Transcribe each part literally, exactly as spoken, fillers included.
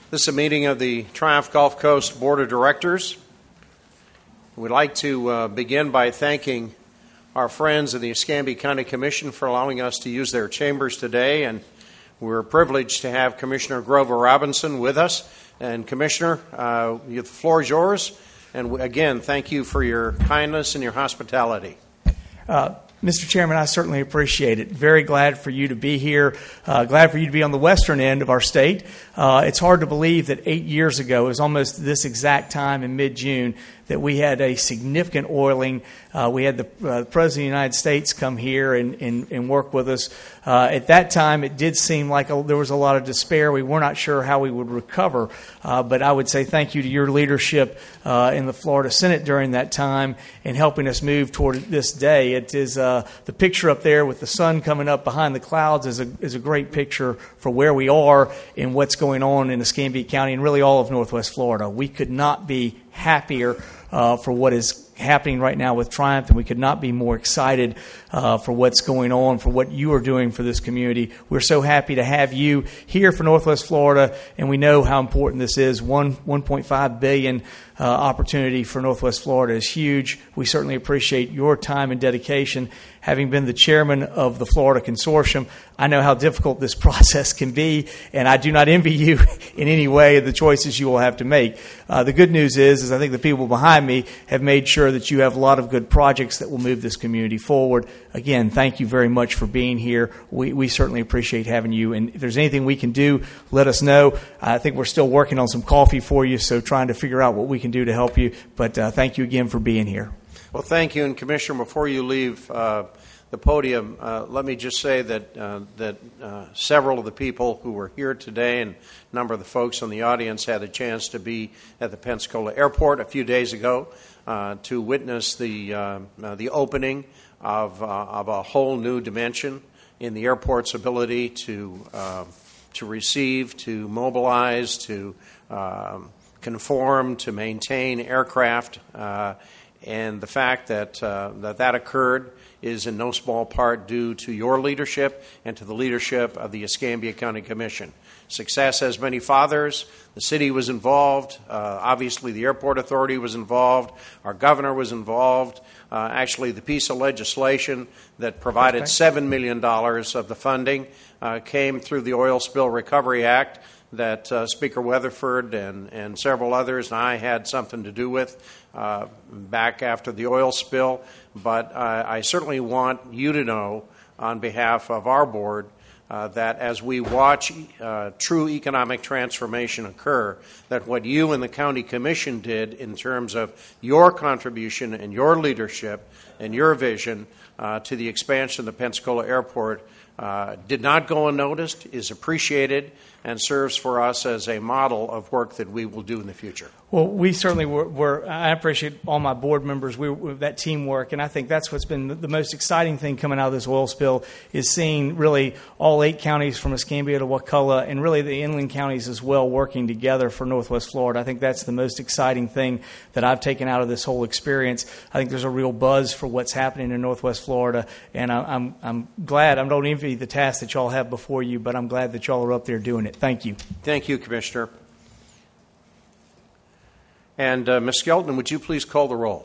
This is a meeting of the Triumph Gulf Coast Board of Directors. We'd like to uh, begin by thanking our friends of the Escambia County Commission for allowing us to use their chambers today, and we're privileged to have Commissioner Grover Robinson with us. And Commissioner, uh, the floor is yours. And again, thank you for your kindness and your hospitality. Uh, Mister Chairman, I certainly appreciate it. Very glad for you to be here. Uh, glad for you to be on the western end of our state. Uh, it's hard to believe that eight years ago, it was almost this exact time in mid-June, that we had a significant oiling. Uh, we had the uh, President of the United States come here and, and, and work with us. Uh, at that time, it did seem like a, there was a lot of despair. We were not sure how we would recover. Uh, but I would say thank you to your leadership uh, in the Florida Senate during that time in helping us move toward this day. It is uh, the picture up there with the sun coming up behind the clouds is a, is a great picture for where we are and what's going on in Escambia County and really all of Northwest Florida. We could not be happier Uh, for what is happening right now with Triumph, and we could not be more excited uh, for what's going on, for what you are doing for this community. We're so happy to have you here for Northwest Florida, and we know how important this is. One, one point five billion dollars uh, opportunity for Northwest Florida is huge. We certainly appreciate your time and dedication. Having been the chairman of the Florida Consortium, I know how difficult this process can be, and I do not envy you in any way the choices you will have to make. Uh, the good news is, is I think the people behind me have made sure that you have a lot of good projects that will move this community forward. Again, thank you very much for being here. We, we certainly appreciate having you, and if there's anything we can do, let us know. I think we're still working on some coffee for you, so trying to figure out what we can do to help you, but uh, thank you again for being here. Well, thank you. And Commissioner, before you leave uh, the podium, uh, let me just say that uh, that uh, several of the people who were here today and a number of the folks in the audience had a chance to be at the Pensacola Airport a few days ago uh, to witness the uh, uh, the opening of uh, of a whole new dimension in the airport's ability to uh, to receive, to mobilize, to um, conform, to maintain aircraft. Uh, And the fact that, uh, that that occurred is in no small part due to your leadership and to the leadership of the Escambia County Commission. Success has many fathers. The city was involved. Uh, obviously, the airport authority was involved. Our governor was involved. Uh, actually, the piece of legislation that provided okay. seven million dollars of the funding uh, came through the Oil Spill Recovery Act that uh, Speaker Weatherford and, and several others and I had something to do with uh, back after the oil spill. But uh, I certainly want you to know on behalf of our board uh, that as we watch uh, true economic transformation occur, that what you and the County Commission did in terms of your contribution and your leadership and your vision uh, to the expansion of the Pensacola Airport uh, did not go unnoticed, is appreciated, and serves for us as a model of work that we will do in the future. Well, we certainly were, were I appreciate all my board members, we, we, that teamwork, and I think that's what's been the, the most exciting thing coming out of this oil spill is seeing really all eight counties from Escambia to Wakulla and really the inland counties as well working together for Northwest Florida. I think that's the most exciting thing that I've taken out of this whole experience. I think there's a real buzz for what's happening in Northwest Florida, and I, I'm, I'm glad. I don't envy the task that y'all have before you, but I'm glad that y'all are up there doing it. Thank you. Thank you, Commissioner. And uh, Miz Skelton, would you please call the roll?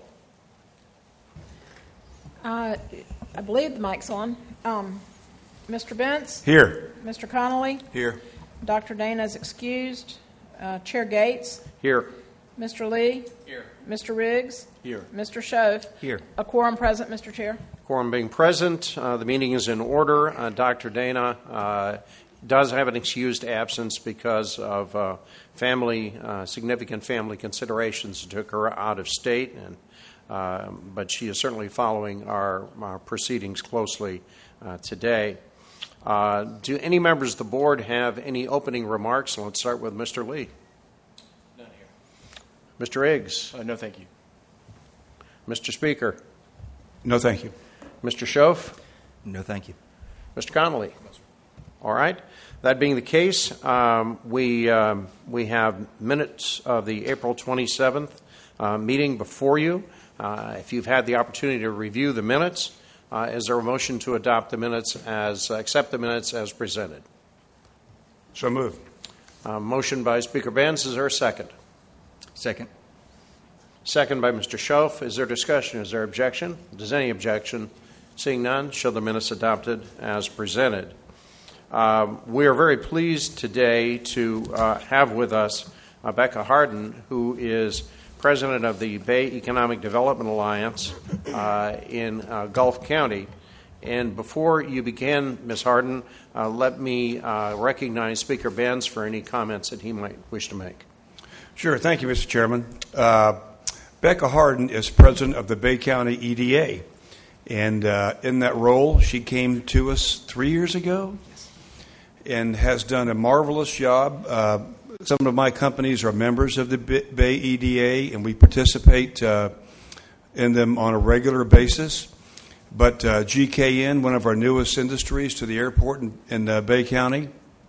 Uh, I believe the mic's on. Um, Mister Bentz? Here. Mister Connolly? Here. Doctor Dana is excused. Uh, Chair Gates? Here. Mister Lee? Here. Mister Riggs? Here. Mister Schoaf? Here. A quorum present, Mister Chair. Quorum being present, uh, the meeting is in order. Uh, Doctor Dana uh, does have an excused absence because of uh, family, uh, significant family considerations that took her out of state, and uh, but she is certainly following our, our proceedings closely uh, today. Uh, do any members of the board have any opening remarks? Let's start with Mister Lee. None here. Mister Riggs. Uh, no, thank you. Mister Speaker. No, thank you. Mister Schoaf. No, thank you. Mister Connolly. No, sir. All right. That being the case, um, we um, we have minutes of the April twenty-seventh uh, meeting before you. Uh, if you've had the opportunity to review the minutes, uh, is there a motion to adopt the minutes as uh, accept the minutes as presented? So moved. Uh, motion by Speaker Benz. Is there a second? Second. Second by Mister Schoaf. Is there discussion? Is there objection? If there's any objection, seeing none, show the minutes adopted as presented. Um, we are very pleased today to uh, have with us uh, Becca Hardin, who is president of the Bay Economic Development Alliance uh, in uh, Gulf County. And before you begin, Miz Hardin, uh, let me uh, recognize Speaker Benz for any comments that he might wish to make. Sure. Thank you, Mister Chairman. Uh, Becca Hardin is president of the Bay County E D A. And uh, in that role, she came to us three years ago and has done a marvelous job. Uh, some of my companies are members of the Bay E D A, and we participate uh, in them on a regular basis. But uh, G K N, one of our newest industries to the airport in, in uh, Bay County,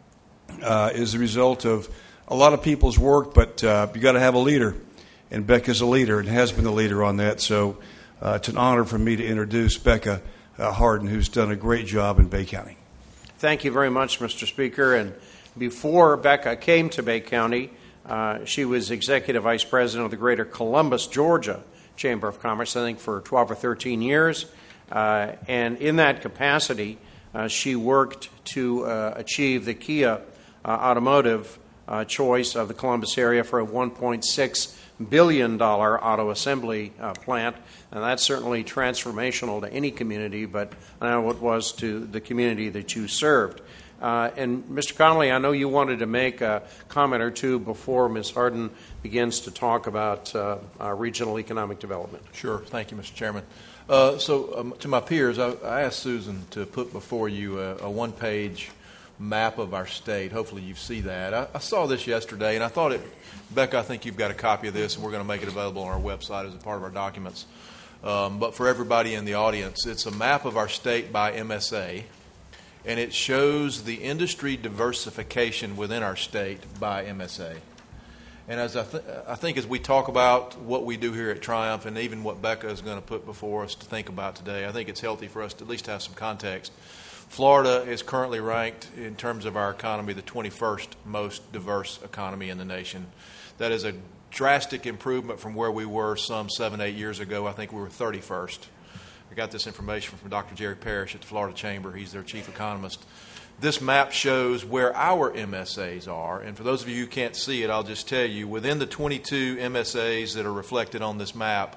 uh, is the result of a lot of people's work, but uh, you got to have a leader. And Becca's a leader and has been the leader on that. So uh, it's an honor for me to introduce Becca uh, Hardin, who's done a great job in Bay County. Thank you very much, Mister Speaker. And before Becca came to Bay County, uh, she was Executive Vice President of the Greater Columbus, Georgia Chamber of Commerce, I think for twelve or thirteen years. Uh, and in that capacity, uh, she worked to uh, achieve the Kia uh, automotive uh, choice of the Columbus area for a one point six billion dollars auto assembly uh, plant. And that's certainly transformational to any community, but I know it was to the community that you served. Uh, and Mister Connolly, I know you wanted to make a comment or two before Miz Hardin begins to talk about uh, uh, regional economic development. Sure. Thank you, Mister Chairman. Uh, so um, to my peers, I, I asked Susan to put before you a, a one-page map of our state. Hopefully you see that. I, I saw this yesterday, and I thought it, Becca, I think you've got a copy of this, and we're going to make it available on our website as a part of our documents. Um, but for everybody in the audience, it's a map of our state by M S A, and it shows the industry diversification within our state by M S A. And as I, th- I think as we talk about what we do here at Triumph and even what Becca is going to put before us to think about today, I think it's healthy for us to at least have some context. Florida is currently ranked in terms of our economy the twenty-first most diverse economy in the nation. That is a drastic improvement from where we were some seven, eight years ago. I think we were thirty-first. I got this information from Doctor Jerry Parrish at the Florida Chamber. He's their chief economist. This map shows where our M S As are. And for those of you who can't see it, I'll just tell you, within the twenty-two M S As that are reflected on this map,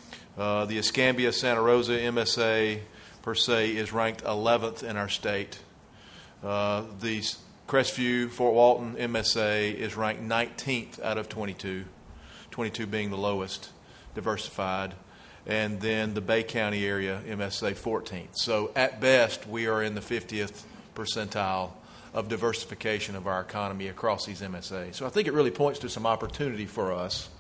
uh, the Escambia Santa Rosa M S A, per se, is ranked eleventh in our state. Uh, the Crestview Fort Walton M S A is ranked nineteenth out of twenty-two, twenty-two being the lowest diversified. And then the Bay County area M S A fourteenth. So at best, we are in the fiftieth percentile of diversification of our economy across these M S As. So I think it really points to some opportunity for us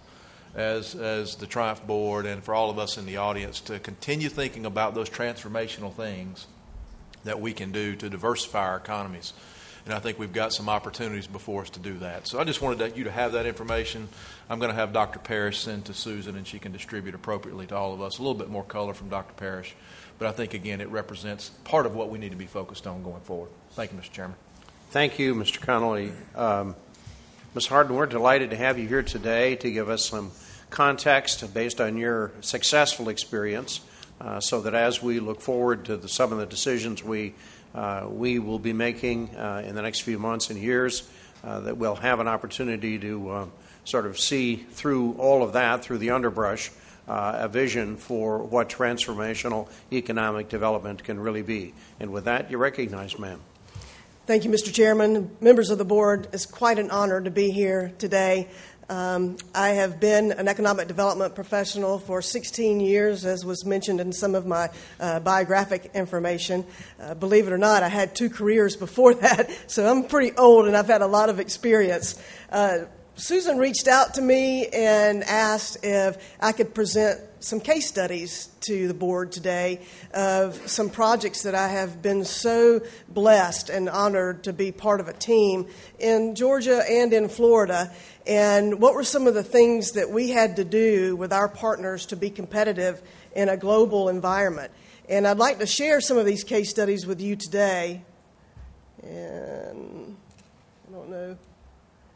as as the Triumph Board and for all of us in the audience to continue thinking about those transformational things that we can do to diversify our economies. And I think we've got some opportunities before us to do that. So I just wanted you to have that information. I'm going to have Doctor Parrish send to Susan, and she can distribute appropriately to all of us. A little bit more color from Doctor Parrish. But I think, again, it represents part of what we need to be focused on going forward. Thank you, Mister Chairman. Thank you, Mister Connolly. Um, Miz Hardin, we're delighted to have you here today to give us some context based on your successful experience uh, so that as we look forward to the, some of the decisions we uh, we will be making uh, in the next few months and years, uh, that we'll have an opportunity to uh, sort of see through all of that, through the underbrush, Uh, a vision for what transformational economic development can really be. And with that, you're recognized, ma'am. Thank you, Mister Chairman. Members of the board, it's quite an honor to be here today. Um, I have been an economic development professional for sixteen years, as was mentioned in some of my uh, biographic information. Uh, believe it or not, I had two careers before that, so I'm pretty old and I've had a lot of experience. Uh, Susan reached out to me and asked if I could present some case studies to the board today of some projects that I have been so blessed and honored to be part of a team in Georgia and in Florida. And what were some of the things that we had to do with our partners to be competitive in a global environment? And I'd like to share some of these case studies with you today. And I don't know.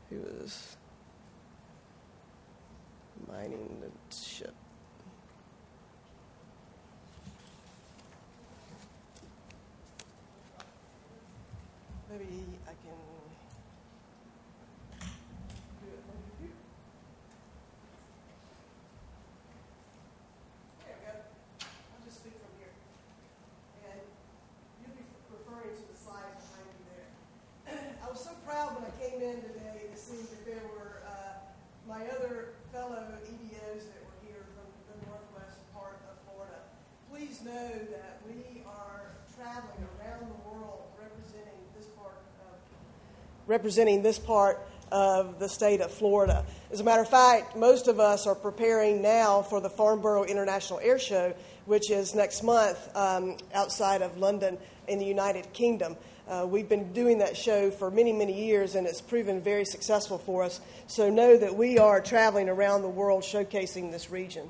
who is mining the ship. Maybe I can do it from here. There we go. I'll just speak from here. And you'll be referring to the slide behind you there. I was so proud when I came in today to see that there were uh, my other fellow E D Os that were here from the northwest part of Florida. Please know that we are traveling around the world representing this part of representing this part of the state of Florida. As a matter of fact, most of us are preparing now for the Farnborough International Air Show, which is next month um, outside of London in the United Kingdom. Uh, we've been doing that show for many, many years, and it's proven very successful for us. So know that we are traveling around the world showcasing this region.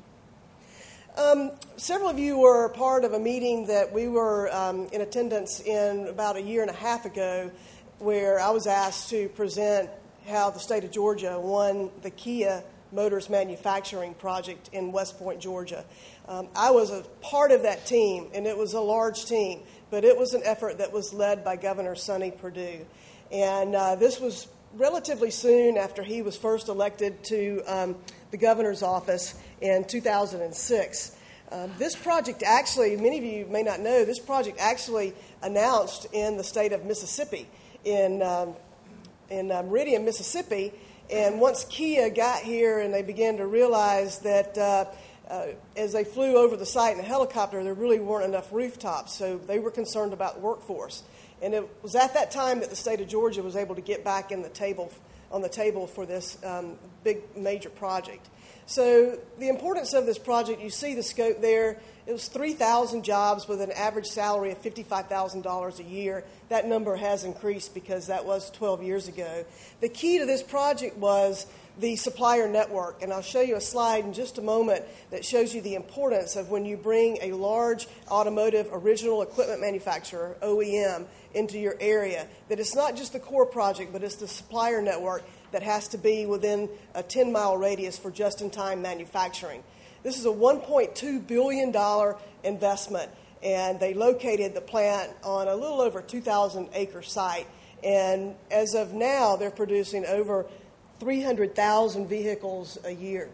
Um, several of you were part of a meeting that we were um, in attendance in about a year and a half ago, where I was asked to present how the state of Georgia won the Kia Motors manufacturing project in West Point, Georgia. Um, I was a part of that team, and it was a large team, but it was an effort that was led by Governor Sonny Perdue. And uh, this was relatively soon after he was first elected to um, the governor's office in two thousand six. Uh, this project actually, many of you may not know, this project actually announced in the state of Mississippi, in, um, in uh, Meridian, Mississippi. And once Kia got here and they began to realize that uh, uh, as they flew over the site in a helicopter, there really weren't enough rooftops, so they were concerned about workforce. And it was at that time that the state of Georgia was able to get back in the table, on the table for this um, big major project. So the importance of this project, you see the scope there. It was three thousand jobs with an average salary of fifty-five thousand dollars a year. That number has increased because that was twelve years ago. The key to this project was the supplier network, and I'll show you a slide in just a moment that shows you the importance of when you bring a large automotive original equipment manufacturer, O E M, into your area, that it's not just the core project, but it's the supplier network that has to be within a ten-mile radius for just-in-time manufacturing. This is a one point two billion dollars investment, and they located the plant on a little over two thousand acre site. And as of now, they're producing over three hundred thousand vehicles a year.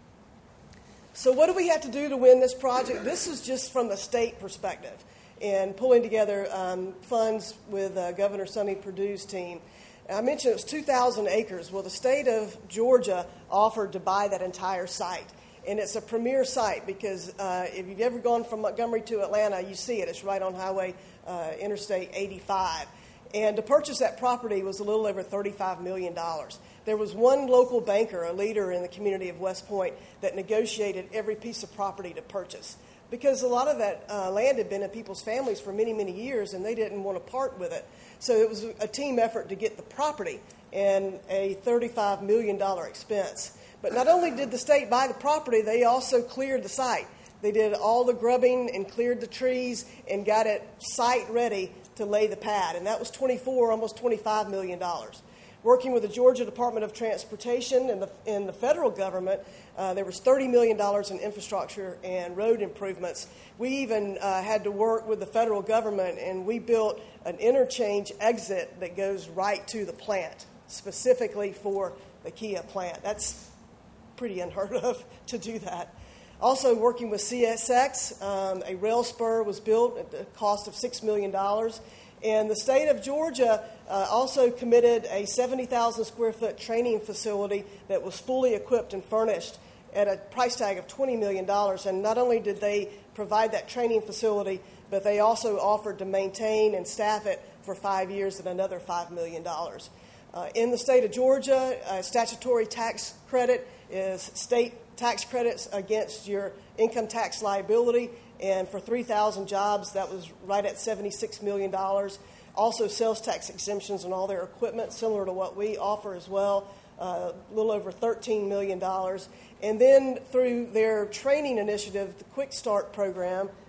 So what do we have to do to win this project? This is just from the state perspective and pulling together um, funds with uh, Governor Sonny Perdue's team. I mentioned it was two thousand acres. Well, the state of Georgia offered to buy that entire site. And it's a premier site because uh, if you've ever gone from Montgomery to Atlanta, you see it. It's right on Highway uh, Interstate eighty-five. And to purchase that property was a little over thirty-five million dollars. There was one local banker, a leader in the community of West Point, that negotiated every piece of property to purchase, because a lot of that uh, land had been in people's families for many, many years, and they didn't want to part with it. So it was a team effort to get the property and a thirty-five million dollars expense. But not only did the state buy the property, they also cleared the site. They did all the grubbing and cleared the trees and got it site ready to lay the pad. And that was twenty-four, almost twenty-five million dollars. Working with the Georgia Department of Transportation and the, and the federal government, uh, there was thirty million dollars in infrastructure and road improvements. We even uh, had to work with the federal government, and we built an interchange exit that goes right to the plant, specifically for the Kia plant. That's pretty unheard of to do that. Also working with C S X, um, a rail spur was built at the cost of six million dollars. And the state of Georgia uh, also committed a seventy thousand square foot training facility that was fully equipped and furnished at a price tag of twenty million dollars. And not only did they provide that training facility, but they also offered to maintain and staff it for five years at another five million dollars. Uh, in the state of Georgia, a statutory tax credit is state tax credits against your income tax liability. And for three thousand jobs, that was right at seventy-six million dollars. Also, sales tax exemptions on all their equipment, similar to what we offer as well, uh, a little over thirteen million dollars. And then through their training initiative, the Quick Start program,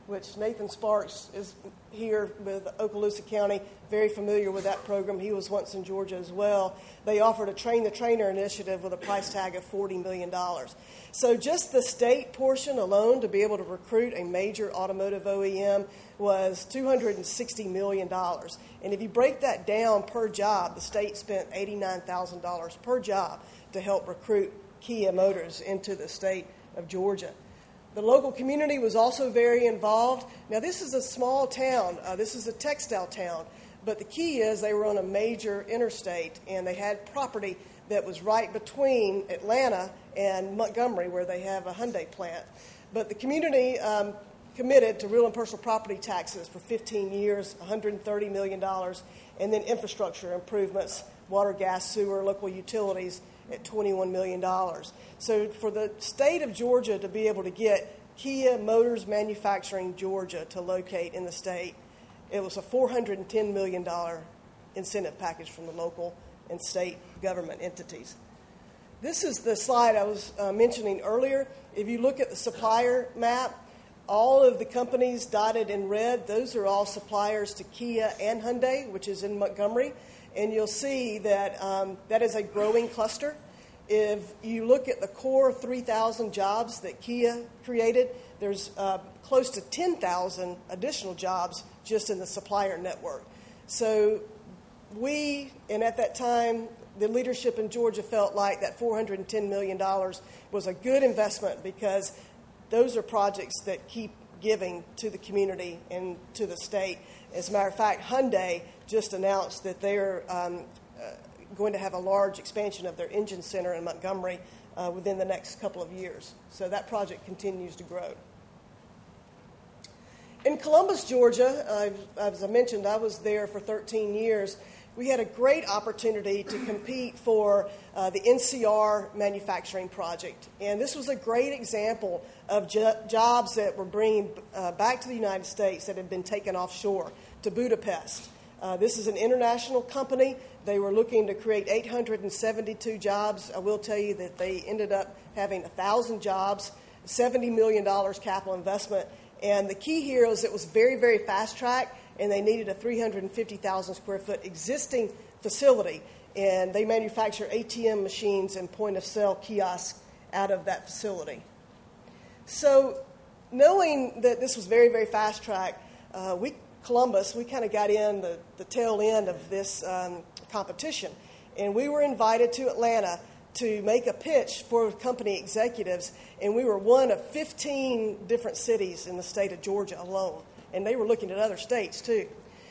which Nathan Sparks is here with Okaloosa County, very familiar with that program. He was once in Georgia as well. They offered a Train the Trainer initiative with a price tag of forty million dollars. So just the state portion alone to be able to recruit a major automotive O E M was two hundred sixty million dollars. And if you break that down per job, the state spent eighty-nine thousand dollars per job to help recruit Kia Motors into the state of Georgia. The local community was also very involved. Now, this is a small town. Uh, this is a textile town. But the key is they were on a major interstate, and they had property that was right between Atlanta and Montgomery, where they have a Hyundai plant. But the community um, committed to real and personal property taxes for fifteen years, one hundred thirty million dollars, and then infrastructure improvements, water, gas, sewer, local utilities at twenty-one million dollars. So for the state of Georgia to be able to get Kia Motors Manufacturing Georgia to locate in the state, it was a four hundred ten million dollars incentive package from the local and state government entities. This is the slide I was uh, mentioning earlier. If you look at the supplier map, all of the companies dotted in red, those are all suppliers to Kia and Hyundai, which is in Montgomery. And you'll see that um, that is a growing cluster. If you look at the core three thousand jobs that Kia created, there's uh, close to ten thousand additional jobs just in the supplier network. So we, and at that time, the leadership in Georgia felt like that four hundred ten million dollars was a good investment because those are projects that keep giving to the community and to the state. As a matter of fact, Hyundai just announced that they're um, uh, going to have a large expansion of their engine center in Montgomery uh, within the next couple of years. So that project continues to grow. In Columbus, Georgia, uh, as I mentioned, I was there for thirteen years. We had a great opportunity to compete for uh, the N C R manufacturing project. And this was a great example of jo- jobs that were bringing uh, back to the United States that had been taken offshore to Budapest. Uh, this is an international company. They were looking to create eight hundred seventy-two jobs. I will tell you that they ended up having one thousand jobs, seventy million dollars capital investment. And the key here is it was very, very fast track, and they needed a three hundred fifty thousand square foot existing facility. And they manufacture A T M machines and point of sale kiosks out of that facility. So knowing that this was very, very fast track, uh, we, Columbus, we kind of got in the, the tail end of this um, competition. And we were invited to Atlanta to make a pitch for company executives, and we were one of fifteen different cities in the state of Georgia alone, and they were looking at other states too.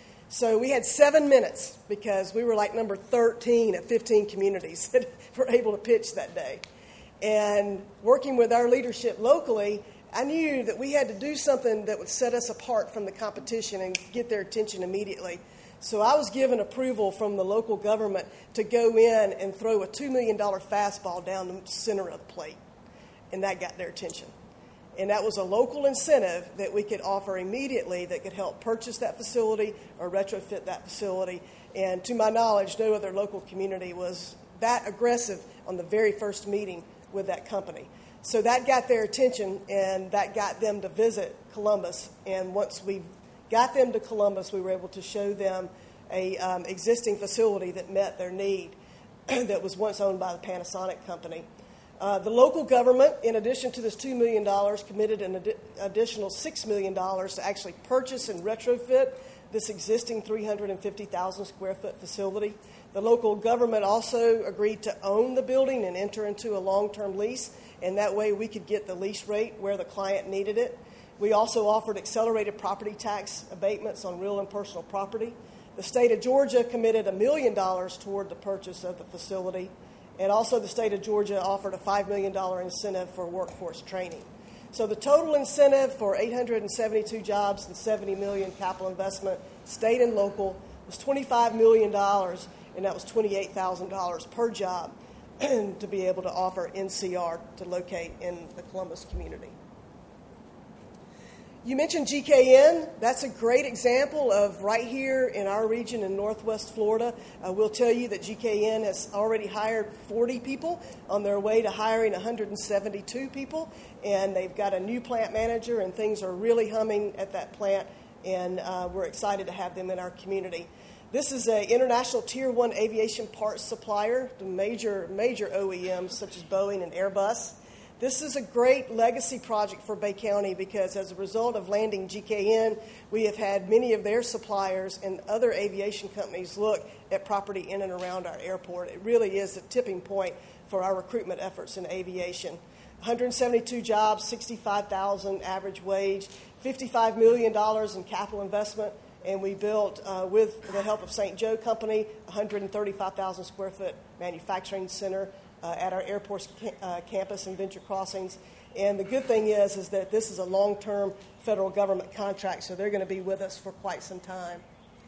So we had seven minutes because we were like number thirteen at fifteen communities that were able to pitch that day. And working with our leadership locally, I knew that we had to do something that would set us apart from the competition and get their attention immediately. So I was given approval from the local government to go in and throw a two million dollars fastball down the center of the plate. And that got their attention. And that was a local incentive that we could offer immediately that could help purchase that facility or retrofit that facility. And to my knowledge, no other local community was that aggressive on the very first meeting with that company. So that got their attention, and that got them to visit Columbus. And once we got them to Columbus, we were able to show them a um, existing facility that met their need that was once owned by the Panasonic company. Uh, the local government, in addition to this two million dollars, committed an ad- additional six million dollars to actually purchase and retrofit this existing three hundred fifty thousand square foot facility. The local government also agreed to own the building and enter into a long-term lease, and that way we could get the lease rate where the client needed it. We also offered accelerated property tax abatements on real and personal property. The state of Georgia committed a million dollars toward the purchase of the facility. And also the state of Georgia offered a five million dollars incentive for workforce training. So the total incentive for eight hundred seventy-two jobs and seventy million dollars capital investment, state and local, was twenty-five million dollars, and that was twenty-eight thousand dollars per job to be able to offer N C R to locate in the Columbus community. You mentioned G K N. That's a great example of right here in our region in Northwest Florida. I will tell you that G K N has already hired forty people on their way to hiring one hundred seventy-two people, and they've got a new plant manager, and things are really humming at that plant, and uh, we're excited to have them in our community. This is an international tier one aviation parts supplier to major, major O E Ms such as Boeing and Airbus. This is a great legacy project for Bay County because as a result of landing G K N, we have had many of their suppliers and other aviation companies look at property in and around our airport. It really is a tipping point for our recruitment efforts in aviation. one hundred seventy-two jobs, sixty-five thousand average wage, fifty-five million dollars in capital investment, and we built, uh, with the help of Saint Joe Company, one hundred thirty-five thousand square foot manufacturing center Uh, at our airport uh, campus and Venture Crossings. And the good thing is, is that this is a long-term federal government contract, so they're going to be with us for quite some time.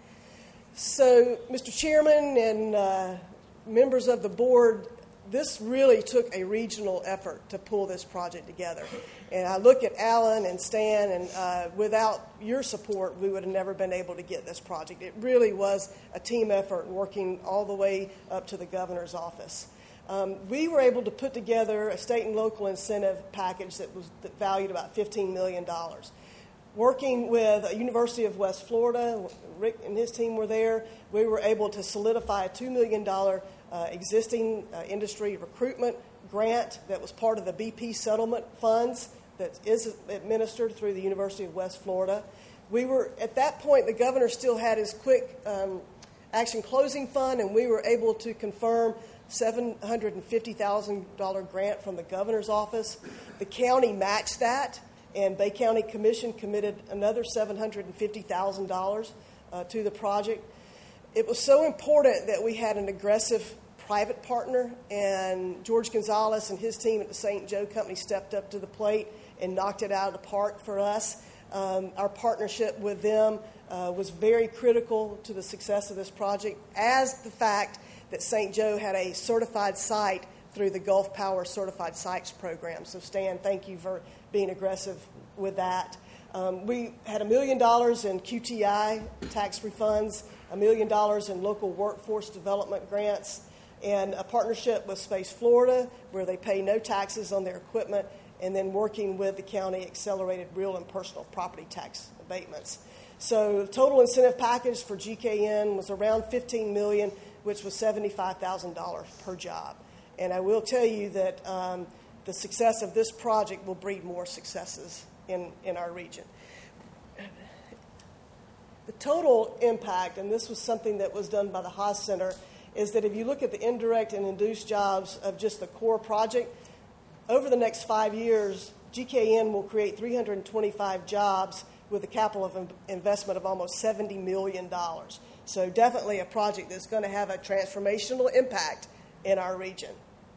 So, Mister Chairman and uh, members of the board, this really took a regional effort to pull this project together. And I look at Alan and Stan, and uh, without your support, we would have never been able to get this project. It really was a team effort working all the way up to the governor's office. Um, we were able to put together a state and local incentive package that was valued about fifteen million dollars. Working with the University of West Florida, Rick and his team were there, we were able to solidify a two million dollars uh, existing uh, industry recruitment grant that was part of the B P settlement funds that is administered through the University of West Florida. We were, at that point, the governor still had his quick um, action closing fund, and we were able to confirm seven hundred fifty thousand dollars grant from the governor's office. The county matched that, and Bay County Commission committed another seven hundred fifty thousand dollars uh, to the project. It was so important that we had an aggressive private partner, and George Gonzalez and his team at the Saint Joe Company stepped up to the plate and knocked it out of the park for us. Um, our partnership with them uh, was very critical to the success of this project, as the fact that Saint Joe had a certified site through the Gulf Power Certified Sites program. So, Stan, thank you for being aggressive with that. Um, we had a million dollars in Q T I tax refunds, a million dollars in local workforce development grants, and a partnership with Space Florida where they pay no taxes on their equipment, and then working with the county accelerated real and personal property tax abatements. So the total incentive package for G K N was around fifteen million dollars, which was seventy-five thousand dollars per job. And I will tell you that um, the success of this project will breed more successes in, in our region. The total impact, and this was something that was done by the Haas Center, is that if you look at the indirect and induced jobs of just the core project, over the next five years, G K N will create three hundred twenty-five jobs with a capital of investment of almost seventy million dollars. So definitely a project that's going to have a transformational impact in our region.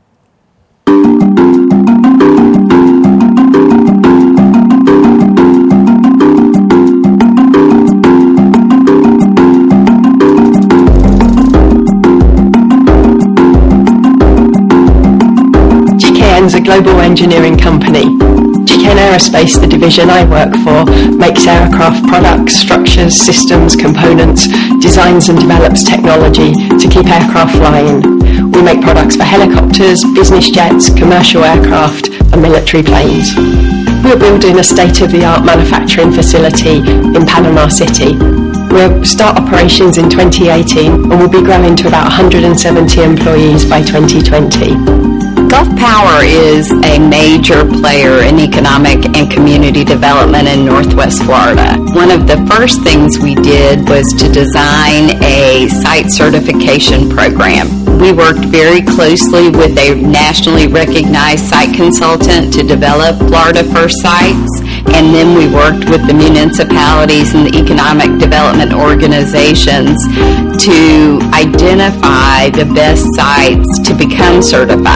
G K N is a global engineering company. G K N Aerospace, the division I work for, makes aircraft products, structures, systems, components, designs and develops technology to keep aircraft flying. We make products for helicopters, business jets, commercial aircraft and military planes. We're building a state-of-the-art manufacturing facility in Panama City. We'll start operations in twenty eighteen and we'll be growing to about one hundred seventy employees by twenty twenty. Gulf Power is a major player in economic and community development in Northwest Florida. One of the first things we did was to design a site certification program. We worked very closely with a nationally recognized site consultant to develop Florida First sites, and then we worked with the municipalities and the economic development organizations to identify the best sites to become certified.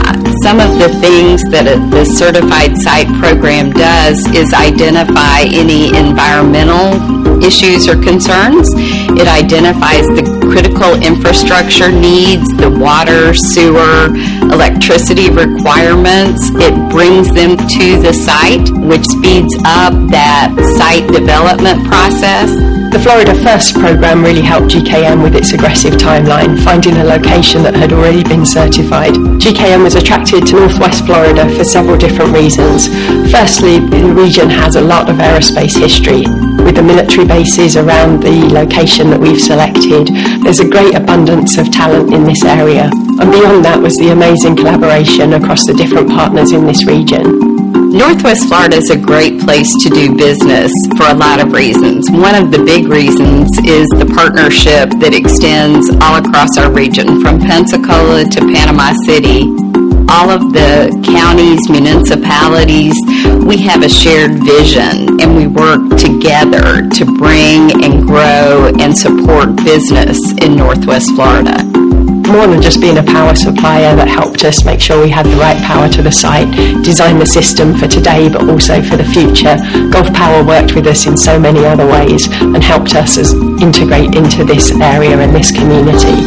Some of the things that a, the Certified Site program does is identify any environmental issues or concerns. It identifies the critical infrastructure needs, the water, sewer, electricity requirements. It brings them to the site, which speeds up that site development process. The Florida First program really helped G K M with its aggressive timeline, finding a location that had already been certified. G K M was attracted to Northwest Florida for several different reasons. Firstly, the region has a lot of aerospace history. With the military bases around the location that we've selected, there's a great abundance of talent in this area. And beyond that was the amazing collaboration across the different partners in this region. Northwest Florida is a great place to do business for a lot of reasons. One of the big reasons is the partnership that extends all across our region, from Pensacola to Panama City. All of the counties, municipalities, we have a shared vision, and we work together to bring and grow and support business in Northwest Florida. More than just being a power supplier that helped us make sure we had the right power to the site, design the system for today but also for the future, Gulf Power worked with us in so many other ways and helped us as integrate into this area and this community.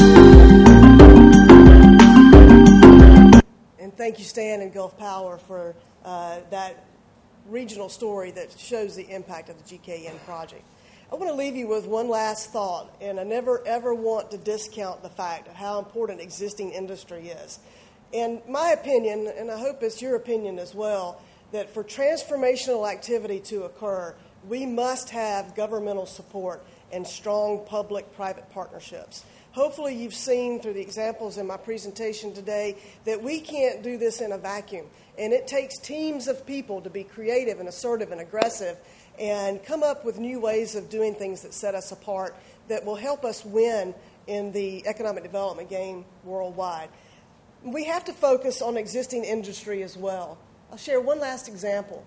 And thank you, Stan and Gulf Power, for uh, that regional story that shows the impact of the G K N project. I want to leave you with one last thought, and I never, ever want to discount the fact of how important existing industry is. In my opinion, and I hope it's your opinion as well, that for transformational activity to occur, we must have governmental support and strong public-private partnerships. Hopefully you've seen through the examples in my presentation today that we can't do this in a vacuum, and it takes teams of people to be creative and assertive and aggressive and come up with new ways of doing things that set us apart that will help us win in the economic development game worldwide. We have to focus on existing industry as well. I'll share one last example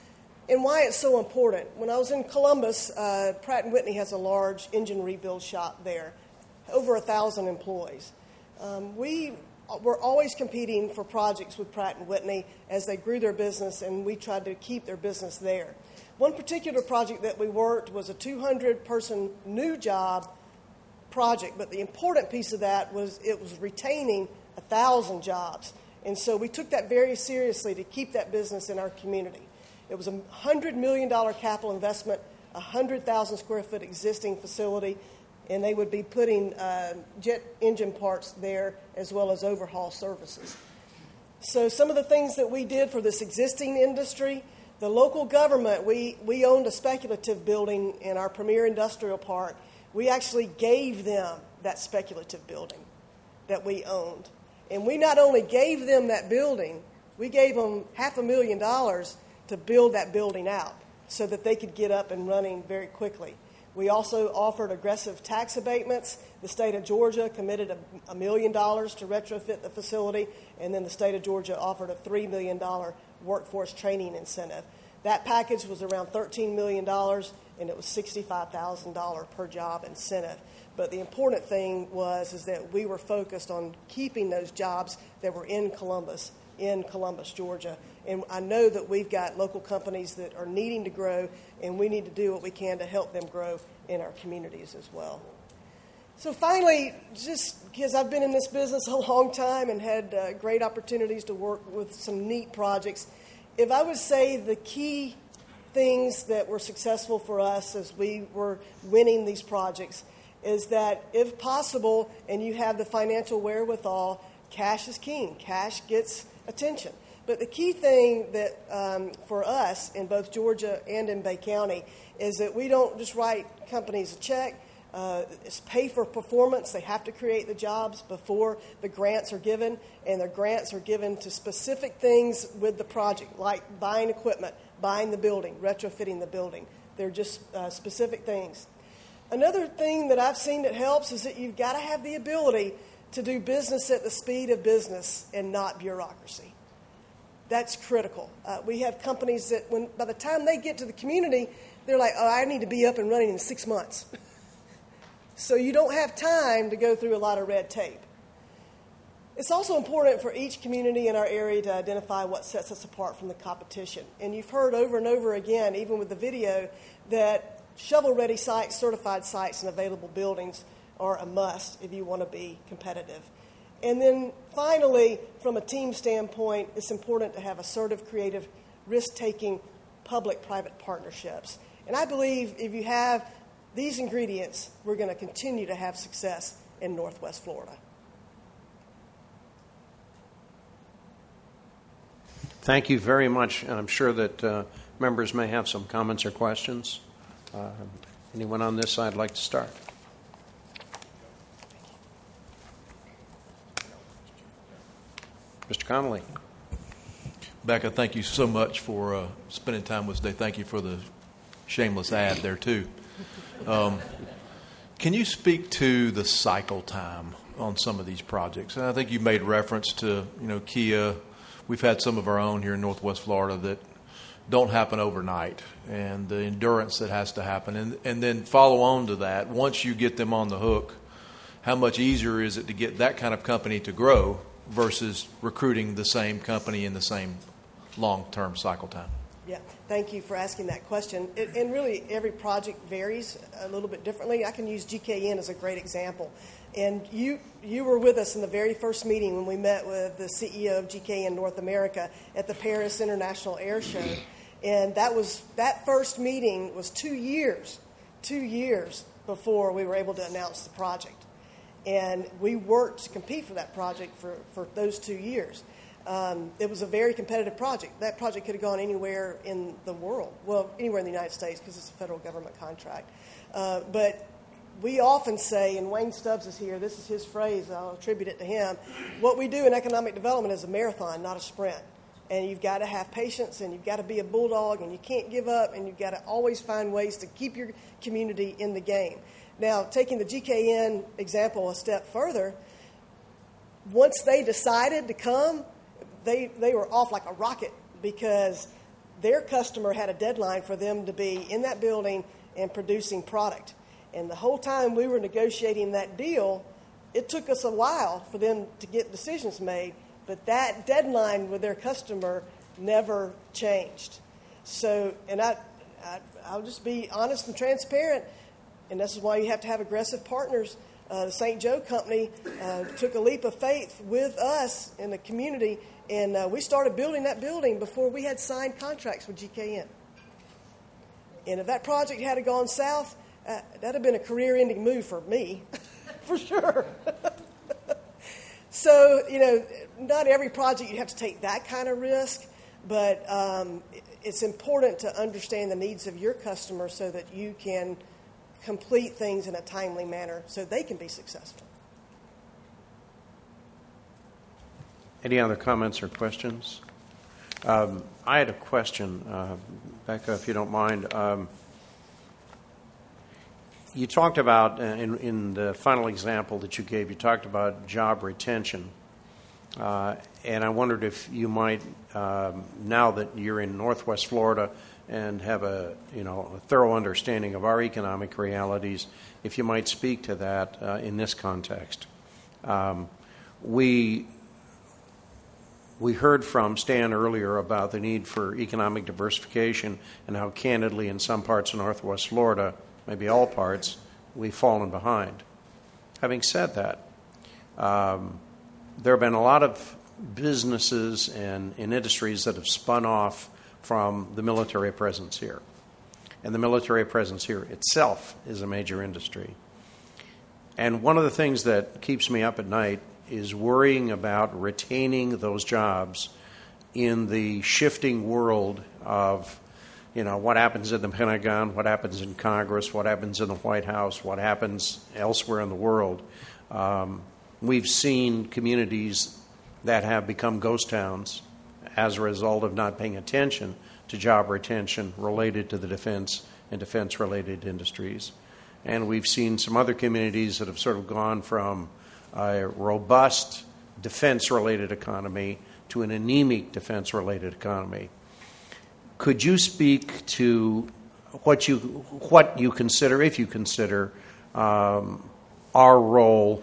and why it's so important. When I was in Columbus, uh, Pratt and Whitney has a large engine rebuild shop there, over a thousand employees. Um, we were always competing for projects with Pratt and Whitney as they grew their business, and we tried to keep their business there. One particular project that we worked was a two hundred person new job project, but the important piece of that was it was retaining one thousand jobs. And so we took that very seriously to keep that business in our community. It was a one hundred million dollars capital investment, a one hundred thousand square foot existing facility, and they would be putting uh, jet engine parts there as well as overhaul services. So some of the things that we did for this existing industry, the local government, we, we owned a speculative building in our premier industrial park. We actually gave them that speculative building that we owned. And we not only gave them that building, we gave them half a million dollars to build that building out so that they could get up and running very quickly. We also offered aggressive tax abatements. The state of Georgia committed a, a million dollars to retrofit the facility, and then the state of Georgia offered a three million dollars workforce training incentive. That package was around thirteen million dollars, and it was sixty-five thousand dollars per job incentive. But the important thing was is that we were focused on keeping those jobs that were in Columbus, in Columbus, Georgia. And I know that we've got local companies that are needing to grow, and we need to do what we can to help them grow in our communities as well. So finally, just because I've been in this business a long time and had uh, great opportunities to work with some neat projects, if I would say the key things that were successful for us as we were winning these projects is that if possible and you have the financial wherewithal, cash is king. Cash gets attention. But the key thing that um, for us in both Georgia and in Bay County is that we don't just write companies a check. Uh, it's pay for performance. They have to create the jobs before the grants are given, and the grants are given to specific things with the project, like buying equipment, buying the building, retrofitting the building. They're just uh, specific things. Another thing that I've seen that helps is that you've got to have the ability to do business at the speed of business and not bureaucracy. That's critical. Uh, we have companies that when by the time they get to the community, they're like, oh, I need to be up and running in six months. So you don't have time to go through a lot of red tape. It's also important for each community in our area to identify what sets us apart from the competition. And you've heard over and over again, even with the video, that shovel-ready sites, certified sites, and available buildings are a must if you want to be competitive. And then finally, from a team standpoint, it's important to have assertive, creative, risk-taking public-private partnerships. And I believe if you have these ingredients, we're going to continue to have success in Northwest Florida. Thank you very much. I'm sure that uh, members may have some comments or questions. Uh, anyone on this side like to start? Mister Connolly. Becca, thank you so much for uh, spending time with us today. Thank you for the shameless ad there, too. Um, can you speak to the cycle time on some of these projects? And I think you made reference to, you know, Kia. We've had some of our own here in Northwest Florida that don't happen overnight, and the endurance that has to happen. And, and then follow on to that, once you get them on the hook, how much easier is it to get that kind of company to grow versus recruiting the same company in the same long-term cycle time? Yeah, thank you for asking that question. It, and really, every project varies a little bit differently. I can use G K N as a great example. And you you were with us in the very first meeting when we met with the C E O of G K N North America at the Paris International Air Show. And that was that first meeting was two years, two years before we were able to announce the project. And we worked to compete for that project for, for those two years. Um, it was a very competitive project. That project could have gone anywhere in the world, well, anywhere in the United States because it's a federal government contract. Uh, but we often say, and Wayne Stubbs is here, this is his phrase, I'll attribute it to him, what we do in economic development is a marathon, not a sprint. And you've got to have patience, and you've got to be a bulldog, and you can't give up, and you've got to always find ways to keep your community in the game. Now, taking the G K N example a step further, once they decided to come, they, they were off like a rocket because their customer had a deadline for them to be in that building and producing product. And the whole time we were negotiating that deal, it took us a while for them to get decisions made, but that deadline with their customer never changed. So, and I, I, I'll just be honest and transparent, and this is why you have to have aggressive partners. Uh, the Saint Joe Company uh, took a leap of faith with us in the community, and uh, we started building that building before we had signed contracts with G K N. And if that project had gone south, uh, that would have been a career-ending move for me, for sure. So, you know, not every project you have to take that kind of risk, but um, it's important to understand the needs of your customer so that you can complete things in a timely manner so they can be successful. Any other comments or questions? Um, I had a question, uh, Becca, if you don't mind. Um, you talked about, uh, in, in the final example that you gave, you talked about job retention. Uh, and I wondered if you might, um, now that you're in Northwest Florida and have a, you know, a thorough understanding of our economic realities, if you might speak to that uh, in this context. Um, we we heard from Stan earlier about the need for economic diversification and how candidly in some parts of Northwest Florida, maybe all parts, we've fallen behind. Having said that, um, there have been a lot of businesses and, and industries that have spun off from the military presence here. And the military presence here itself is a major industry. And one of the things that keeps me up at night is worrying about retaining those jobs in the shifting world of, you know, what happens in the Pentagon, what happens in Congress, what happens in the White House, what happens elsewhere in the world. Um, we've seen communities that have become ghost towns as a result of not paying attention to job retention related to the defense and defense-related industries. And we've seen some other communities that have sort of gone from a robust defense-related economy to an anemic defense-related economy. Could you speak to what you what you consider, if you consider, um, our role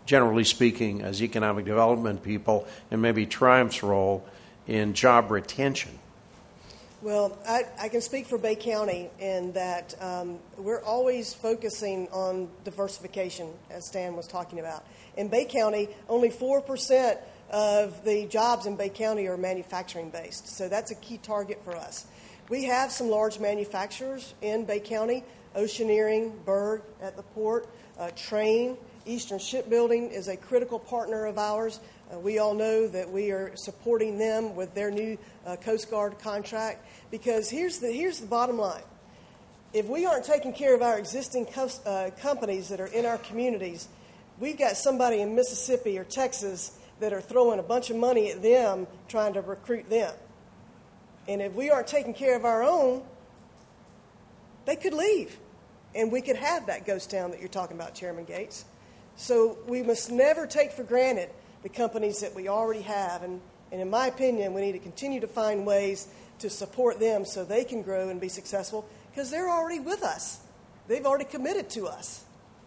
generally speaking, as economic development people, and maybe Triumph's role in job retention? Well, I, I can speak for Bay County in that um, we're always focusing on diversification, as Stan was talking about. In Bay County, only four percent of the jobs in Bay County are manufacturing-based, so that's a key target for us. We have some large manufacturers in Bay County, Oceaneering, Berg at the port, uh, Train, Eastern Shipbuilding is a critical partner of ours. Uh, we all know that we are supporting them with their new uh, Coast Guard contract, because here's the, here's the bottom line. If we aren't taking care of our existing co- uh, companies that are in our communities, we've got somebody in Mississippi or Texas that are throwing a bunch of money at them trying to recruit them. And if we aren't taking care of our own, they could leave. And we could have that ghost town that you're talking about, Chairman Gates. So we must never take for granted the companies that we already have. And, and in my opinion, we need to continue to find ways to support them so they can grow and be successful, because they're already with us. They've already committed to us.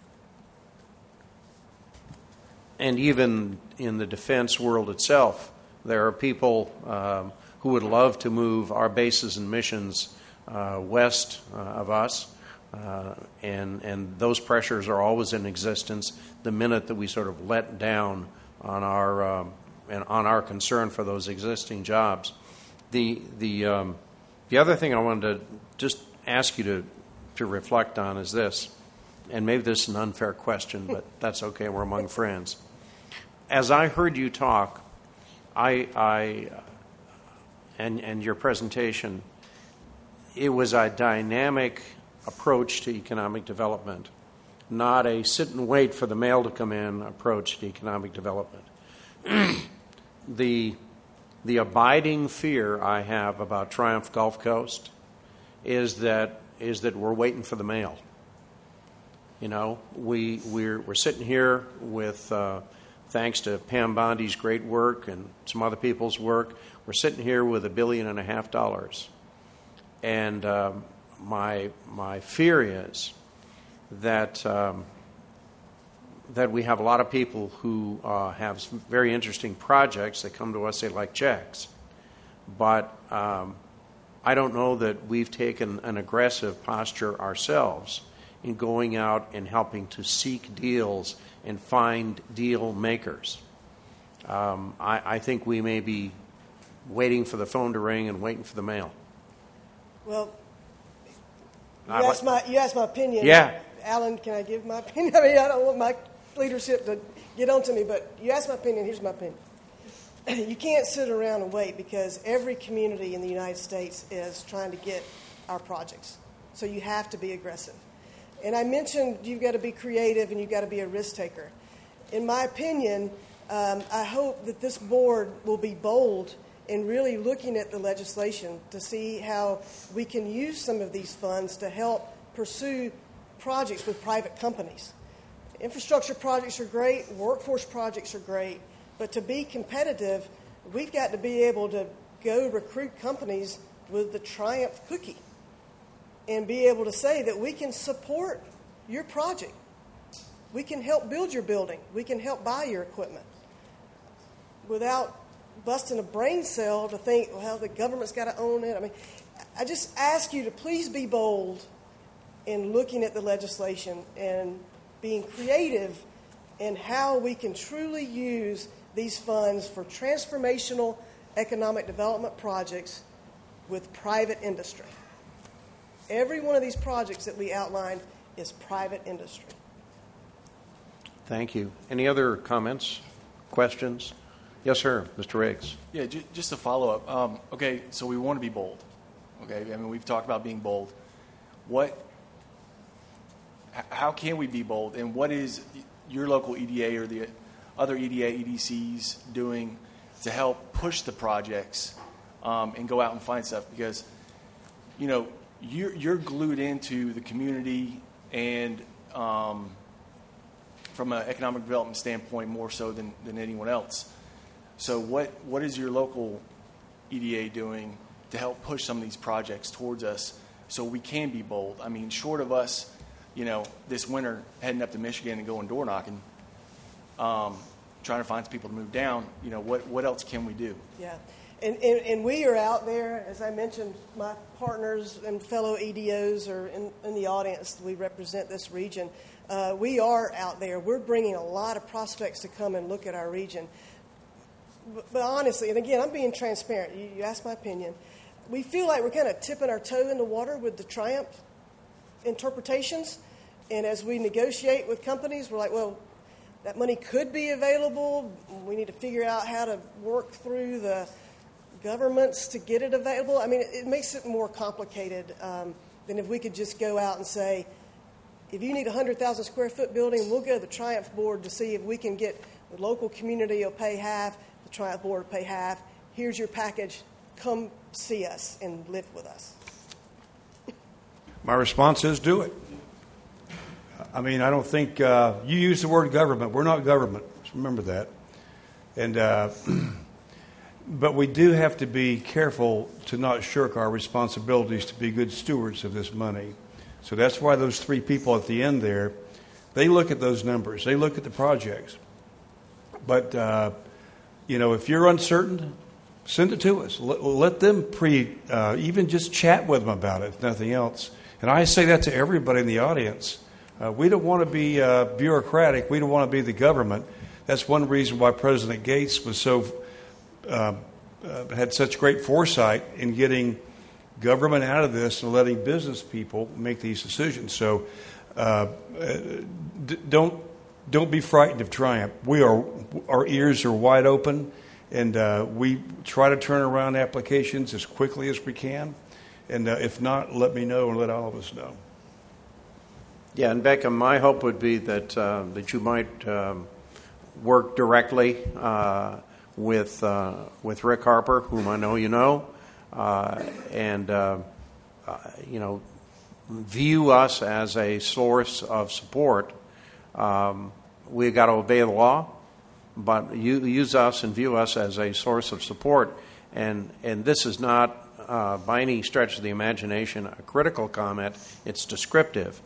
And even in the defense world itself, there are people um, who would love to move our bases and missions uh, west uh, of us. Uh, and, and those pressures are always in existence the minute that we sort of let down on our, um, and on our concern for those existing jobs. The, the, um, the other thing I wanted to just ask you to, to reflect on is this, and maybe this is an unfair question, but that's okay, we're among friends. As I heard you talk, I, I and, and your presentation, it was a dynamic approach to economic development, not a sit and wait for the mail to come in approach to economic development. the, the abiding fear I have about Triumph Gulf Coast is that, is that we're waiting for the mail. You know, we, we're, we're sitting here with, uh, thanks to Pam Bondi's great work and some other people's work, we're sitting here with a billion and a half dollars. And um, my my fear is that um, that we have a lot of people who uh, have some very interesting projects that come to us, they like checks. But um, I don't know that we've taken an aggressive posture ourselves in going out and helping to seek deals and find deal makers. Um, I, I think we may be waiting for the phone to ring and waiting for the mail. Well, you I, asked my you asked my opinion. Yeah. Alan, can I give my opinion? I mean, I don't want my leadership to get on to me, but you asked my opinion. Here's my opinion. You can't sit around and wait, because every community in the United States is trying to get our projects. So you have to be aggressive. And I mentioned you've got to be creative and you've got to be a risk taker. In my opinion, um, I hope that this board will be bold in really looking at the legislation to see how we can use some of these funds to help pursue projects with private companies. Infrastructure projects are great, workforce projects are great, but to be competitive, we've got to be able to go recruit companies with the Triumph cookie and be able to say that we can support your project. We can help build your building. We can help buy your equipment without busting a brain cell to think, well, the government's got to own it. I mean, I just ask you to please be bold in looking at the legislation and being creative in how we can truly use these funds for transformational economic development projects with private industry. Every one of these projects that we outlined is private industry. Thank you. Any other comments, questions? Yes, sir, Mister Riggs. Yeah, j- just a follow-up. Um, okay, so we want to be bold. Okay, I mean, we've talked about being bold. What? H- how can we be bold? And what is your local E D A or the other E D A, E D Cs doing to help push the projects um, and go out and find stuff? Because, you know, you're, you're glued into the community and um, from an economic development standpoint more so than, than anyone else. So what, what is your local E D A doing to help push some of these projects towards us so we can be bold? I mean, short of us, you know, this winter heading up to Michigan and going door knocking, um, trying to find some people to move down. You know, what what else can we do? Yeah. And, and, and we are out there, as I mentioned, my partners and fellow E D Os are in, in the audience. We represent this region. Uh, we are out there. We're bringing a lot of prospects to come and look at our region. But, but honestly, and again, I'm being transparent. You, you asked my opinion. We feel like we're kind of tipping our toe in the water with the Triumph interpretations. And as we negotiate with companies, we're like, well, that money could be available. We need to figure out how to work through the governments to get it available. I mean, it, it makes it more complicated um, than if we could just go out and say, if you need a one hundred thousand square foot building, we'll go to the Triumph board to see if we can get the local community will pay half, the Triumph board will pay half. Here's your package. Come see us and live with us. My response is do it. I mean, I don't think uh, you use the word government. We're not government. Just remember that. And uh, but we do have to be careful to not shirk our responsibilities to be good stewards of this money. So that's why those three people at the end there, they look at those numbers. They look at the projects. But, uh, you know, if you're uncertain, send it to us. Let, let them pre, uh, even just chat with them about it, if nothing else. And I say that to everybody in the audience. Uh, we don't want to be uh, bureaucratic. We don't want to be the government. That's one reason why President Gates was so uh, uh, had such great foresight in getting government out of this and letting business people make these decisions. So uh, d- don't don't be frightened of Triumph. We are our ears are wide open, and uh, we try to turn around applications as quickly as we can. And uh, if not, let me know and let all of us know. Yeah, and Becca, my hope would be that uh, that you might um, work directly uh, with uh, with Rick Harper, whom I know you know, uh, and uh, uh, you know, view us as a source of support. Um, we got to obey the law, but you use us and view us as a source of support. And and this is not uh, by any stretch of the imagination a critical comment. It's descriptive.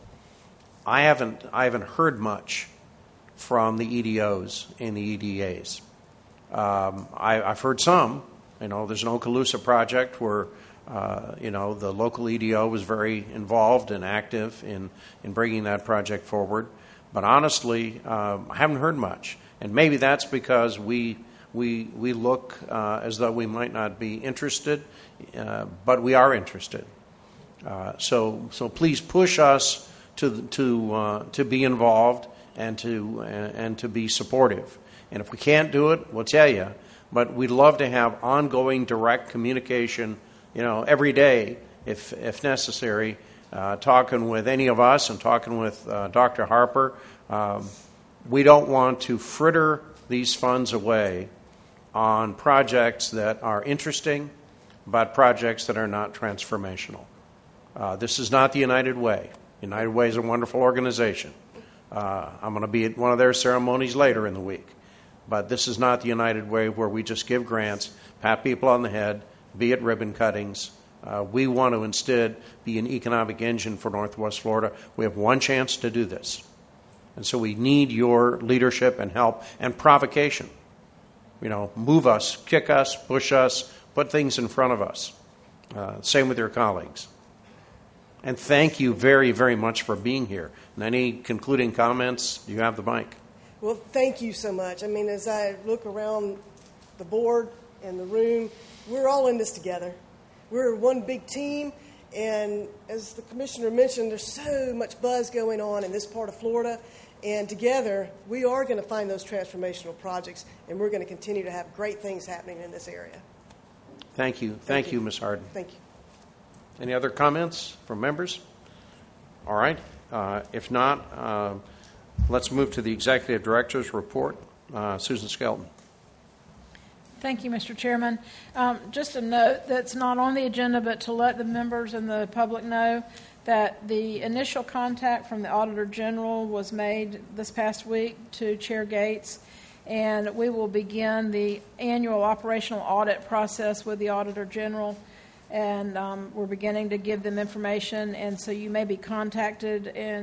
I haven't I haven't heard much from the E D Os and the E D As. Um, I, I've heard some. You know, there's an Okaloosa project where uh, you know the local E D O was very involved and active in in bringing that project forward. But honestly, um, I haven't heard much, and maybe that's because we we we look uh, as though we might not be interested, uh, but we are interested. Uh, so so please push us to to uh, to be involved and to uh, and to be supportive. And if we can't do it, we'll tell you. But we'd love to have ongoing direct communication, you know, every day if if necessary. Uh, talking with any of us and talking with uh, Doctor Harper. Um, we don't want to fritter these funds away on projects that are interesting, but projects that are not transformational. Uh, this is not the United Way. United Way is a wonderful organization. Uh, I'm going to be at one of their ceremonies later in the week. But this is not the United Way where we just give grants, pat people on the head, be it ribbon cuttings. Uh, we want to instead be an economic engine for Northwest Florida. We have one chance to do this. And so we need your leadership and help and provocation. You know, move us, kick us, push us, put things in front of us. Uh, same with your colleagues. And thank you very, very much for being here. And any concluding comments, you have the mic. Well, thank you so much. I mean, as I look around the board and the room, we're all in this together. We're one big team, and as the commissioner mentioned, there's so much buzz going on in this part of Florida, and together we are going to find those transformational projects, and we're going to continue to have great things happening in this area. Thank you. Thank, Thank you, you. Miz Harden. Thank you. Any other comments from members? All right. Uh, if not, uh, let's move to the Executive Director's report. Uh, Susan Skelton. Thank you, Mister Chairman. Um, just a note that's not on the agenda, but to let the members and the public know that the initial contact from the Auditor General was made this past week to Chair Gates, and we will begin the annual operational audit process with the Auditor General, and um, we're beginning to give them information, and so you may be contacted and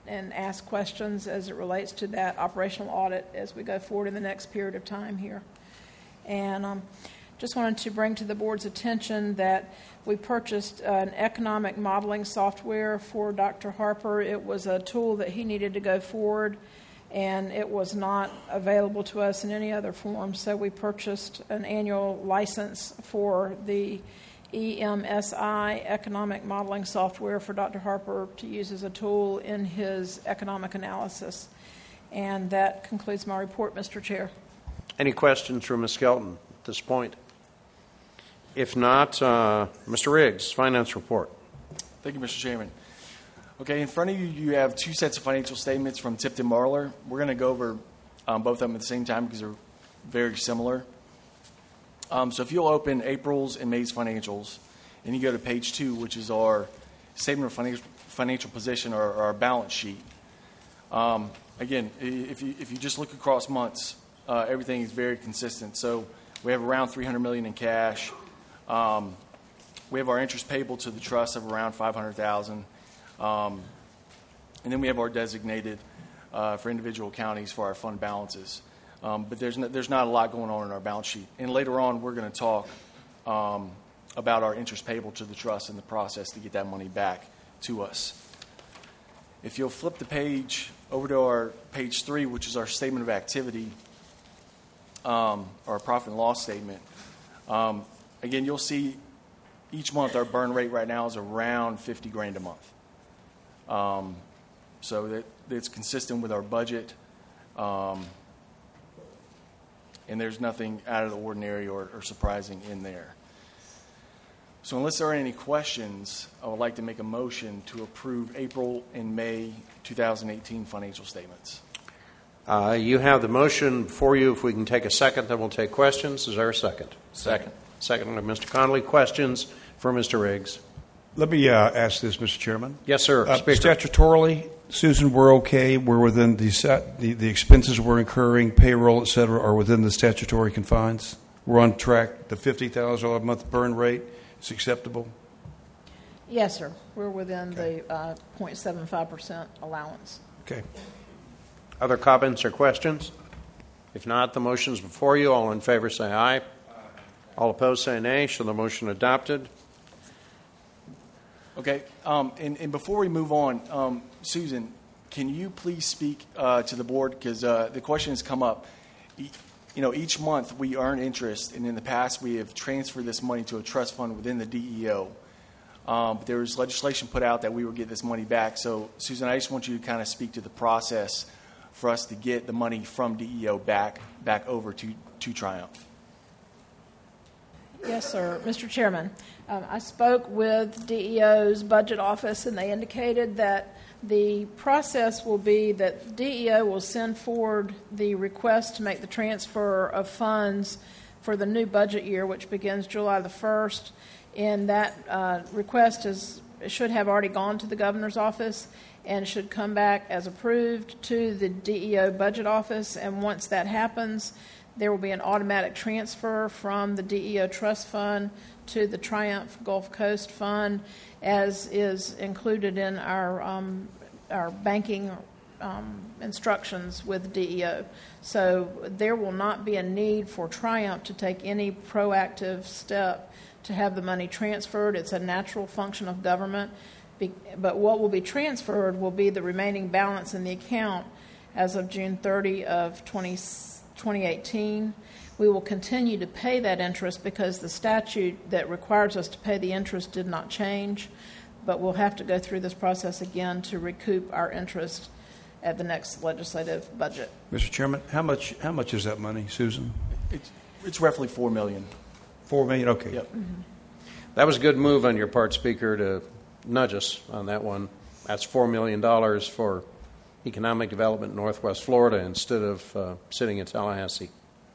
and ask questions as it relates to that operational audit as we go forward in the next period of time here. And um, just wanted to bring to the board's attention that we purchased an economic modeling software for Doctor Harper. It was a tool that he needed to go forward, and it was not available to us in any other form. So we purchased an annual license for the E M S I economic modeling software for Doctor Harper to use as a tool in his economic analysis. And that concludes my report, Mister Chair. Any questions from Miz Skelton at this point? If not, uh, Mister Riggs, Finance Report. Thank you, Mister Chairman. Okay, in front of you, you have two sets of financial statements from Tipton Marler. We're going to go over um, both of them at the same time because they're very similar. Um, so if you'll open April's and May's financials, and you go to page two, which is our statement of financial, financial position or, or our balance sheet. Um, again, if you, if you just look across months, uh, everything is very consistent. So we have around three hundred million dollars in cash. Um, we have our interest payable to the trust of around five hundred thousand dollars. Um, and then we have our designated uh, for individual counties for our fund balances. Um, but there's no, there's not a lot going on in our balance sheet. And later on, we're going to talk um, about our interest payable to the trust and the process to get that money back to us. If you'll flip the page over to our page three, which is our statement of activity, um, our profit and loss statement, um, again, you'll see each month our burn rate right now is around fifty grand a month. Um, so that it's consistent with our budget. Um, and there's nothing out of the ordinary or, or surprising in there. So unless there are any questions, I would like to make a motion to approve April and May twenty eighteen financial statements. Uh, you have the motion before you. If we can take a second, then we'll take questions. Is there a second? Second. Second by Mister Connolly. Questions for Mister Riggs? Let me uh, ask this, Mister Chairman. Yes, sir. Uh, Speaker. Statutorily, Susan, we're okay. We're within the, set, the the expenses we're incurring, payroll, et cetera, are within the statutory confines. We're on track. The fifty thousand dollars a month burn rate is acceptable. Yes, sir. We're within okay. the uh, zero point seven five percent allowance. Okay. Other comments or questions? If not, the motion is before you. All in favor say aye. Aye. All opposed say nay. So the motion adopted. Okay. Um, and, and before we move on, um, Susan, can you please speak uh, to the board? Because uh, the question has come up. E- you know, each month we earn interest, and in the past we have transferred this money to a trust fund within the D E O. Um, but there was legislation put out that we would get this money back. So, Susan, I just want you to kind of speak to the process for us to get the money from D E O back back over to, to Triumph. Yes, sir. Mister Chairman, um, I spoke with D E O's budget office, and they indicated that the process will be that D E O will send forward the request to make the transfer of funds for the new budget year, which begins July the first. And that uh, request is should have already gone to the governor's office and should come back as approved to the D E O budget office. And once that happens, there will be an automatic transfer from the D E O Trust Fund to the Triumph Gulf Coast Fund, as is included in our um, our banking um, instructions with D E O. So there will not be a need for Triumph to take any proactive step to have the money transferred. It's a natural function of government. Be, but what will be transferred will be the remaining balance in the account as of June thirtieth of twenty eighteen. We will continue to pay that interest because the statute that requires us to pay the interest did not change, but we'll have to go through this process again to recoup our interest at the next legislative budget. Mister Chairman, how much how much is that money, Susan? It's, it's roughly four million dollars. Four million, okay. Yep. Mm-hmm. That was a good move on your part, Speaker, to nudge us on that one. That's four million dollars for economic development in Northwest Florida instead of uh, sitting in Tallahassee.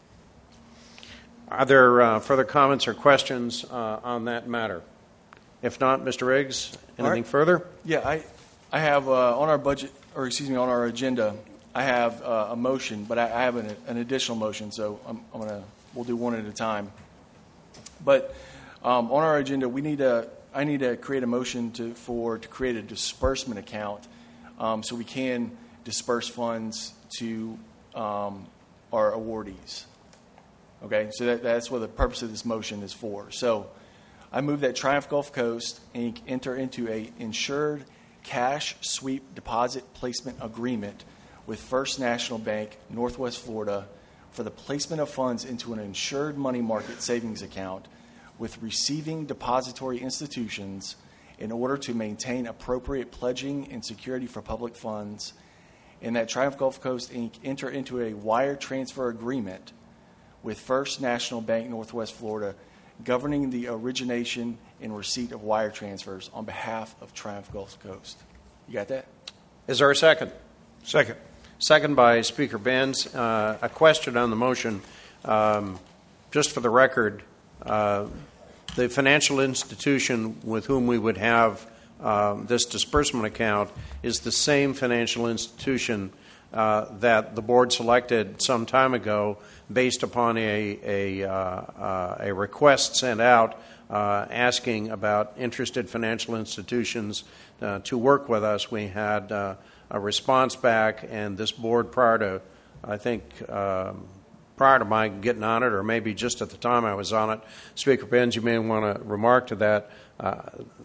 Are there uh, further comments or questions uh, on that matter? If not, Mister Riggs, anything right. further? Yeah, I, I have uh, on our budget, or excuse me, on our agenda, I have uh, a motion, but I, I have an, an additional motion, so I'm, I'm gonna we'll do one at a time. But um, on our agenda, we need to I need to create a motion to for to create a disbursement account um, so we can disperse funds to um, our awardees. Okay, so that, that's what the purpose of this motion is for. So I move that Triumph Gulf Coast, Incorporated enter into a insured cash sweep deposit placement agreement with First National Bank, Northwest Florida, for the placement of funds into an insured money market savings account with receiving depository institutions in order to maintain appropriate pledging and security for public funds, and that Triumph Gulf Coast, Incorporated enter into a wire transfer agreement with First National Bank, Northwest Florida, governing the origination and receipt of wire transfers on behalf of Triumph Gulf Coast. You got that? Is there a second? Second. Second by Speaker Benz. Uh, a question on the motion. Um, just for the record, uh, the financial institution with whom we would have uh, this disbursement account is the same financial institution uh, that the board selected some time ago based upon a, a, uh, uh, a request sent out uh, asking about interested financial institutions uh, to work with us. We had uh, a response back, and this board, prior to, I think, um, prior to my getting on it, or maybe just at the time I was on it, Speaker Benz, you may want to remark to that. Uh,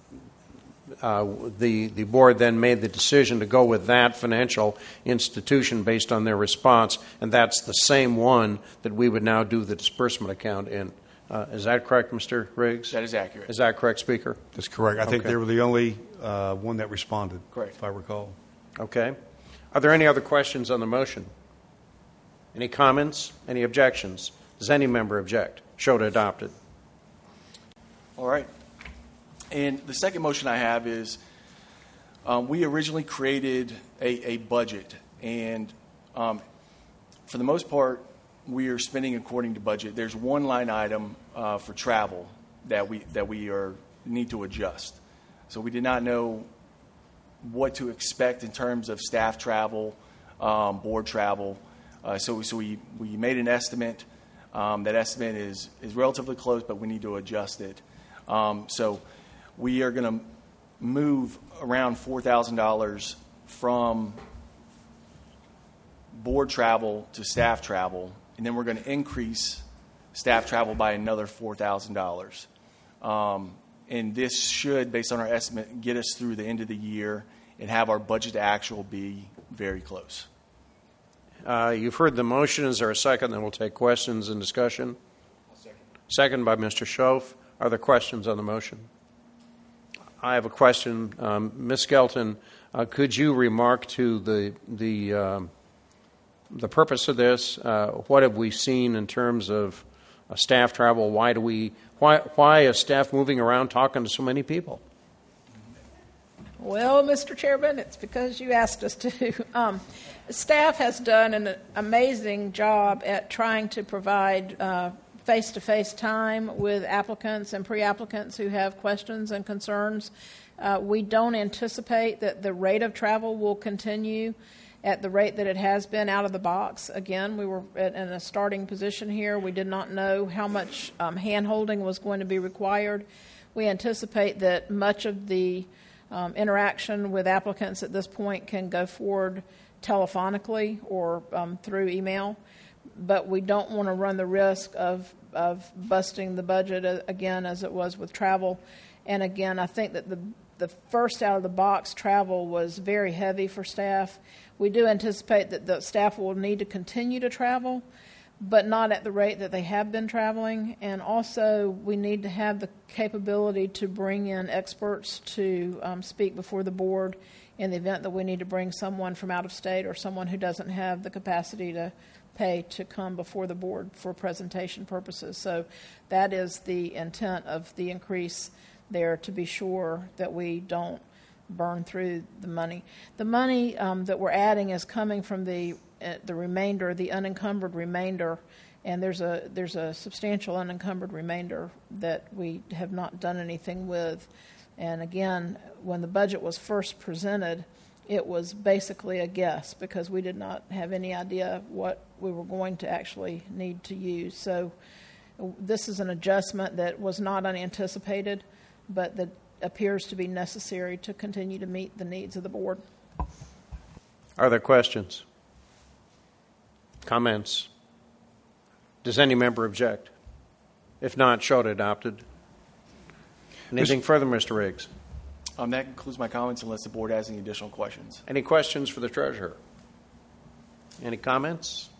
uh, the the board then made the decision to go with that financial institution based on their response, and that's the same one that we would now do the disbursement account in. Uh, is that correct, Mister Riggs? That is accurate. Is that correct, Speaker? That's correct. I think Okay. they were the only uh, one that responded, Correct. if I recall. Okay. Are there any other questions on the motion? Any comments? Any objections? Does any member object? Show to adopted. All right. And the second motion I have is um, we originally created a, a budget, and um, for the most part, we are spending according to budget. There's one line item uh, for travel that we that we are need to adjust. So we did not know what to expect in terms of staff travel, um, board travel. Uh, so so we, we made an estimate. Um, that estimate is, is relatively close, but we need to adjust it. Um, so we are going to move around four thousand dollars from board travel to staff travel, and then we're going to increase staff travel by another four thousand dollars. Um, and this should, based on our estimate, get us through the end of the year and have our budget to actual be very close. Uh, you've heard the motion. Is there a second? Then we'll take questions and discussion. Second. Second by Mister Schoaf. Are there questions on the motion? I have a question. Um, Miz Skelton, uh, could you remark to the the um, the purpose of this? Uh, what have we seen in terms of uh, staff travel? Why do we? Why why is staff moving around talking to so many people? Well, Mister Chairman, it's because you asked us to. Um, staff has done an amazing job at trying to provide uh, face-to-face time with applicants and pre-applicants who have questions and concerns. Uh, we don't anticipate that the rate of travel will continue at the rate that it has been out of the box. Again, we were in a starting position here. We did not know how much um, hand-holding was going to be required. We anticipate that much of the Um, interaction with applicants at this point can go forward telephonically or um, through email, but we don't want to run the risk of, of busting the budget uh, again as it was with travel. And again, I think that the, the first out of the box travel was very heavy for staff. We do anticipate that the staff will need to continue to travel, but not at the rate that they have been traveling. And also, we need to have the capability to bring in experts to um, speak before the board in the event that we need to bring someone from out of state or someone who doesn't have the capacity to pay to come before the board for presentation purposes. So that is the intent of the increase there, to be sure that we don't burn through the money. The money um, that we're adding is coming from the Uh, the remainder, the unencumbered remainder, and there's a there's a substantial unencumbered remainder that we have not done anything with. And again, when the budget was first presented, it was basically a guess because we did not have any idea what we were going to actually need to use. So this is an adjustment that was not unanticipated, but that appears to be necessary to continue to meet the needs of the board. Are there questions? Comments? Does any member object? If not, show it adopted. Anything further, Mister Riggs? Um, that concludes my comments unless the board has any additional questions. Any questions for the treasurer? Any comments?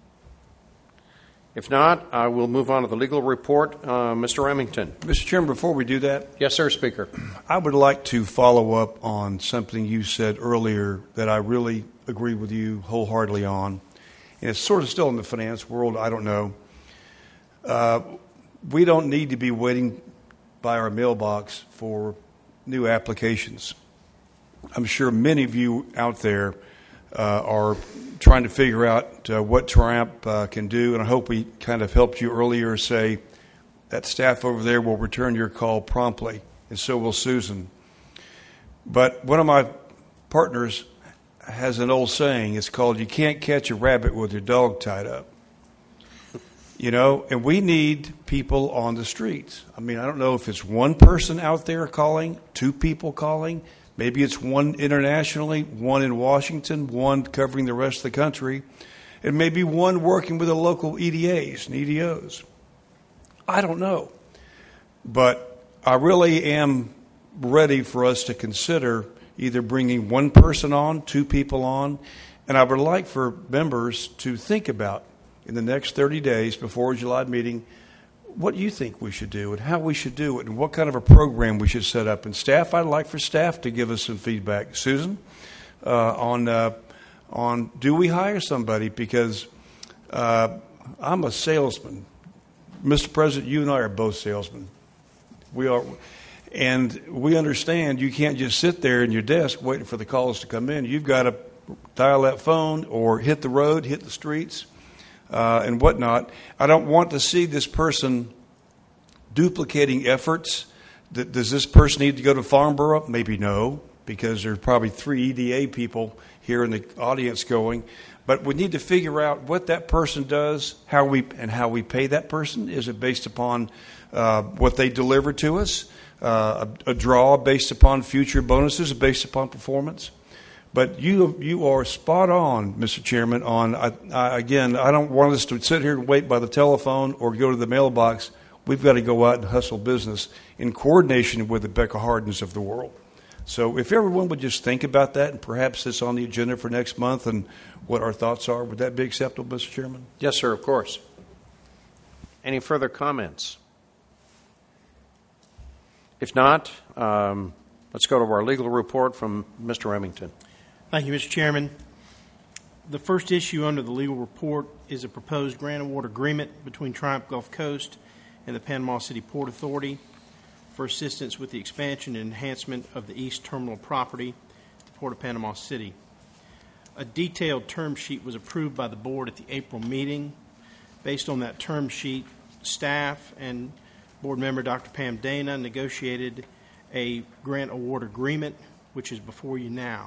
If not, I will move on to the legal report. Uh, Mister Remington. Mister Chairman, before we do that, Yes, sir, Speaker. I would like to follow up on something you said earlier that I really agree with you wholeheartedly on. And it's sort of still in the finance world, I don't know. Uh, we don't need to be waiting by our mailbox for new applications. I'm sure many of you out there uh, are trying to figure out uh, what Triumph uh, can do, and I hope we kind of helped you earlier say that staff over there will return your call promptly, and so will Susan. But one of my partners has an old saying. It's called, you can't catch a rabbit with your dog tied up. You know, and we need people on the streets. I mean, I don't know if it's one person out there calling, two people calling. Maybe it's one internationally, one in Washington, one covering the rest of the country, and maybe one working with the local E D As and E D Os. I don't know. But I really am ready for us to consider either bringing one person on, two people on, and I would like for members to think about in the next thirty days before a July meeting what you think we should do and how we should do it and what kind of a program we should set up. And staff, I'd like for staff to give us some feedback. Susan, uh, on uh, on do we hire somebody? Because uh, I'm a salesman. Mister President, you and I are both salesmen. We are, and we understand you can't just sit there in your desk waiting for the calls to come in. You've got to dial that phone or hit the road, hit the streets, Uh, and whatnot. I don't want to see this person duplicating efforts. Th- does this person need to go to Farnborough? Maybe no, because there's probably three E D A people here in the audience going. But we need to figure out what that person does, how we and how we pay that person. Is it based upon uh, what they deliver to us? Uh, a, a draw based upon future bonuses, based upon performance? But you you are spot on, Mister Chairman, on, I, I, again, I don't want us to sit here and wait by the telephone or go to the mailbox. We've got to go out and hustle business in coordination with the Becca Hardens of the world. So if everyone would just think about that, and perhaps it's on the agenda for next month and what our thoughts are, would that be acceptable, Mister Chairman? Yes, sir, of course. Any further comments? If not, um, let's go to our legal report from Mister Remington. Thank you, Mister Chairman. The first issue under the legal report is a proposed grant award agreement between Triumph Gulf Coast and the Panama City Port Authority for assistance with the expansion and enhancement of the East Terminal property at the Port of Panama City. A detailed term sheet was approved by the board at the April meeting. Based on that term sheet, staff and board member Doctor Pam Dana negotiated a grant award agreement, which is before you now.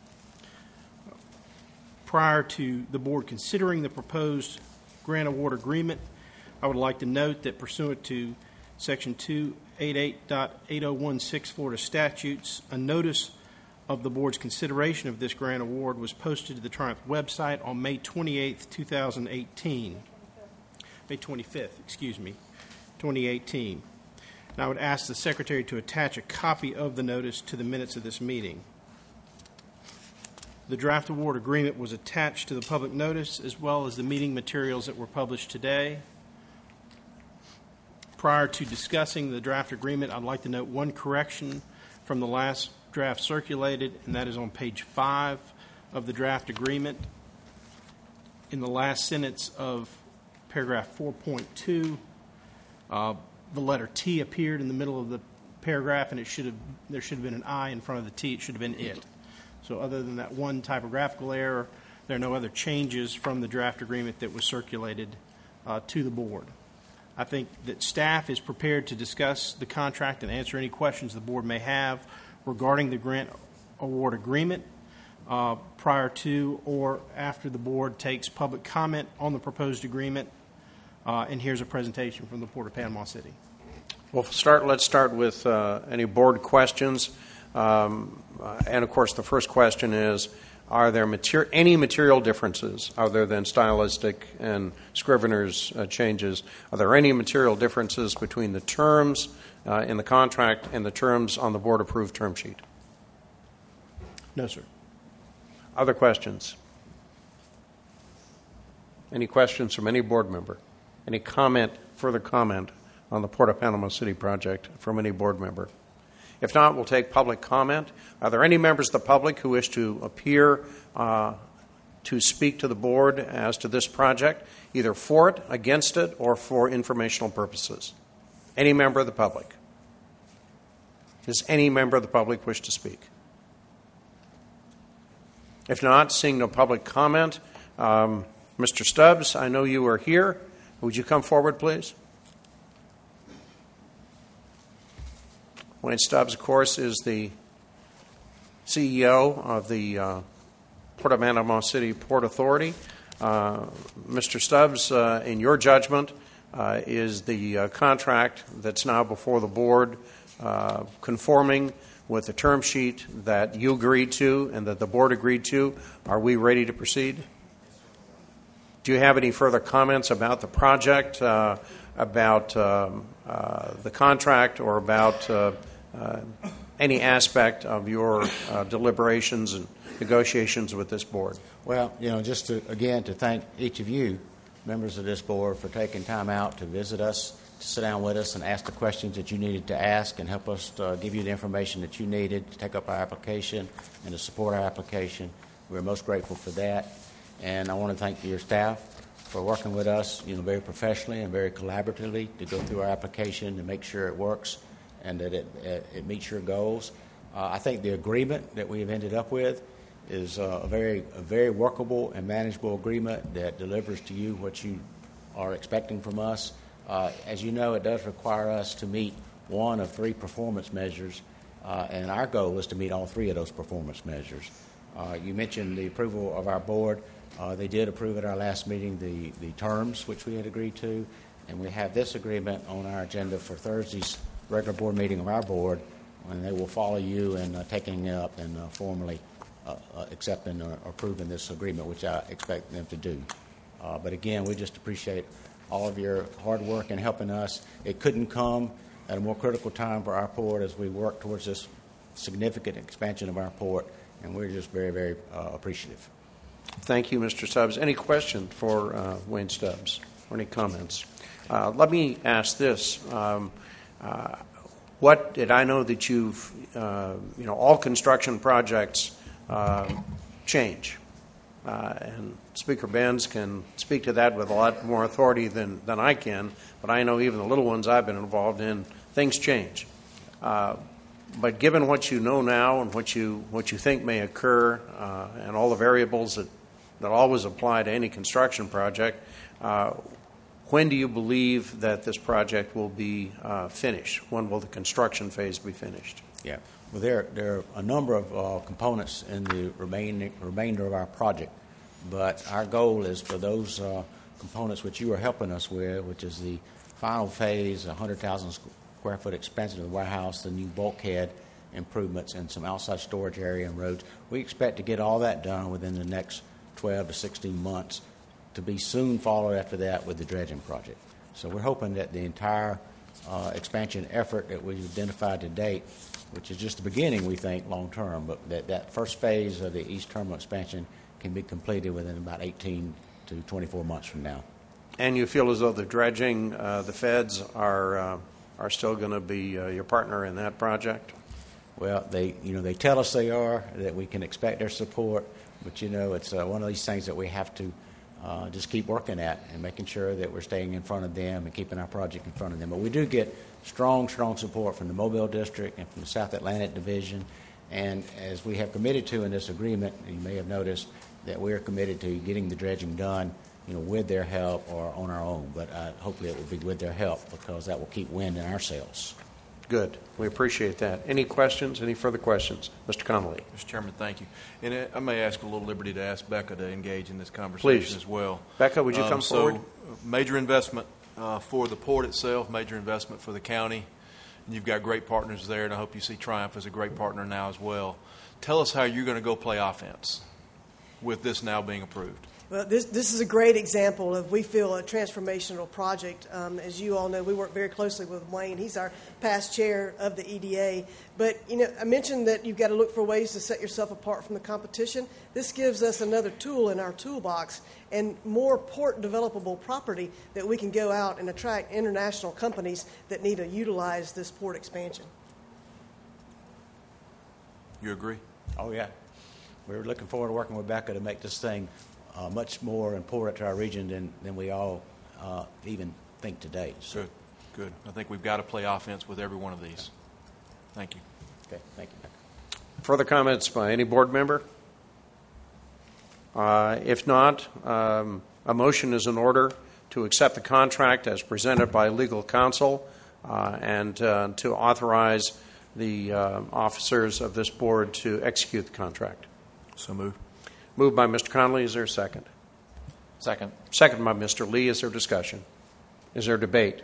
Prior to the board considering the proposed grant award agreement, I would like to note that pursuant to Section two eighty-eight point eight oh one six Florida statutes, a notice of the board's consideration of this grant award was posted to the Triumph website on May twenty-eighth, twenty eighteen. May twenty-fifth, excuse me, twenty eighteen. And I would ask the Secretary to attach a copy of the notice to the minutes of this meeting. The draft award agreement was attached to the public notice as well as the meeting materials that were published today. Prior to discussing the draft agreement, I'd like to note one correction from the last draft circulated, and that is on page five of the draft agreement. In the last sentence of paragraph four point two, uh, the letter T appeared in the middle of the paragraph, and it should have there should have been an I in front of the T. It should have been it. So other than that one typographical error, there are no other changes from the draft agreement that was circulated uh, to the board. I think that staff is prepared to discuss the contract and answer any questions the board may have regarding the grant award agreement uh, prior to or after the board takes public comment on the proposed agreement. Uh, and here's a presentation from the Port of Panama City. Well, start. Let's start with uh, any board questions. Um, uh, and, of course, the first question is, are there mater- any material differences other than stylistic and Scrivener's uh, changes? Are there any material differences between the terms uh, in the contract and the terms on the board-approved term sheet? No, sir. Other questions? Any questions from any board member? Any comment, further comment on the Port of Panama City project from any board member? If not, we'll take public comment. Are there any members of the public who wish to appear uh, to speak to the board as to this project, either for it, against it, or for informational purposes? Any member of the public? Does any member of the public wish to speak? If not, seeing no public comment, um, Mister Stubbs, I know you are here. Would you come forward, please? Wayne Stubbs, of course, is the C E O of the uh, Port of Panama City Port Authority. Uh, Mister Stubbs, uh, in your judgment, uh, is the uh, contract that's now before the board uh, conforming with the term sheet that you agreed to and that the board agreed to? Are we ready to proceed? Do you have any further comments about the project, uh, about um, uh, the contract, or about uh, uh, any aspect of your uh, deliberations and negotiations with this board? Well, you know, just to, again, to thank each of you, members of this board, for taking time out to visit us, to sit down with us and ask the questions that you needed to ask and help us uh, give you the information that you needed to take up our application and to support our application. We're most grateful for that. And I want to thank your staff for working with us, you know, very professionally and very collaboratively to go through our application to make sure it works and that it, it, it meets your goals. Uh, I think the agreement that we have ended up with is uh, a very a very workable and manageable agreement that delivers to you what you are expecting from us. Uh, as you know, it does require us to meet one of three performance measures, uh, and our goal is to meet all three of those performance measures. Uh, you mentioned the approval of our board. Uh, they did approve at our last meeting the, the terms which we had agreed to, and we have this agreement on our agenda for Thursday's regular board meeting of our board, and they will follow you in uh, taking it up and uh, formally uh, uh, accepting or approving this agreement, which I expect them to do. Uh, but again, we just appreciate all of your hard work in helping us. It couldn't come at a more critical time for our port as we work towards this significant expansion of our port, and we're just very, very uh, appreciative. Thank you, Mister Stubbs. Any question for uh, Wayne Stubbs or any comments? Uh, let me ask this. Um, uh, what did I know that you've, uh, you know, all construction projects uh, change? Uh, and Speaker Benz can speak to that with a lot more authority than, than I can, but I know even the little ones I've been involved in, things change. Uh, but given what you know now and what you what you think may occur uh, and all the variables that, that always apply to any construction project, uh, when do you believe that this project will be uh, finished? When will the construction phase be finished? Yeah. Well, there, there are a number of uh, components in the remaining, remainder of our project, but our goal is for those uh, components which you are helping us with, which is the final phase, one hundred thousand square foot expansion of the warehouse, the new bulkhead improvements, and some outside storage area and roads. We expect to get all that done within the next twelve to sixteen months, to be soon followed after that with the dredging project. So we're hoping that the entire uh, expansion effort that we've identified to date, which is just the beginning, we think, long term, but that, that first phase of the East Terminal expansion can be completed within about eighteen to twenty-four months from now. And you feel as though the dredging, uh, the feds are uh, are still going to be uh, your partner in that project? Well, they you know they tell us they are, that we can expect their support, but you know it's uh, one of these things that we have to uh, just keep working at and making sure that we're staying in front of them and keeping our project in front of them. But we do get strong, strong support from the Mobile District and from the South Atlantic Division. And as we have committed to in this agreement, you may have noticed that we are committed to getting the dredging done, you know, with their help or on our own. But uh, hopefully it will be with their help, because that will keep wind in our sails. Good. We appreciate that. Any questions? Any further questions? Mister Connolly. Mister Chairman, thank you. And uh, I may ask a little liberty to ask Becca to engage in this conversation Please. as well. Becca, would you come um, so, forward? Uh, major investment uh, for the port itself, major investment for the county. And you've got great partners there, and I hope you see Triumph as a great partner now as well. Tell us how you're going to go play offense. with this now being approved? Well, this, this is a great example of, we feel, a transformational project. Um, as you all know, we work very closely with Wayne. He's our past chair of the E D A. But, you know, I mentioned that you've got to look for ways to set yourself apart from the competition. This gives us another tool in our toolbox and more port developable property that we can go out and attract international companies that need to utilize this port expansion. You agree? Oh, yeah. We're looking forward to working with Becca to make this thing uh, much more important to our region than, than we all uh, even think to date. So. Good, good. I think we've got to play offense with every one of these. Thank you. Okay, thank you, Becca. Further comments by any board member? Uh, if not, um, a motion is in order to accept the contract as presented by legal counsel uh, and uh, to authorize the uh, officers of this board to execute the contract. So moved. Moved by Mister Connolly. Is there a second? Second. Second by Mister Lee. Is there discussion? Is there debate?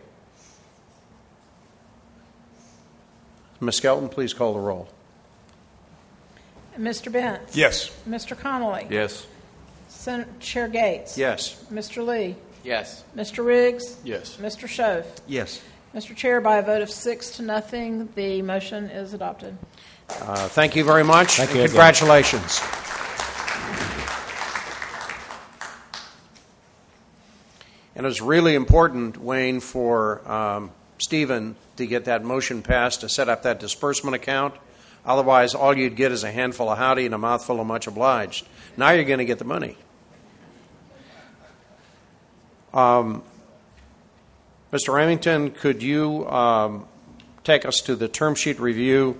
Miz Skelton, please call the roll. Mister Benz? Yes. Mister Connolly? Yes. Sen- Chair Gates? Yes. Mister Lee? Yes. Mister Riggs? Yes. Mister Schoaf? Yes. Mister Chair, by a vote of six to nothing, the motion is adopted. Uh, thank you very much. Thank and you. Congratulations. And it's really important, Wayne, for um, Stephen to get that motion passed to set up that disbursement account. Otherwise, all you'd get is a handful of howdy and a mouthful of much obliged. Now you're going to get the money. Um, Mister Remington, could you um, take us to the term sheet review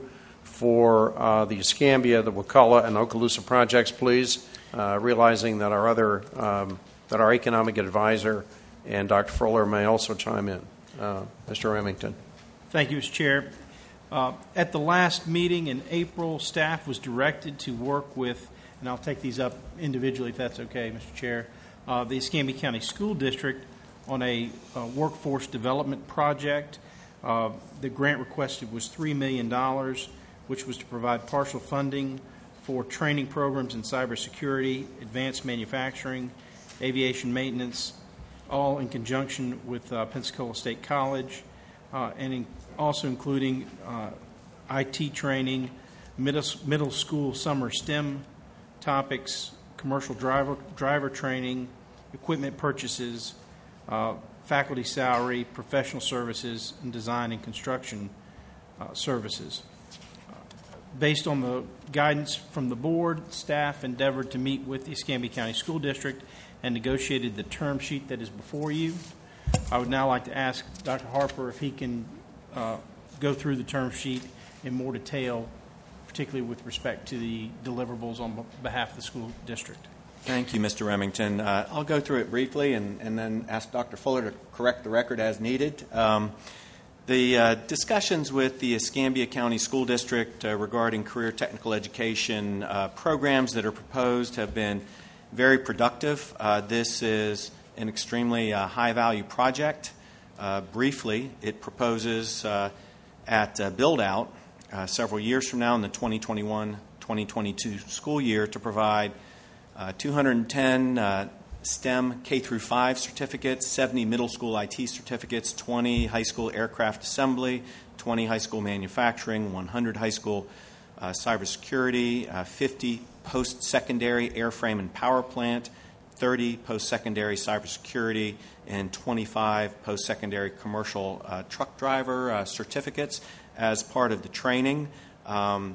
for uh, the Escambia, the Wakulla, and Okaloosa projects, please, uh, realizing that our other, um, that our economic advisor and Doctor Fuller may also chime in. Uh, Mister Remington. Thank you, Mister Chair. Uh, at the last meeting in April, staff was directed to work with, and I'll take these up individually if that's okay, Mister Chair, uh, the Escambia County School District on a uh, workforce development project. Uh, the grant requested was three million dollars, which was to provide partial funding for training programs in cybersecurity, advanced manufacturing, aviation maintenance, all in conjunction with uh, Pensacola State College, uh, and in, also including uh, I T training, middle, middle school summer STEM topics, commercial driver, driver training, equipment purchases, uh, faculty salary, professional services, and design and construction uh, services. Uh, based on the guidance from the board, staff endeavored to meet with the Escambia County School District and negotiated the term sheet that is before you. I would now like to ask Doctor Harper if he can uh, go through the term sheet in more detail, particularly with respect to the deliverables on behalf of the school district. Thank you, Mister Remington. Uh, I'll go through it briefly and, and then ask Doctor Fuller to correct the record as needed. Um, the uh, discussions with the Escambia County School District uh, regarding career technical education uh, programs that are proposed have been very productive. Uh, this is an extremely uh, high-value project. Uh, briefly, it proposes uh, at uh, build-out uh, several years from now in the twenty twenty-one twenty twenty-two school year to provide uh, two hundred ten uh, STEM K through five certificates, seventy middle school I T certificates, twenty high school aircraft assembly, twenty high school manufacturing, one hundred high school uh, cybersecurity, uh, fifty post-secondary airframe and power plant, thirty post-secondary cybersecurity, and twenty-five post-secondary commercial uh, truck driver uh, certificates as part of the training. Um,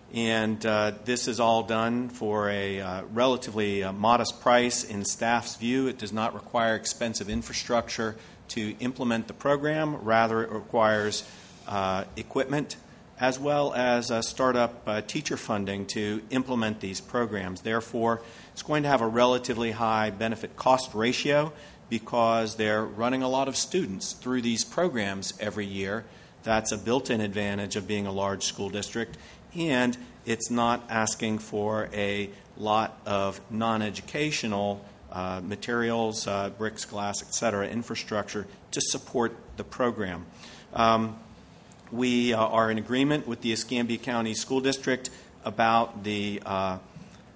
and uh, this is all done for a uh, relatively uh, modest price. In staff's view, it does not require expensive infrastructure to implement the program. Rather, it requires uh, equipment as well as uh, startup uh, teacher funding to implement these programs. Therefore, it's going to have a relatively high benefit-cost ratio because they're running a lot of students through these programs every year. That's a built-in advantage of being a large school district, and it's not asking for a lot of non-educational uh, materials, uh, bricks, glass, et cetera, infrastructure to support the program. Um, We uh, are in agreement with the Escambia County School District about the uh,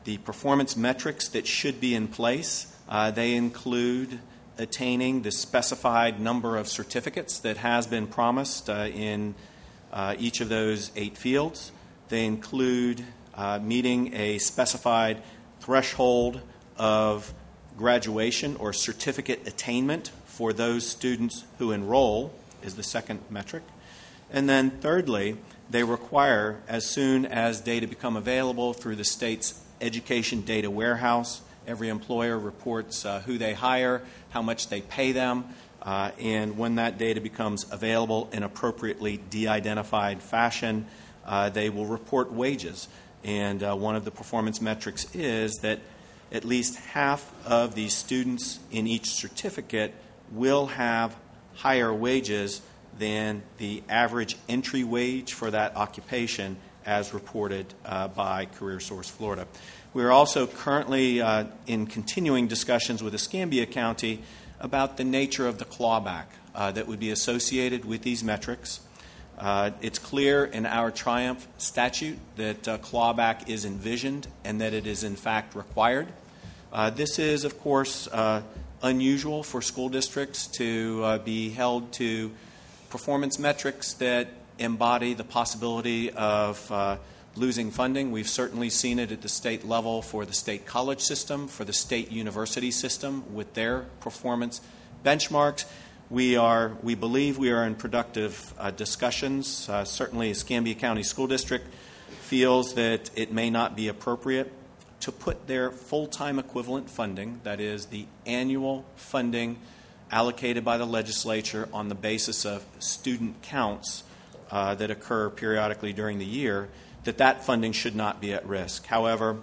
the performance metrics that should be in place, uh, they include attaining the specified number of certificates that has been promised uh, in uh, each of those eight fields. They include uh, meeting a specified threshold of graduation or certificate attainment for those students who enroll, is the second metric. And then thirdly, they require, as soon as data become available through the state's education data warehouse, every employer reports uh, who they hire, how much they pay them, uh, and when that data becomes available in appropriately de-identified fashion, uh, they will report wages. And uh, one of the performance metrics is that at least half of the students in each certificate will have higher wages than the average entry wage for that occupation as reported uh, by CareerSource Florida. We are also currently uh, in continuing discussions with Escambia County about the nature of the clawback uh, that would be associated with these metrics. Uh, it's clear in our Triumph statute that uh, clawback is envisioned and that it is in fact required. Uh, this is, of course, uh, unusual for school districts to uh, be held to performance metrics that embody the possibility of uh, losing funding. We've certainly seen it at the state level for the state college system, for the state university system with their performance benchmarks. We are, we believe we are in productive uh, discussions. Uh, certainly, Escambia County School District feels that it may not be appropriate to put their full-time equivalent funding, that is, the annual funding allocated by the legislature on the basis of student counts uh, that occur periodically during the year, that that funding should not be at risk. However,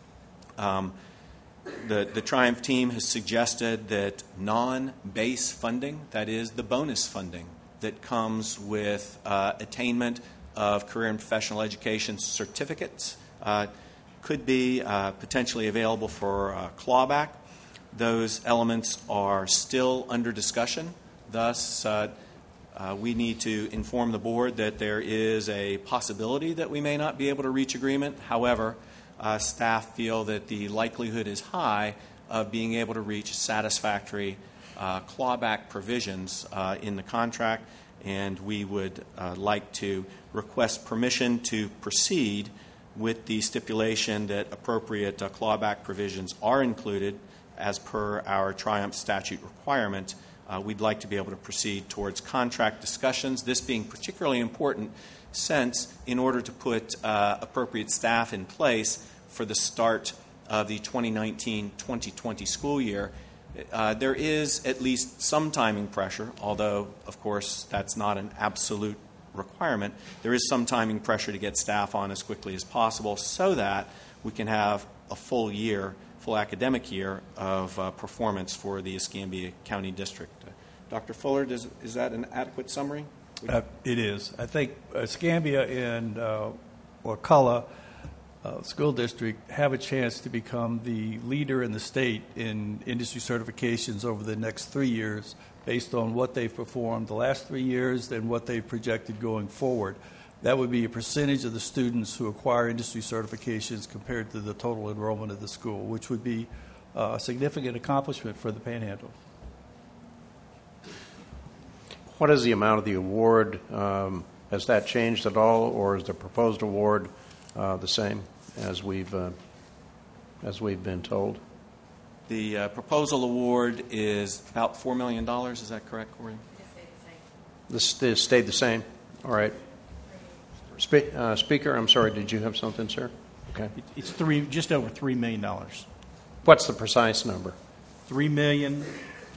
um, the, the Triumph team has suggested that non-base funding, that is the bonus funding that comes with uh, attainment of career and professional education certificates, uh, could be uh, potentially available for uh, clawback. Those elements are still under discussion. Thus, uh, uh, we need to inform the board that there is a possibility that we may not be able to reach agreement. However, uh, staff feel that the likelihood is high of being able to reach satisfactory uh, clawback provisions uh, in the contract, and we would uh, like to request permission to proceed with the stipulation that appropriate uh, clawback provisions are included as per our Triumph statute requirement. Uh, we'd like to be able to proceed towards contract discussions, this being particularly important since in order to put uh, appropriate staff in place for the start of the twenty nineteen twenty twenty school year, uh, there is at least some timing pressure, although, of course, that's not an absolute requirement. There is some timing pressure to get staff on as quickly as possible so that we can have a full year, full academic year of uh, performance for the Escambia County District. Uh, Doctor Fuller, does, is that an adequate summary? Uh, it is. I think Escambia and uh, or Culla uh, School District have a chance to become the leader in the state in industry certifications over the next three years based on what they've performed the last three years and what they've projected going forward. That would be a percentage of the students who acquire industry certifications compared to the total enrollment of the school, which would be uh, a significant accomplishment for the Panhandle. What is the amount of the award? Um, has that changed at all, or is the proposed award uh, the same as we've uh, as we've been told? The uh, proposal award is about four million dollars. Is that correct, Corey? This it stayed the same. All right. Spe- uh, speaker, I'm sorry. Did you have something, sir? Okay. It's three, just over three million dollars. What's the precise number? Three million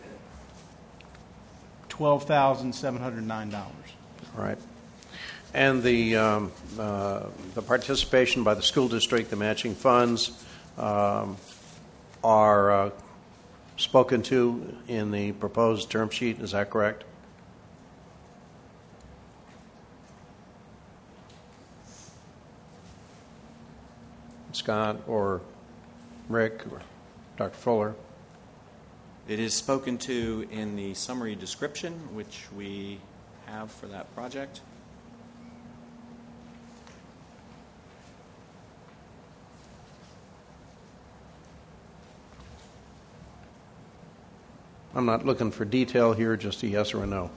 twelve thousand seven hundred nine dollars. All right. And the um, uh, the participation by the school district, the matching funds, um, are uh, spoken to in the proposed term sheet. Is that correct? Scott or Rick or Doctor Fuller? It is spoken to in the summary description, which we have for that project. I'm not looking for detail here, just a yes or a no.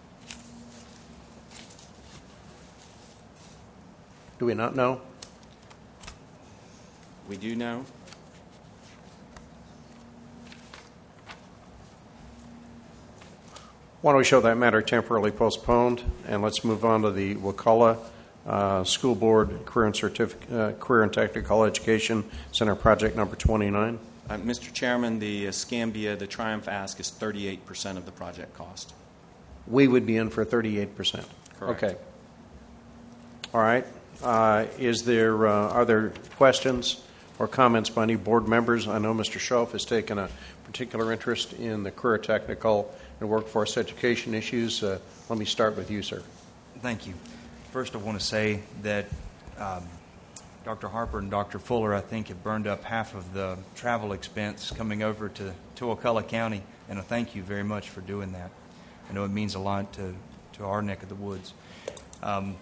Do we not know? We do know. Why don't we show that matter temporarily postponed, and let's move on to the Wakulla uh, School Board Career and, Certific- uh, Career and Technical Education Center project number twenty-nine. Uh, Mister Chairman, the Escambia, the Triumph Ask is thirty-eight percent of the project cost. We would be in for thirty-eight percent. Correct. Okay. All right. Uh, is there uh, are there questions or comments by any board members? I know Mister Schoaf has taken a particular interest in the career technical and workforce education issues. Uh, let me start with you, sir. Thank you. First, I want to say that um, Doctor Harper and Doctor Fuller, I think, have burned up half of the travel expense coming over to, to Wakulla County, and I thank you very much for doing that. I know it means a lot to, to our neck of the woods. Um,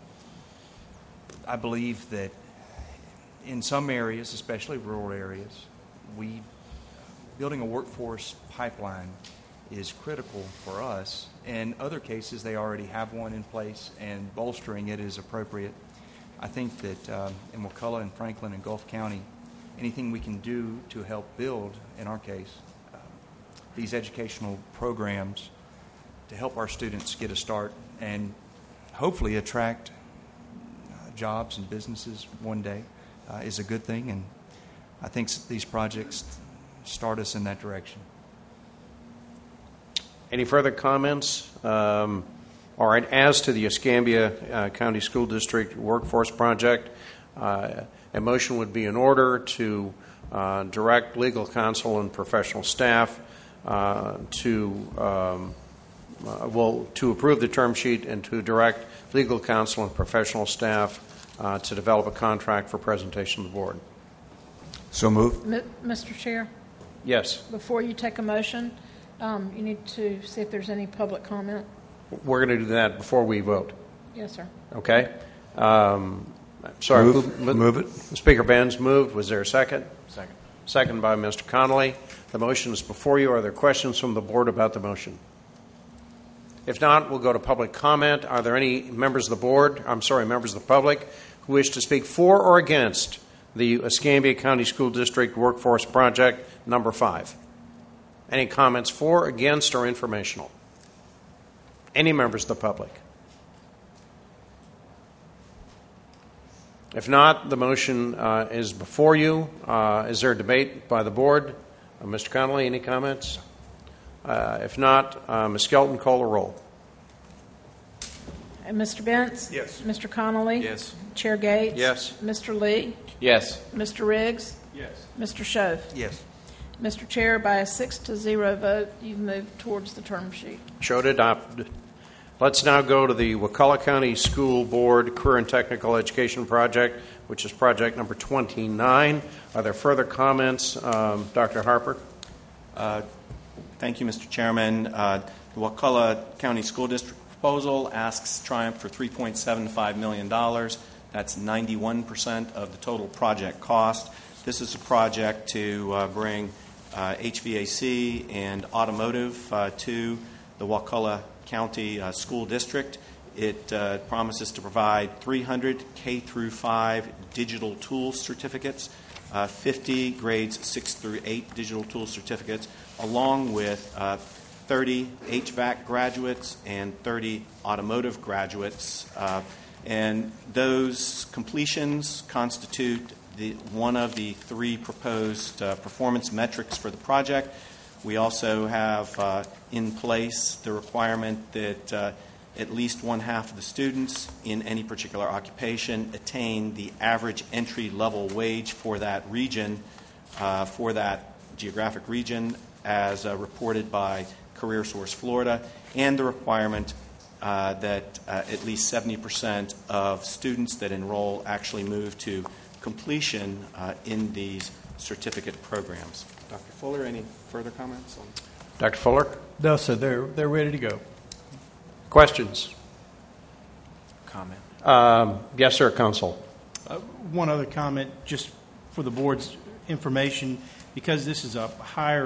I believe that in some areas, especially rural areas, we building a workforce pipeline is critical for us. In other cases, they already have one in place, and bolstering it is appropriate. I think that um, in Wakulla and Franklin and Gulf County, anything we can do to help build, in our case, uh, these educational programs to help our students get a start and hopefully attract uh, jobs and businesses one day uh, is a good thing, and I think these projects start us in that direction. Any further comments? Um, all right. As to the Escambia uh, County School District Workforce Project, uh, a motion would be in order to uh, direct legal counsel and professional staff uh, to um, uh, well to approve the term sheet and to direct legal counsel and professional staff uh, to develop a contract for presentation to the board. So moved. M- Mister Chair, Yes. before you take a motion, um, you need to see if there's any public comment. We're going to do that before we vote. Yes, sir. Okay. Um, sorry. Move, move it. Speaker Benz moved. Was there a second? Second. Second by Mister Connolly. The motion is before you. Are there questions from the board about the motion? If not, we'll go to public comment. Are there any members of the board, I'm sorry, members of the public, who wish to speak for or against the Escambia County School District Workforce Project number five? Any comments for, against, or informational? Any members of the public? If not, the motion uh, is before you. Uh, is there a debate by the board? Uh, Mister Connolly, any comments? Uh, if not, uh, Miz Skelton, call the roll. And Mister Bentz? Yes. Mister Connolly? Yes. Chair Gates? Yes. Mister Lee? Yes. Mister Riggs? Yes. Mister Schoaf? Yes. Mister Chair, by a six to zero vote, you've moved towards the term sheet. Showed adopted. Let's now go to the Wakulla County School Board Career and Technical Education Project, which is project number twenty-nine. Are there further comments? Um, Doctor Harper? Uh, thank you, Mister Chairman. Uh, the Wakulla County School District proposal asks Triumph for three point seven five million dollars. That's ninety-one percent of the total project cost. This is a project to uh, bring uh, H V A C and automotive uh, to the Wakulla County uh, School District. It uh, promises to provide three hundred K through five digital tools certificates, uh, fifty grades six through eight digital tools certificates, along with uh, thirty H V A C graduates and thirty automotive graduates. Uh, and those completions constitute the, one of the three proposed uh, performance metrics for the project. We also have uh, in place the requirement that uh, at least one half of the students in any particular occupation attain the average entry-level wage for that region, uh, for that geographic region, as uh, reported by CareerSource Florida, and the requirement uh, that uh, at least seventy percent of students that enroll actually move to completion uh, in these certificate programs. Doctor Fuller, any further comments on? Doctor Fuller? No, sir. They're they're ready to go. Questions? Comment. Um, yes, sir, Counsel. Uh, one other comment, just for the board's information, because this is a higher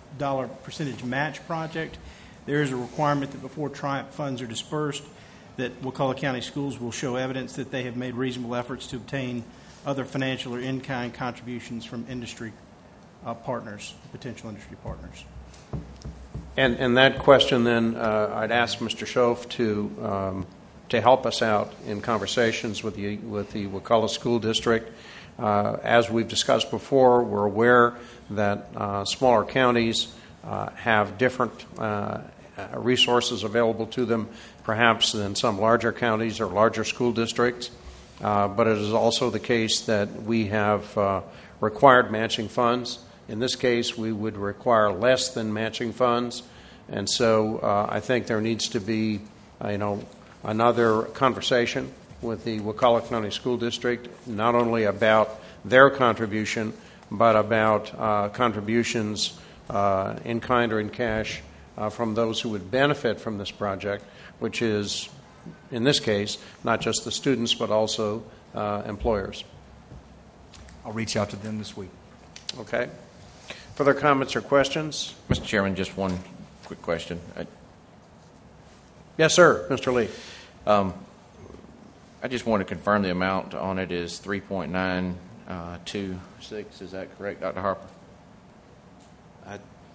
dollar percentage match project. There is a requirement that before Triumph funds are dispersed, that Wakulla County Schools will show evidence that they have made reasonable efforts to obtain other financial or in-kind contributions from industry uh, partners, potential industry partners. And, and that question then, uh, I'd ask Mister Schoaf to um, to help us out in conversations with the with the Wakulla School District. Uh, as we've discussed before, we're aware that uh, smaller counties uh, have different uh, resources available to them, perhaps than some larger counties or larger school districts. Uh, but it is also the case that we have uh, required matching funds. In this case, we would require less than matching funds, and so uh, I think there needs to be, uh, you know, another conversation with the Wakulla County School District, not only about their contribution, but about uh, contributions uh, in kind or in cash uh, from those who would benefit from this project, which is, in this case, not just the students, but also uh, employers. I'll reach out to them this week. Okay. Further comments or questions? Mister Chairman, just one quick question. I, yes, sir. Mister Lee. Um, I just want to confirm the amount on it is three point nine two six. Is that correct, Doctor Harper? Uh,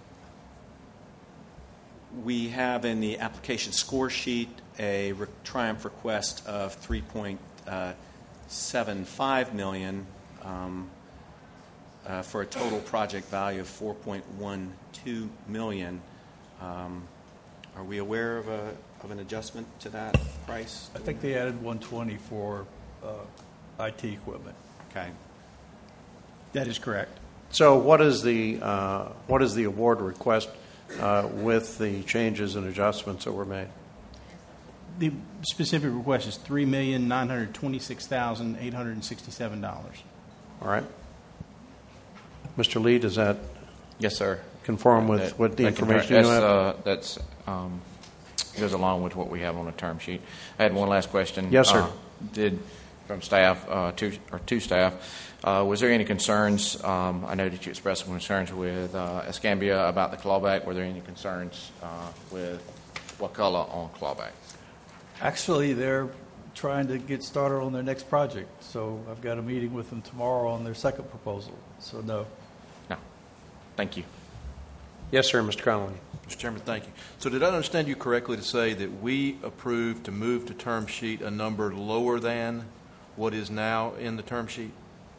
we have in the application score sheet a re- Triumph request of three point seven five million dollars um, uh, for a total project value of four point one two million dollars. Um, are we aware of a of an adjustment to that price? I think they added one twenty for uh, I T equipment. Okay. That is correct. So what is the uh, what is the award request uh, with the changes and adjustments that were made? The specific request is three million nine hundred twenty-six thousand eight hundred sixty-seven dollars. All right. Mister Lee, does that yes, sir. conform with that, what the that information that's, you have? Uh, that's um, goes along with what we have on the term sheet. I had one last question. Yes, sir. Uh, did from staff uh, to or to staff, uh, was there any concerns? Um, I know that you expressed some concerns with uh, Escambia about the clawback. Were there any concerns uh, with Wakulla on clawback? Actually, they're trying to get started on their next project, so I've got a meeting with them tomorrow on their second proposal. So no. No. Thank you. Yes, sir, Mister Connolly. Mister Chairman, thank you. So did I understand you correctly to say that we approved to move to term sheet a number lower than what is now in the term sheet?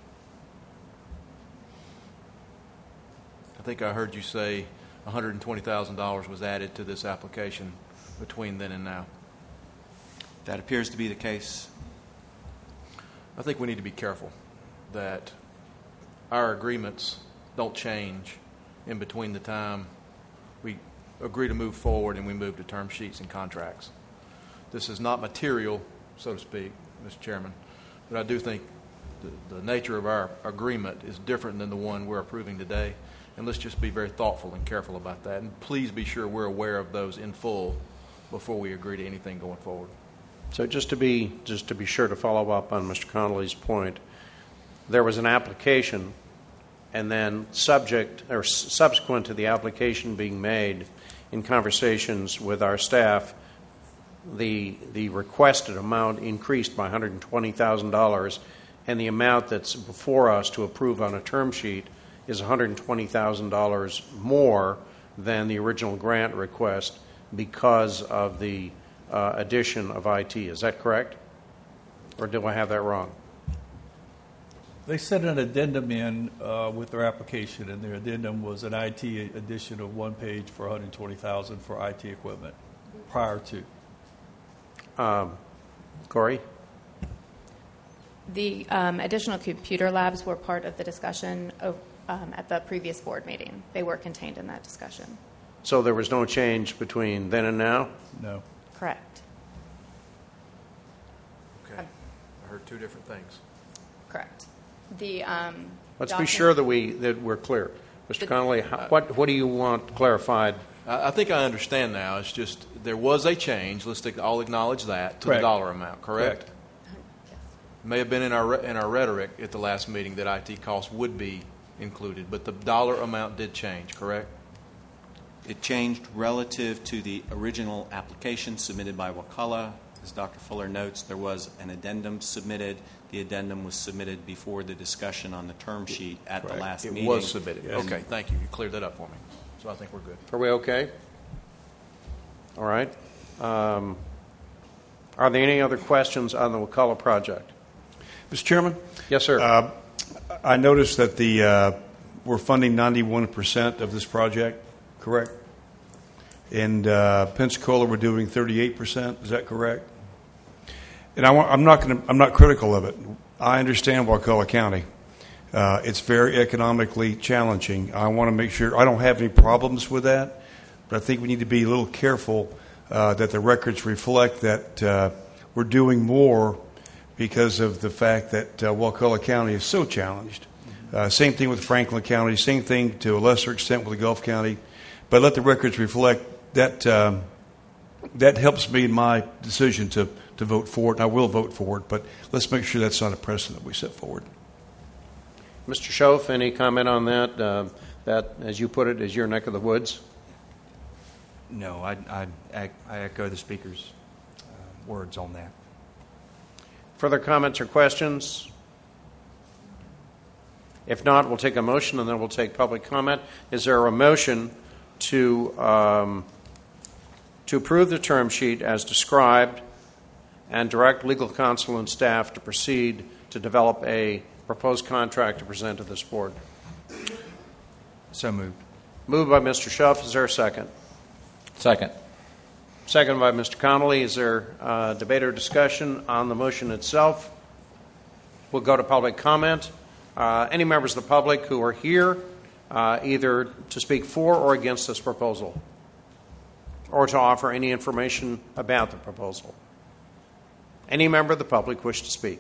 I think I heard you say one hundred twenty thousand dollars was added to this application between then and now. That appears to be the case. I think we need to be careful that our agreements don't change in between the time we agree to move forward and we move to term sheets and contracts. This is not material, so to speak, Mister Chairman, but I do think the, the nature of our agreement is different than the one we're approving today, and let's just be very thoughtful and careful about that, and please be sure we're aware of those in full before we agree to anything going forward. So just to be just to be sure to follow up on Mister Connolly's point, there was an application, and then subject or s- subsequent to the application being made, in conversations with our staff, the the requested amount increased by one hundred twenty thousand dollars, and the amount that's before us to approve on a term sheet is one hundred twenty thousand dollars more than the original grant request because of the uh, addition of I T. Is that correct? Or do I have that wrong? They sent an addendum in uh, with their application, and their addendum was an I T addition of one page for one hundred twenty thousand dollars for I T equipment prior to. Um, Corey? The um, additional computer labs were part of the discussion of, um, at the previous board meeting. They were contained in that discussion. So there was no change between then and now? No. Correct. Okay. I heard two different things. Correct. The um, Let's document- be sure that we that we're clear. Mister The- Connolly, how, what what do you want clarified? I I think I understand now. It's just there was a change. Let's take, I'll acknowledge that to Correct. the dollar amount. Correct? Correct. May have been in our re- in our rhetoric at the last meeting that I T costs would be included, but the dollar amount did change. Correct? It changed relative to the original application submitted by Wakulla. As Doctor Fuller notes, there was an addendum submitted. The addendum was submitted before the discussion on the term sheet at Correct. the last it meeting. It was submitted. Yes. Okay, thank you. You cleared that up for me. So I think we're good. Are we okay? All right. Um, are there any other questions on the Wakulla project? Mister Chairman? Yes, sir. Uh, I noticed that the uh, we're funding ninety-one percent of this project, correct? And uh, Pensacola, we're doing thirty-eight percent. Is that correct? And I want, I'm not going to. I'm not critical of it. I understand Wakulla County. Uh, it's very economically challenging. I want to make sure I don't have any problems with that, but I think we need to be a little careful uh, that the records reflect that uh, we're doing more because of the fact that uh, Wakulla County is so challenged. Uh, same thing with Franklin County. Same thing to a lesser extent with the Gulf County. But let the records reflect that. Um, that helps me in my decision to, to vote for it, and I will vote for it. But let's make sure that's not a precedent we set forward. Mister Schoaf, any comment on that? Uh, that, as you put it, is your neck of the woods? No, I, I, I echo the speaker's uh, words on that. Further comments or questions? If not, we'll take a motion and then we'll take public comment. Is there a motion to um, to approve the term sheet as described and direct legal counsel and staff to proceed to develop a proposed contract to present to this board? So moved. Moved by Mister Schuff. Is there a second? Second. Second by Mister Connolly. Is there uh, debate or discussion on the motion itself? We'll go to public comment. Uh, any members of the public who are here uh, either to speak for or against this proposal or to offer any information about the proposal? Any member of the public wish to speak?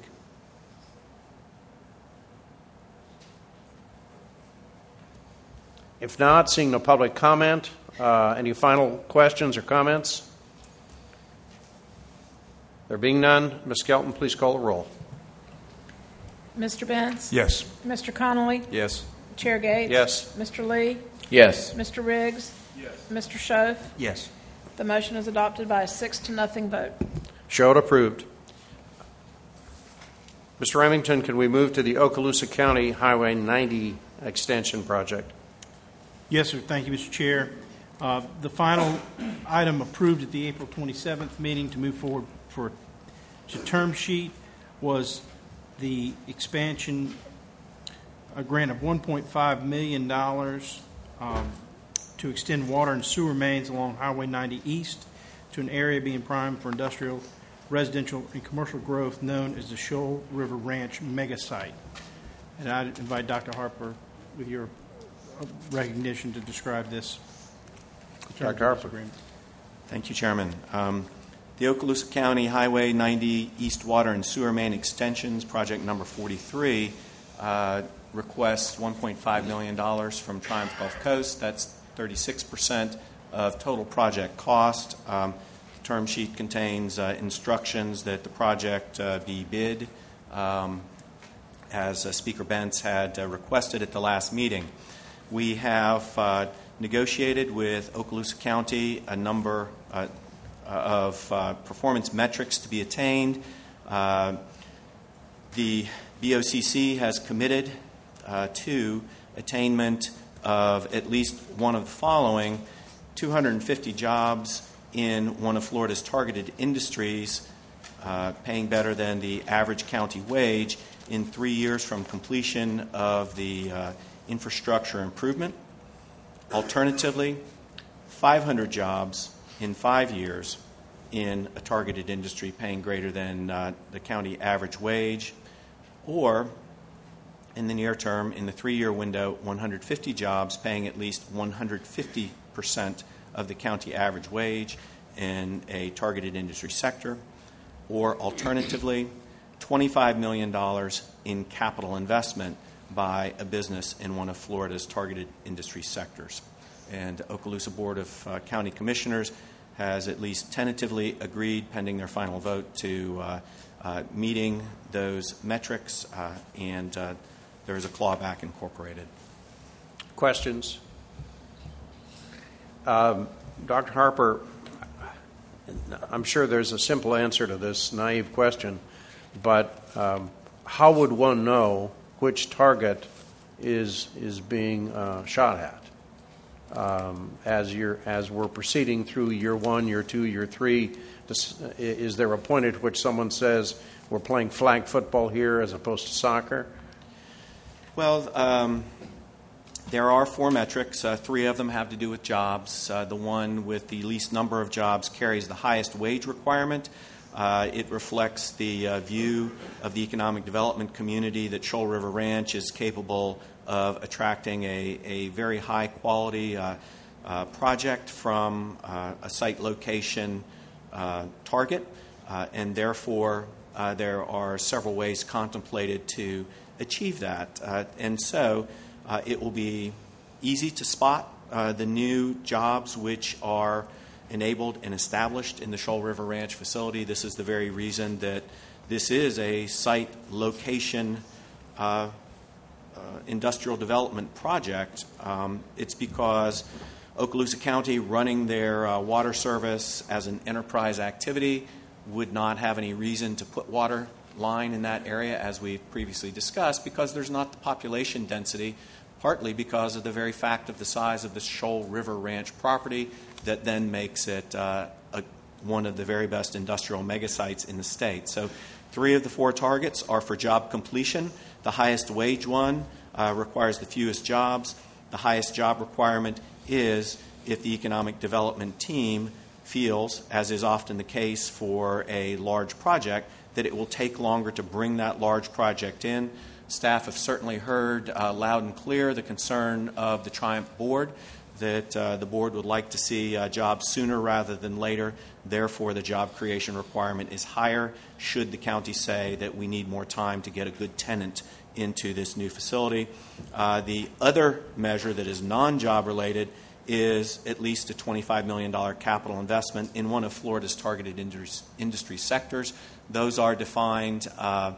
If not, seeing no public comment, uh, any final questions or comments? There being none, Miz Skelton, please call the roll. Mister Benz? Yes. Mister Connolly? Yes. Chair Gates? Yes. Mister Lee? Yes. Mister Riggs? Yes. Mister Schoaf? Yes. The motion is adopted by a six to nothing vote. Show it approved. Mister Remington, can we move to the Okaloosa County Highway ninety extension project? Yes, sir. Thank you, Mister Chair. Uh, the final item approved at the April twenty-seventh meeting to move forward for to term sheet was the expansion, a grant of one point five million dollars um, to extend water and sewer mains along Highway ninety East to an area being primed for industrial, residential, and commercial growth known as the Shoal River Ranch mega site. And I invite Doctor Harper, with your recognition, to describe this. Doctor Harper. Thank you, Chairman. Um, the Okaloosa County Highway ninety East Water and Sewer Main Extensions, project number forty-three, uh, requests one point five million dollars from Triumph Gulf Coast. That's thirty-six percent of total project cost. Um, the term sheet contains uh, instructions that the project uh, be bid, um, as uh, Speaker Bentz had uh, requested at the last meeting. We have uh, negotiated with Okaloosa County a number uh, of uh, performance metrics to be attained. Uh, the B O C C has committed uh, to attainment of at least one of the following: two hundred fifty jobs in one of Florida's targeted industries, uh, paying better than the average county wage in three years from completion of the uh, infrastructure improvement. Alternatively, five hundred jobs in five years in a targeted industry paying greater than uh, the county average wage, or in the near term, in the three-year window, one hundred fifty jobs paying at least one hundred fifty percent of the county average wage in a targeted industry sector, or alternatively, twenty-five million dollars in capital investment by a business in one of Florida's targeted industry sectors. And Okaloosa Board of uh, County Commissioners has at least tentatively agreed, pending their final vote, to uh, uh, meeting those metrics, uh, and uh, there is a clawback incorporated. Questions? Um, Doctor Harper, I'm sure there's a simple answer to this naive question, but um, how would one know which target is is being uh, shot at um, as you're as we're proceeding through year one, year two, year three? This, is there a point at which someone says we're playing flag football here as opposed to soccer? Well, um, there are four metrics. Uh, three of them have to do with jobs. Uh, the one with the least number of jobs carries the highest wage requirement. Uh, it reflects the uh, view of the economic development community that Shoal River Ranch is capable of attracting a, a very high quality uh, uh, project from uh, a site location uh, target, uh, and therefore uh, there are several ways contemplated to achieve that. Uh, and so uh, it will be easy to spot uh, the new jobs which are enabled and established in the Shoal River Ranch facility. This is the very reason that this is a site location uh, uh, industrial development project. Um, it's because Okaloosa County, running their uh, water service as an enterprise activity, would not have any reason to put water line in that area, as we've previously discussed, because there's not the population density, partly because of the very fact of the size of the Shoal River Ranch property that then makes it uh, a, one of the very best industrial megasites in the state. So three of the four targets are for job completion. The highest wage one uh, requires the fewest jobs. The highest job requirement is if the economic development team feels, as is often the case for a large project, that it will take longer to bring that large project in. Staff have certainly heard uh, loud and clear the concern of the Triumph Board that uh, the board would like to see uh, jobs sooner rather than later. Therefore, the job creation requirement is higher should the county say that we need more time to get a good tenant into this new facility. Uh, the other measure that is non-job related is at least a twenty-five million dollars capital investment in one of Florida's targeted industry, industry sectors. Those are defined uh,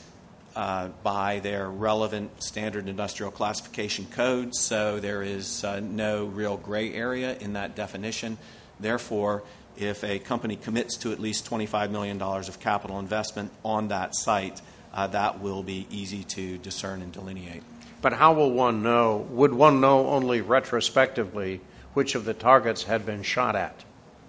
uh, by their relevant standard industrial classification codes, so there is uh, no real gray area in that definition. Therefore, if a company commits to at least twenty-five million dollars of capital investment on that site, uh, that will be easy to discern and delineate. But how will one know? Would one know only retrospectively which of the targets had been shot at?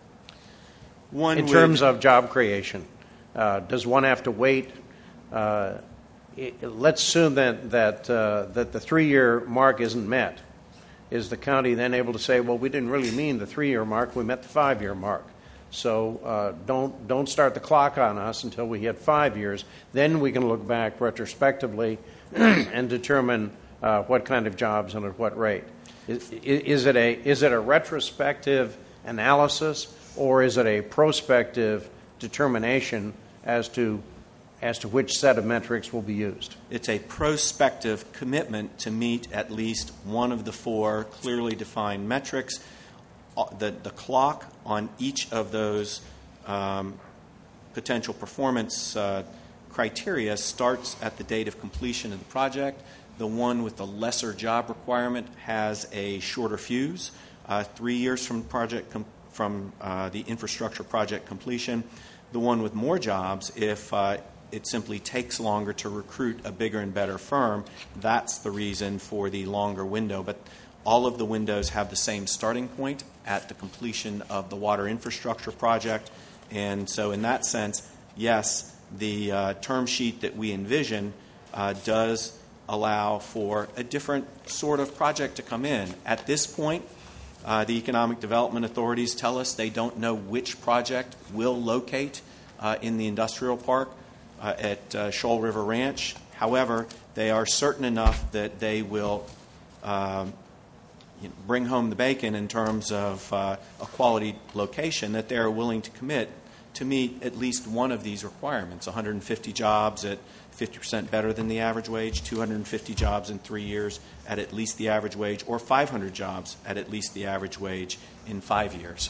One in would, terms of job creation, uh, does one have to wait? Uh, it, let's assume that that uh, that the three-year mark isn't met. Is the county then able to say, "Well, we didn't really mean the three-year mark; we met the five-year mark"? So uh, don't don't start the clock on us until we hit five years. Then we can look back retrospectively and determine uh, what kind of jobs and at what rate. Is, is it a is it a retrospective analysis, or is it a prospective determination as to as to which set of metrics will be used? It's a prospective commitment to meet at least one of the four clearly defined metrics. The, the clock on each of those um, potential performance uh, criteria starts at the date of completion of the project. The one with the lesser job requirement has a shorter fuse, uh, three years from project com- from uh, the infrastructure project completion. The one with more jobs, if uh, it simply takes longer to recruit a bigger and better firm, that's the reason for the longer window. But all of the windows have the same starting point at the completion of the water infrastructure project. And so in that sense, yes, the uh, term sheet that we envision uh, does allow for a different sort of project to come in. At this point, uh, the economic development authorities tell us they don't know which project will locate uh, in the industrial park uh, at uh, Shoal River Ranch. However, they are certain enough that they will um, you know, bring home the bacon in terms of uh, a quality location that they are willing to commit to meet at least one of these requirements: one hundred fifty jobs at fifty percent better than the average wage, two hundred fifty jobs in three years at at least the average wage, or five hundred jobs at at least the average wage in five years.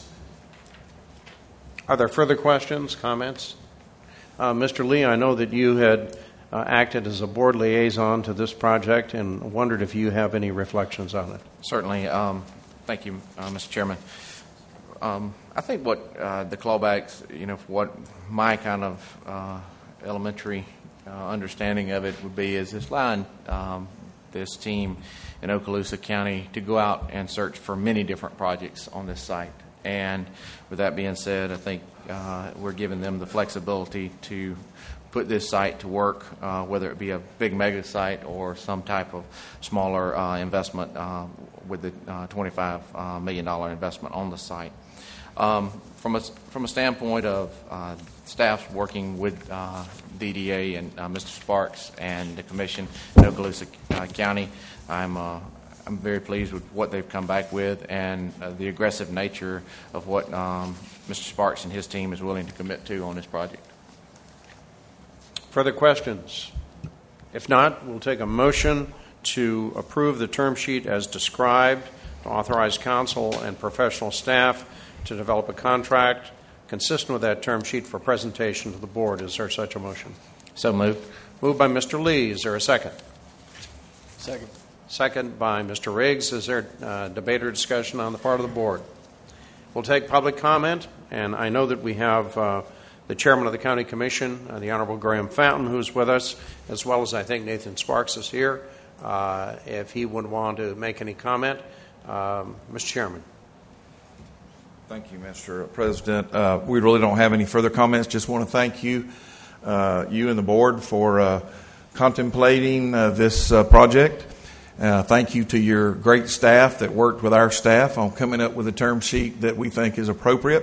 Are there further questions, comments? Uh, Mister Lee, I know that you had uh, acted as a board liaison to this project and wondered if you have any reflections on it. Certainly. Um, thank you, uh, Mister Chairman. Um, I think what uh, the clawbacks, you know, what my kind of uh, elementary uh, understanding of it would be is this line, um, this team in Okaloosa County to go out and search for many different projects on this site. And with that being said, I think uh, we're giving them the flexibility to put this site to work, uh, whether it be a big mega site or some type of smaller uh, investment uh, with the uh, twenty-five million dollars investment on the site. Um, from a from a standpoint of uh, staff working with uh, D D A and uh, Mister Sparks and the Commission in Okaloosa uh, County, I'm uh, I'm very pleased with what they've come back with and uh, the aggressive nature of what um, Mister Sparks and his team is willing to commit to on this project. Further questions? If not, we'll take a motion to approve the term sheet as described, to authorize council and professional staff to develop a contract consistent with that term sheet for presentation to the board. Is there such a motion? So moved. Moved by Mister Lee. Is there a second? Second. Second by Mister Riggs. Is there uh, debate or discussion on the part of the board? We'll take public comment, and I know that we have uh, the chairman of the county commission, uh, the Honorable Graham Fountain, who's with us, as well as I think Nathan Sparks is here. Uh, if he would want to make any comment, um, Mister Chairman. Thank you, Mister President. Uh, we really don't have any further comments. Just want to thank you, uh, you and the board, for uh, contemplating uh, this uh, project. Uh, thank you to your great staff that worked with our staff on coming up with a term sheet that we think is appropriate.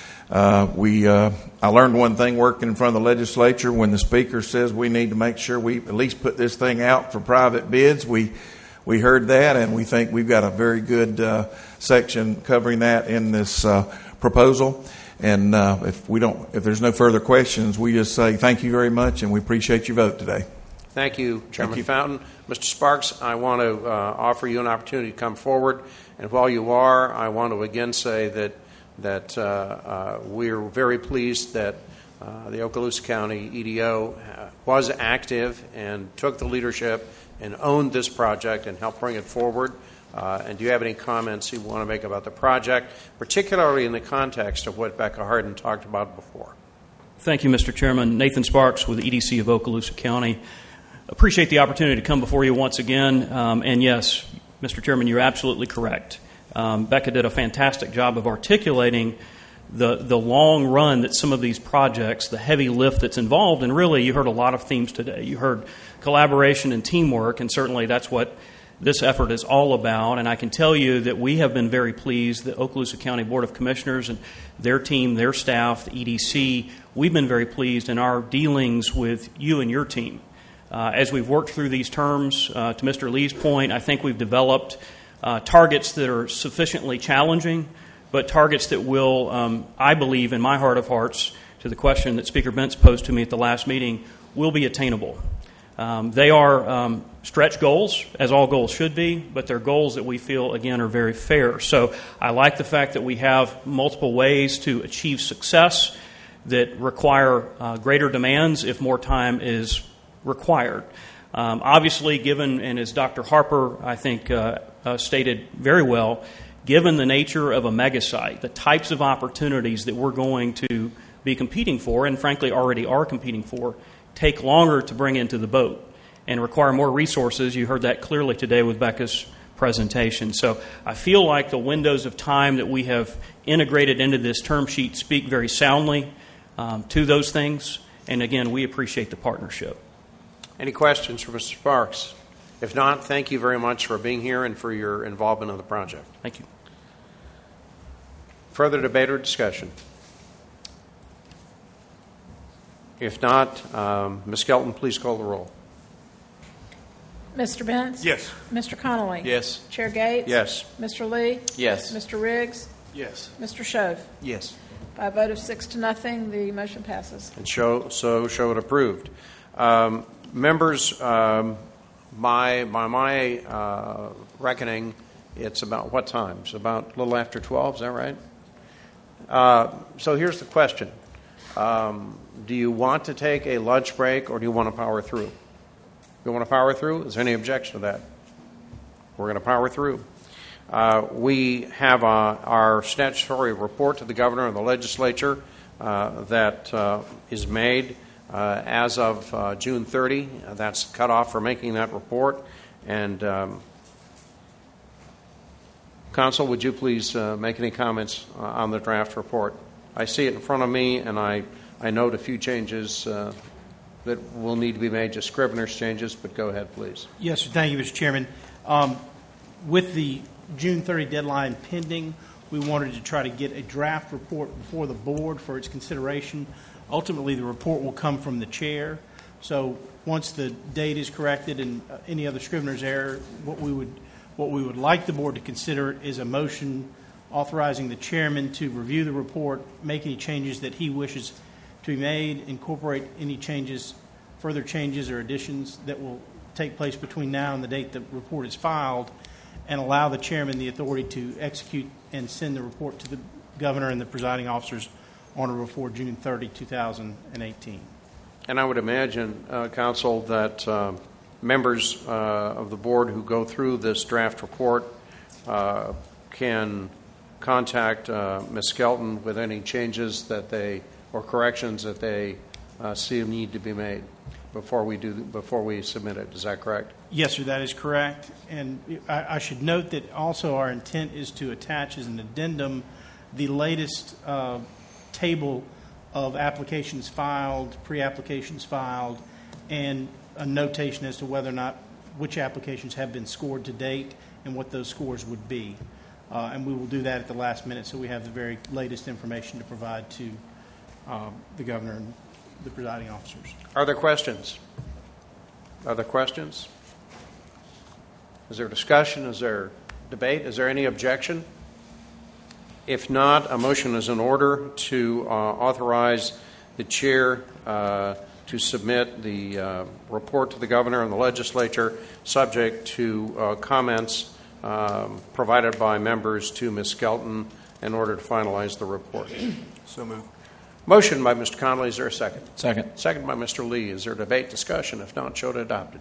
Uh, we, uh, I learned one thing working in front of the legislature. When the speaker says we need to make sure we at least put this thing out for private bids, we we heard that, and we think we've got a very good uh, section covering that in this uh, proposal. And uh, if we don't, if there's no further questions, we just say thank you very much, and we appreciate your vote today. Thank you, Chairman Thank you. Fountain. Mister Sparks, I want to uh, offer you an opportunity to come forward. And while you are, I want to again say that that uh, uh, we're very pleased that uh, the Okaloosa County E D O was active and took the leadership and owned this project and helped bring it forward. Uh, and do you have any comments you want to make about the project, particularly in the context of what Becca Hardin talked about before? Thank you, Mister Chairman. Nathan Sparks with the E D C of Okaloosa County. Appreciate the opportunity to come before you once again. Um, and yes, Mister Chairman, you're absolutely correct. Um, Becca did a fantastic job of articulating the the long run that some of these projects, the heavy lift that's involved, and really you heard a lot of themes today. You heard collaboration and teamwork, and certainly that's what this effort is all about. And I can tell you that we have been very pleased, the Okaloosa County Board of Commissioners and their team, their staff, the E D C, we've been very pleased in our dealings with you and your team. Uh, as we've worked through these terms, uh, to Mister Lee's point, I think we've developed uh, targets that are sufficiently challenging, but targets that will, um, I believe, in my heart of hearts, to the question that Speaker Bentz posed to me at the last meeting, will be attainable. Um, they are um, stretch goals, as all goals should be, but they're goals that we feel, again, are very fair. So I like the fact that we have multiple ways to achieve success that require uh, greater demands if more time is required. Um, obviously, given, and as Doctor Harper, I think, uh, uh, stated very well, given the nature of a mega site, the types of opportunities that we're going to be competing for, and frankly already are competing for, take longer to bring into the boat and require more resources. You heard that clearly today with Becca's presentation. So I feel like the windows of time that we have integrated into this term sheet speak very soundly um, to those things. And again, we appreciate the partnership. Any questions for Mister Sparks? If not, thank you very much for being here and for your involvement in the project. Thank you. Further debate or discussion? If not, um, Miz Skelton, please call the roll. Mister Bentz? Yes. Mister Connolly? Yes. Chair Gates? Yes. Mister Lee? Yes. Mister Riggs? Yes. Mister Shove? Yes. By a vote of six to nothing, the motion passes. And show, so show it approved. Um, members, um, by, by my uh, reckoning, it's about what time? It's about a little after twelve, is that right? Uh, so here's the question. Um, do you want to take a lunch break or do you want to power through? You want to power through? Is there any objection to that? We're going to power through. Uh, we have uh, our statutory report to the governor and the legislature uh, that uh, is made uh, as of uh, June thirtieth. Uh, that's the cutoff for making that report. And um, Council, would you please uh, make any comments uh, on the draft report? I see it in front of me, and I, I note a few changes uh, that will need to be made, just Scrivener's changes, but go ahead, please. Yes, sir. Thank you, Mister Chairman. Um, with the June thirtieth deadline pending, we wanted to try to get a draft report before the board for its consideration. Ultimately, the report will come from the chair. So once the date is corrected and uh, any other Scrivener's error, what we would what we would like the board to consider is a motion authorizing the chairman to review the report, make any changes that he wishes to be made, incorporate any changes, further changes or additions that will take place between now and the date the report is filed, and allow the chairman the authority to execute and send the report to the governor and the presiding officers on or before June thirtieth, two thousand eighteen. And I would imagine, uh, Council, that uh, members uh, of the board who go through this draft report uh, can contact uh, Miz Skelton with any changes that they or corrections that they uh, see need to be made before we do before we submit it. Is that correct? Yes, sir. That is correct. And I, I should note that also our intent is to attach as an addendum the latest uh, table of applications filed, pre-applications filed, and a notation as to whether or not which applications have been scored to date and what those scores would be. Uh, and we will do that at the last minute, so we have the very latest information to provide to um, the governor and the presiding officers. Are there questions? Are there questions? Is there discussion? Is there debate? Is there any objection? If not, a motion is in order to uh, authorize the chair uh, to submit the uh, report to the governor and the legislature, subject to uh, comments um, provided by members to Miz Skelton in order to finalize the report. So moved. Motion by Mister Connolly. Is there a second? Second. Second by Mister Lee. Is there debate, discussion? If not, show it adopted.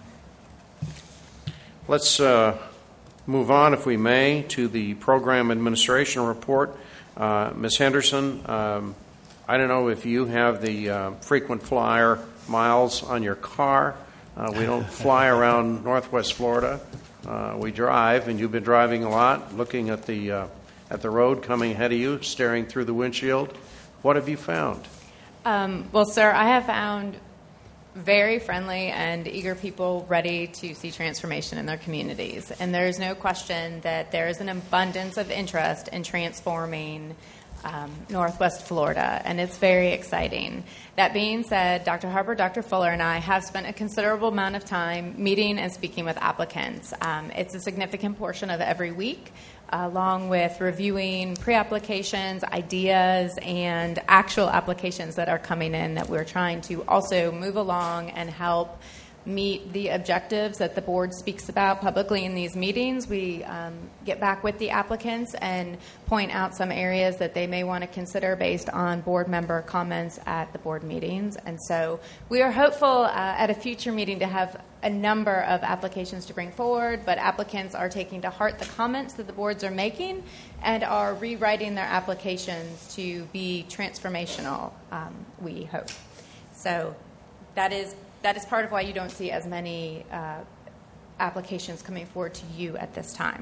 Let's uh, move on, if we may, to the program administration report. Uh, Miz Henderson, um, I don't know if you have the uh, frequent flyer miles on your car. Uh, we don't fly around Northwest Florida. Uh, we drive, and you've been driving a lot, looking at the uh, at the road coming ahead of you, staring through the windshield. What have you found? Um, well, sir, I have found very friendly and eager people ready to see transformation in their communities. And there is no question that there is an abundance of interest in transforming um, Northwest Florida, and it's very exciting. That being said, Doctor Harper, Doctor Fuller, and I have spent a considerable amount of time meeting and speaking with applicants. Um, it's a significant portion of every week, along with reviewing pre-applications, ideas, and actual applications that are coming in that we're trying to also move along and help meet the objectives that the board speaks about publicly in these meetings. We um, get back with the applicants and point out some areas that they may want to consider based on board member comments at the board meetings. And so we are hopeful uh, at a future meeting to have a number of applications to bring forward, but applicants are taking to heart the comments that the boards are making and are rewriting their applications to be transformational, um, we hope. So that is that is part of why you don't see as many uh, applications coming forward to you at this time.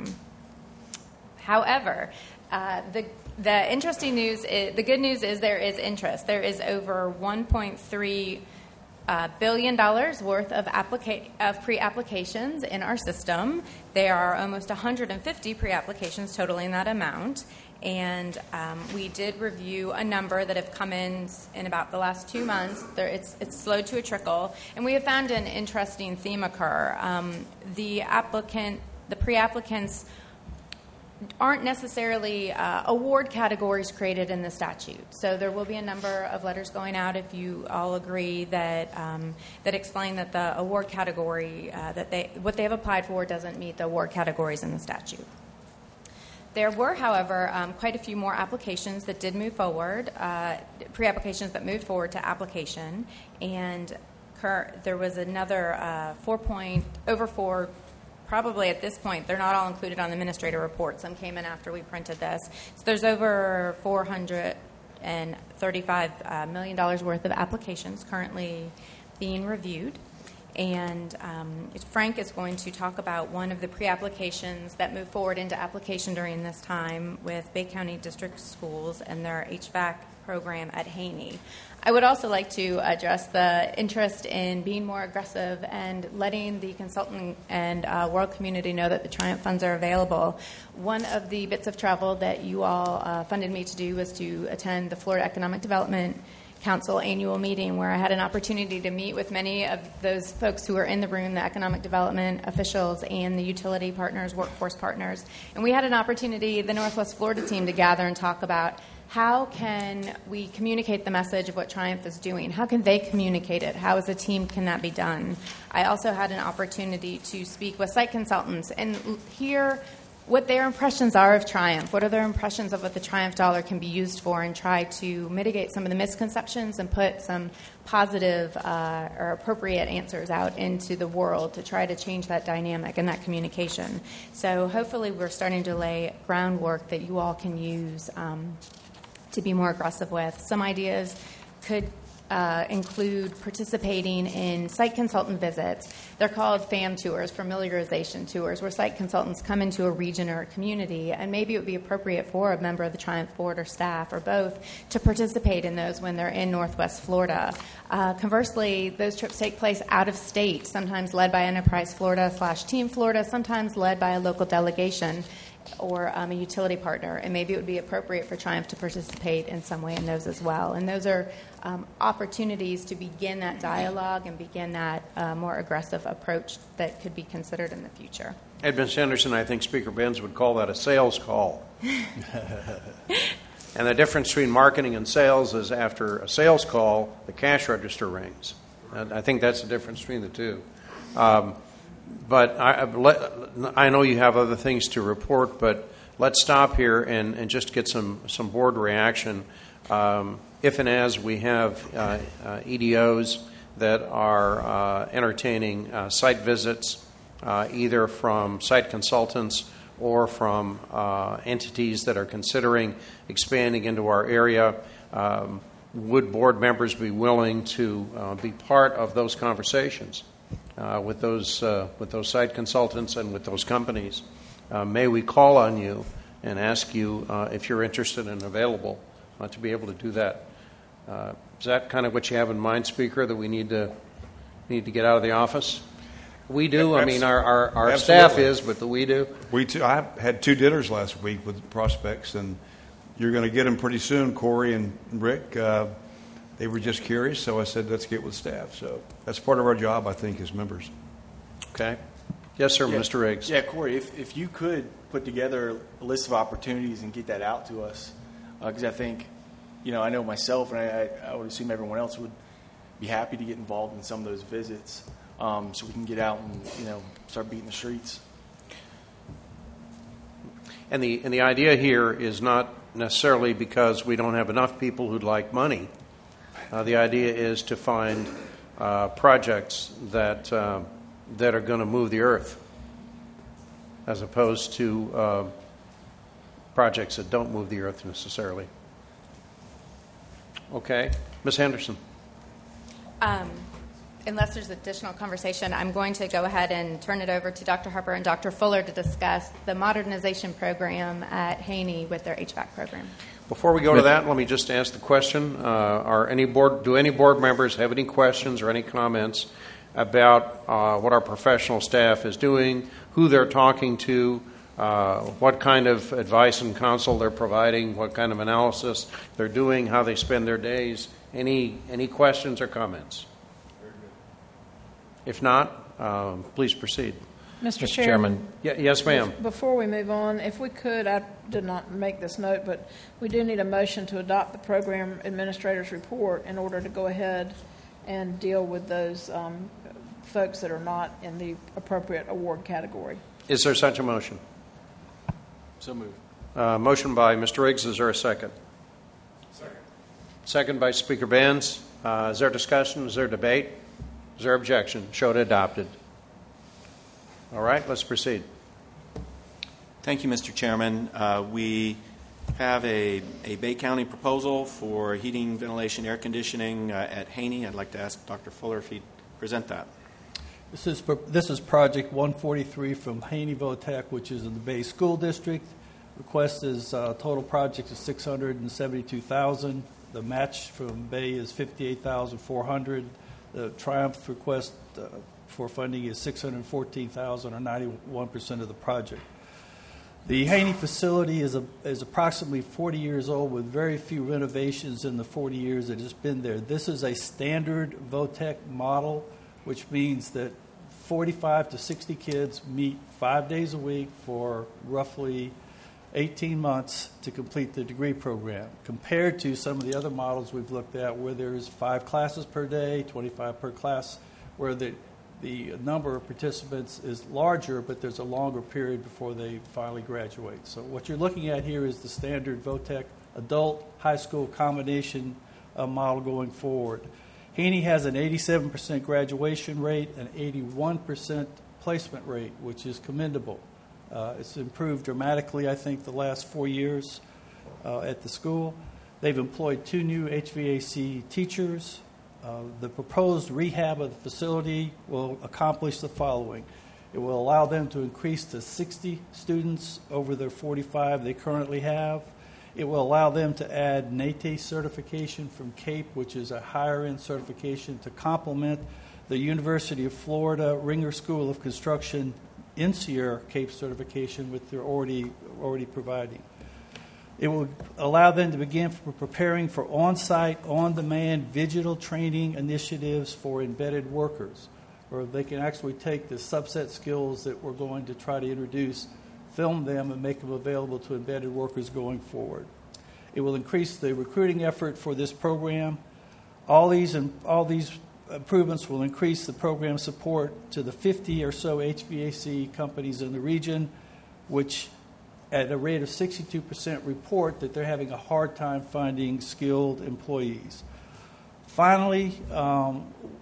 However, uh, the the interesting news, is, the good news is there is interest. There is over one point three Uh, billion dollars worth of, applica- of pre-applications in our system. There are almost one hundred fifty pre-applications totaling that amount, and um, we did review a number that have come in in about the last two months. There, it's, it's slowed to a trickle, and we have found an interesting theme occur. Um, the applicant, the pre-applicants aren't necessarily uh, award categories created in the statute. So there will be a number of letters going out if you all agree that um, that explain that the award category uh, that they what they have applied for doesn't meet the award categories in the statute. There were, however, um, quite a few more applications that did move forward, uh, pre-applications that moved forward to application, and cur- there was another uh, four point over four probably at this point, they're not all included on the administrator report. Some came in after we printed this. So there's over four hundred thirty-five uh, million dollars worth of applications currently being reviewed. And um, Frank is going to talk about one of the pre-applications that move forward into application during this time with Bay County District Schools and their H V A C program at Haney. I would also like to address the interest in being more aggressive and letting the consultant and uh, world community know that the Triumph funds are available. One of the bits of travel that you all uh, funded me to do was to attend the Florida Economic Development Council annual meeting, where I had an opportunity to meet with many of those folks who were in the room, the economic development officials and the utility partners, workforce partners. And we had an opportunity, the Northwest Florida team, to gather and talk about how can we communicate the message of what Triumph is doing? How can they communicate it? How as a team can that be done? I also had an opportunity to speak with site consultants and hear what their impressions are of Triumph, what are their impressions of what the Triumph dollar can be used for, and try to mitigate some of the misconceptions and put some positive uh, or appropriate answers out into the world to try to change that dynamic and that communication. So hopefully we're starting to lay groundwork that you all can use um, to be more aggressive with. Some ideas could Uh, include participating in site consultant visits. They're called FAM tours, familiarization tours, where site consultants come into a region or a community, and maybe it would be appropriate for a member of the Triumph board or staff or both to participate in those when they're in Northwest Florida. Uh, conversely, those trips take place out of state, sometimes led by Enterprise Florida slash Team Florida, sometimes led by a local delegation or um, a utility partner, and maybe it would be appropriate for Triumph to participate in some way in those as well. And those are um, opportunities to begin that dialogue and begin that uh, more aggressive approach that could be considered in the future. Edmund Sanderson, I think Speaker Benz would call that a sales call. And the difference between marketing and sales is after a sales call, the cash register rings. And I think that's the difference between the two. Um, But I, I know you have other things to report, but let's stop here and, and just get some, some board reaction. Um, if and as we have uh, uh, E D Os that are uh, entertaining uh, site visits, uh, either from site consultants or from uh, entities that are considering expanding into our area, um, would board members be willing to uh, be part of those conversations? Uh, with those uh, with those site consultants and with those companies, uh, may we call on you and ask you uh, if you're interested and available uh, to be able to do that? Uh, is that kind of what you have in mind, Speaker? That we need to need to get out of the office? We do. I mean, our our, our staff is, but the we do. We too. I had two dinners last week with prospects, and you're going to get them pretty soon, Corey and Rick. Uh, They were just curious, so I said, let's get with staff. So that's part of our job, I think, as members. Okay. Yes, sir, yeah. Mister Riggs. Yeah, Corey, if, if you could put together a list of opportunities and get that out to us, because uh, I think, you know, I know myself, and I, I would assume everyone else would be happy to get involved in some of those visits, um, so we can get out and, you know, start beating the streets. And the and the idea here is not necessarily because we don't have enough people who'd like money. Uh, the idea is to find uh, projects that uh, that are going to move the earth, as opposed to uh, projects that don't move the earth necessarily. Okay, Miz Henderson. Um, unless there's additional conversation, I'm going to go ahead and turn it over to Doctor Harper and Doctor Fuller to discuss the modernization program at Haney with their H V A C program. Before we go to that, let me just ask the question: uh, Are any board? Do any board members have any questions or any comments about uh, what our professional staff is doing, who they're talking to, uh, what kind of advice and counsel they're providing, what kind of analysis they're doing, how they spend their days? Any any questions or comments? If not, um, please proceed. Mister Mister Chairman. Chairman. Y- yes, ma'am. Before we move on, if we could, I did not make this note, but we do need a motion to adopt the program administrator's report in order to go ahead and deal with those um, folks that are not in the appropriate award category. Is there such a motion? So moved. Uh, motion by Mister Riggs. Is there a second? Second. Second by Speaker Benz. Uh, is there discussion? Is there debate? Is there objection? Show it adopted. All right, let's proceed. Thank you, Mister Chairman. Uh, we have a, a Bay County proposal for heating, ventilation, air conditioning uh, at Haney. I'd like to ask Doctor Fuller if he'd present that. This is this is Project one forty-three from Haney Votech, which is in the Bay School District. Request is uh, total project is six hundred seventy-two thousand dollars. The match from Bay is fifty-eight thousand four hundred dollars. The Triumph request uh, for funding is six hundred fourteen thousand dollars, or ninety-one percent of the project. The Haney facility is a, is approximately forty years old with very few renovations in the forty years it has been there. This is a standard Votech model, which means that forty-five to sixty kids meet five days a week for roughly eighteen months to complete the degree program, compared to some of the other models we've looked at where there's five classes per day, twenty-five per class, where the, the number of participants is larger, but there's a longer period before they finally graduate. So what you're looking at here is the standard Votech adult high school combination uh, model going forward. Haney has an eighty-seven percent graduation rate and eighty-one percent placement rate, which is commendable. Uh, it's improved dramatically, I think, the last four years uh, at the school. They've employed two new H V A C teachers. Uh, the proposed rehab of the facility will accomplish the following. It will allow them to increase to sixty students over their forty-five they currently have. It will allow them to add N A T E certification from CAPE, which is a higher-end certification to complement the University of Florida Ringer School of Construction N C R CAPE certification, which they're already already providing. It will allow them to begin for preparing for on-site, on-demand digital training initiatives for embedded workers, where they can actually take the subset skills that we're going to try to introduce, film them, and make them available to embedded workers going forward. It will increase the recruiting effort for this program. All these and all these improvements will increase the program support to the fifty or so H V A C companies in the region, which at a rate of sixty-two percent report that they're having a hard time finding skilled employees. Finally, um,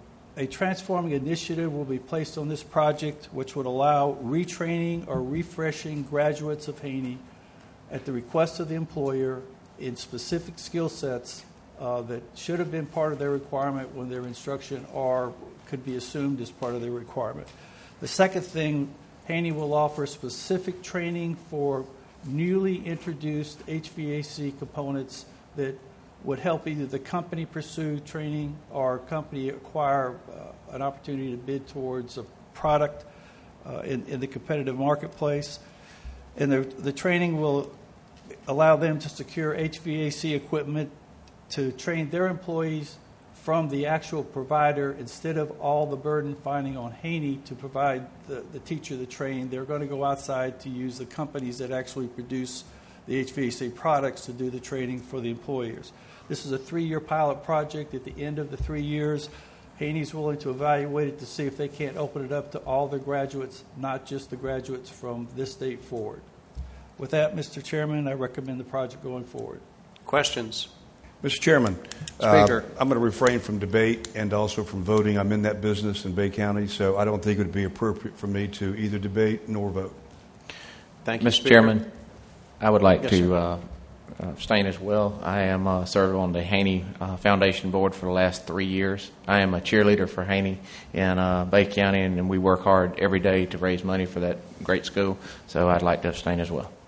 a transforming initiative will be placed on this project, which would allow retraining or refreshing graduates of Haney at the request of the employer in specific skill sets uh, that should have been part of their requirement when their instruction or could be assumed as part of their requirement. The second thing, Haney will offer specific training for newly introduced H V A C components that would help either the company pursue training or company acquire uh, an opportunity to bid towards a product uh, in, in the competitive marketplace. And the, the training will allow them to secure H V A C equipment to train their employees from the actual provider instead of all the burden finding on Haney to provide the, the teacher the training. They're going to go outside to use the companies that actually produce the H V A C products to do the training for the employers. This is a three-year pilot project. At the end of the three years, Haney's willing to evaluate it to see if they can't open it up to all their graduates, not just the graduates from this date forward. With that, Mister Chairman, I recommend the project going forward. Questions? Mister Chairman, Speaker. Uh, I'm going to refrain from debate and also from voting. I'm in that business in Bay County, so I don't think it would be appropriate for me to either debate nor vote. Thank you, Mister Speaker. Chairman, I would like Yes, to sir. uh, abstain as well. I am uh, served on the Haney uh, Foundation Board for the last three years. I am a cheerleader for Haney in uh, Bay County, and, and we work hard every day to raise money for that great school, so I'd like to abstain as well.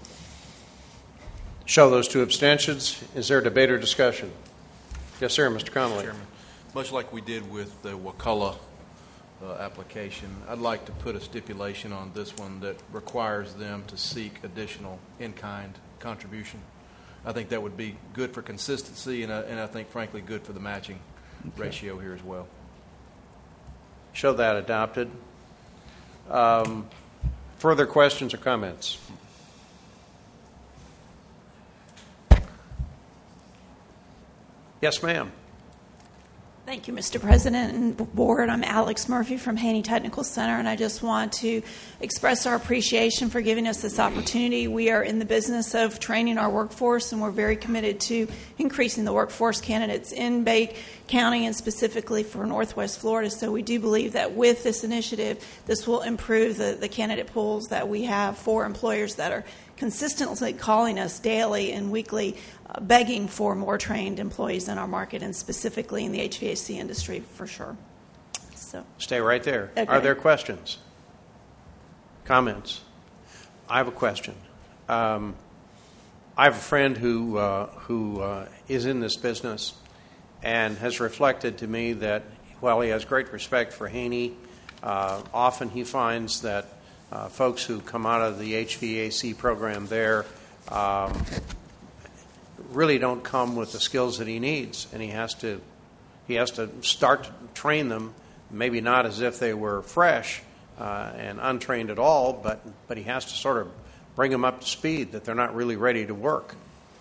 Show those two abstentions. Is there debate or discussion? Yes, sir, Mister Connolly. Chairman, much like we did with the Wakulla uh, application, I'd like to put a stipulation on this one that requires them to seek additional in-kind contribution. I think that would be good for consistency, and, uh, and I think, frankly, good for the matching Okay. ratio here as well. Show that adopted. Um, further questions or comments? Yes, ma'am. Thank you, Mister President and Board. I'm Alex Murphy from Haney Technical Center, and I just want to express our appreciation for giving us this opportunity. We are in the business of training our workforce, and we're very committed to increasing the workforce candidates in Bay County and specifically for Northwest Florida. So we do believe that with this initiative, this will improve the, the candidate pools that we have for employers that are consistently calling us daily and weekly, uh, begging for more trained employees in our market, and specifically in the H V A C industry for sure. So stay right there. Okay. Are there questions? Comments? I have a question. Um, I have a friend who uh, who uh, is in this business and has reflected to me that while he has great respect for Haney, uh, often he finds that uh, folks who come out of the H V A C program there um, really don't come with the skills that he needs, and he has to he has to start to train them, maybe not as if they were fresh uh, and untrained at all, but but he has to sort of bring them up to speed that they're not really ready to work.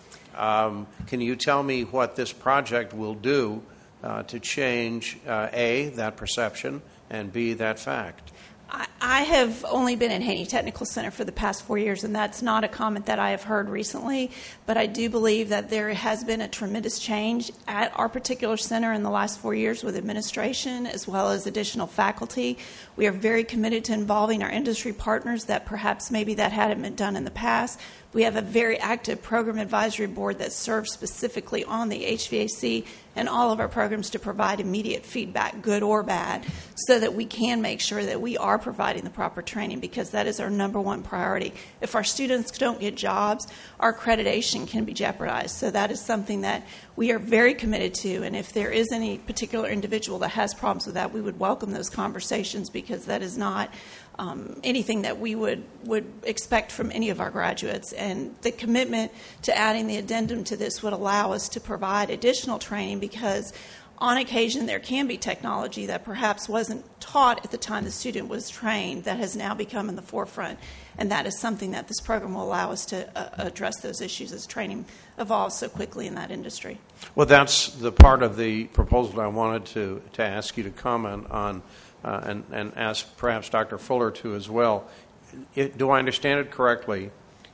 Um, can you tell me what this project will do uh, to change, uh, A, that perception, and B, that fact? I, I have only been at Haney Technical Center for the past four years, and that's not a comment that I have heard recently, but I do believe that there has been a tremendous change at our particular center in the last four years with administration as well as additional faculty. We are very committed to involving our industry partners that perhaps maybe that hadn't been done in the past. We have a very active program advisory board that serves specifically on the H V A C and all of our programs to provide immediate feedback, good or bad, so that we can make sure that we are providing the proper training, because that is our number one priority. If our students don't get jobs, our accreditation can be jeopardized. So that is something that we are very committed to, and if there is any particular individual that has problems with that, we would welcome those conversations, because that is not Um, anything that we would, would expect from any of our graduates. And the commitment to adding the addendum to this would allow us to provide additional training, because on occasion there can be technology that perhaps wasn't taught at the time the student was trained that has now become in the forefront. And that is something that this program will allow us to uh, address those issues as training evolves so quickly in that industry. Well, that's the part of the proposal I wanted to, to ask you to comment on. Uh, and, and ask perhaps Doctor Fuller to as well. It, do I understand it correctly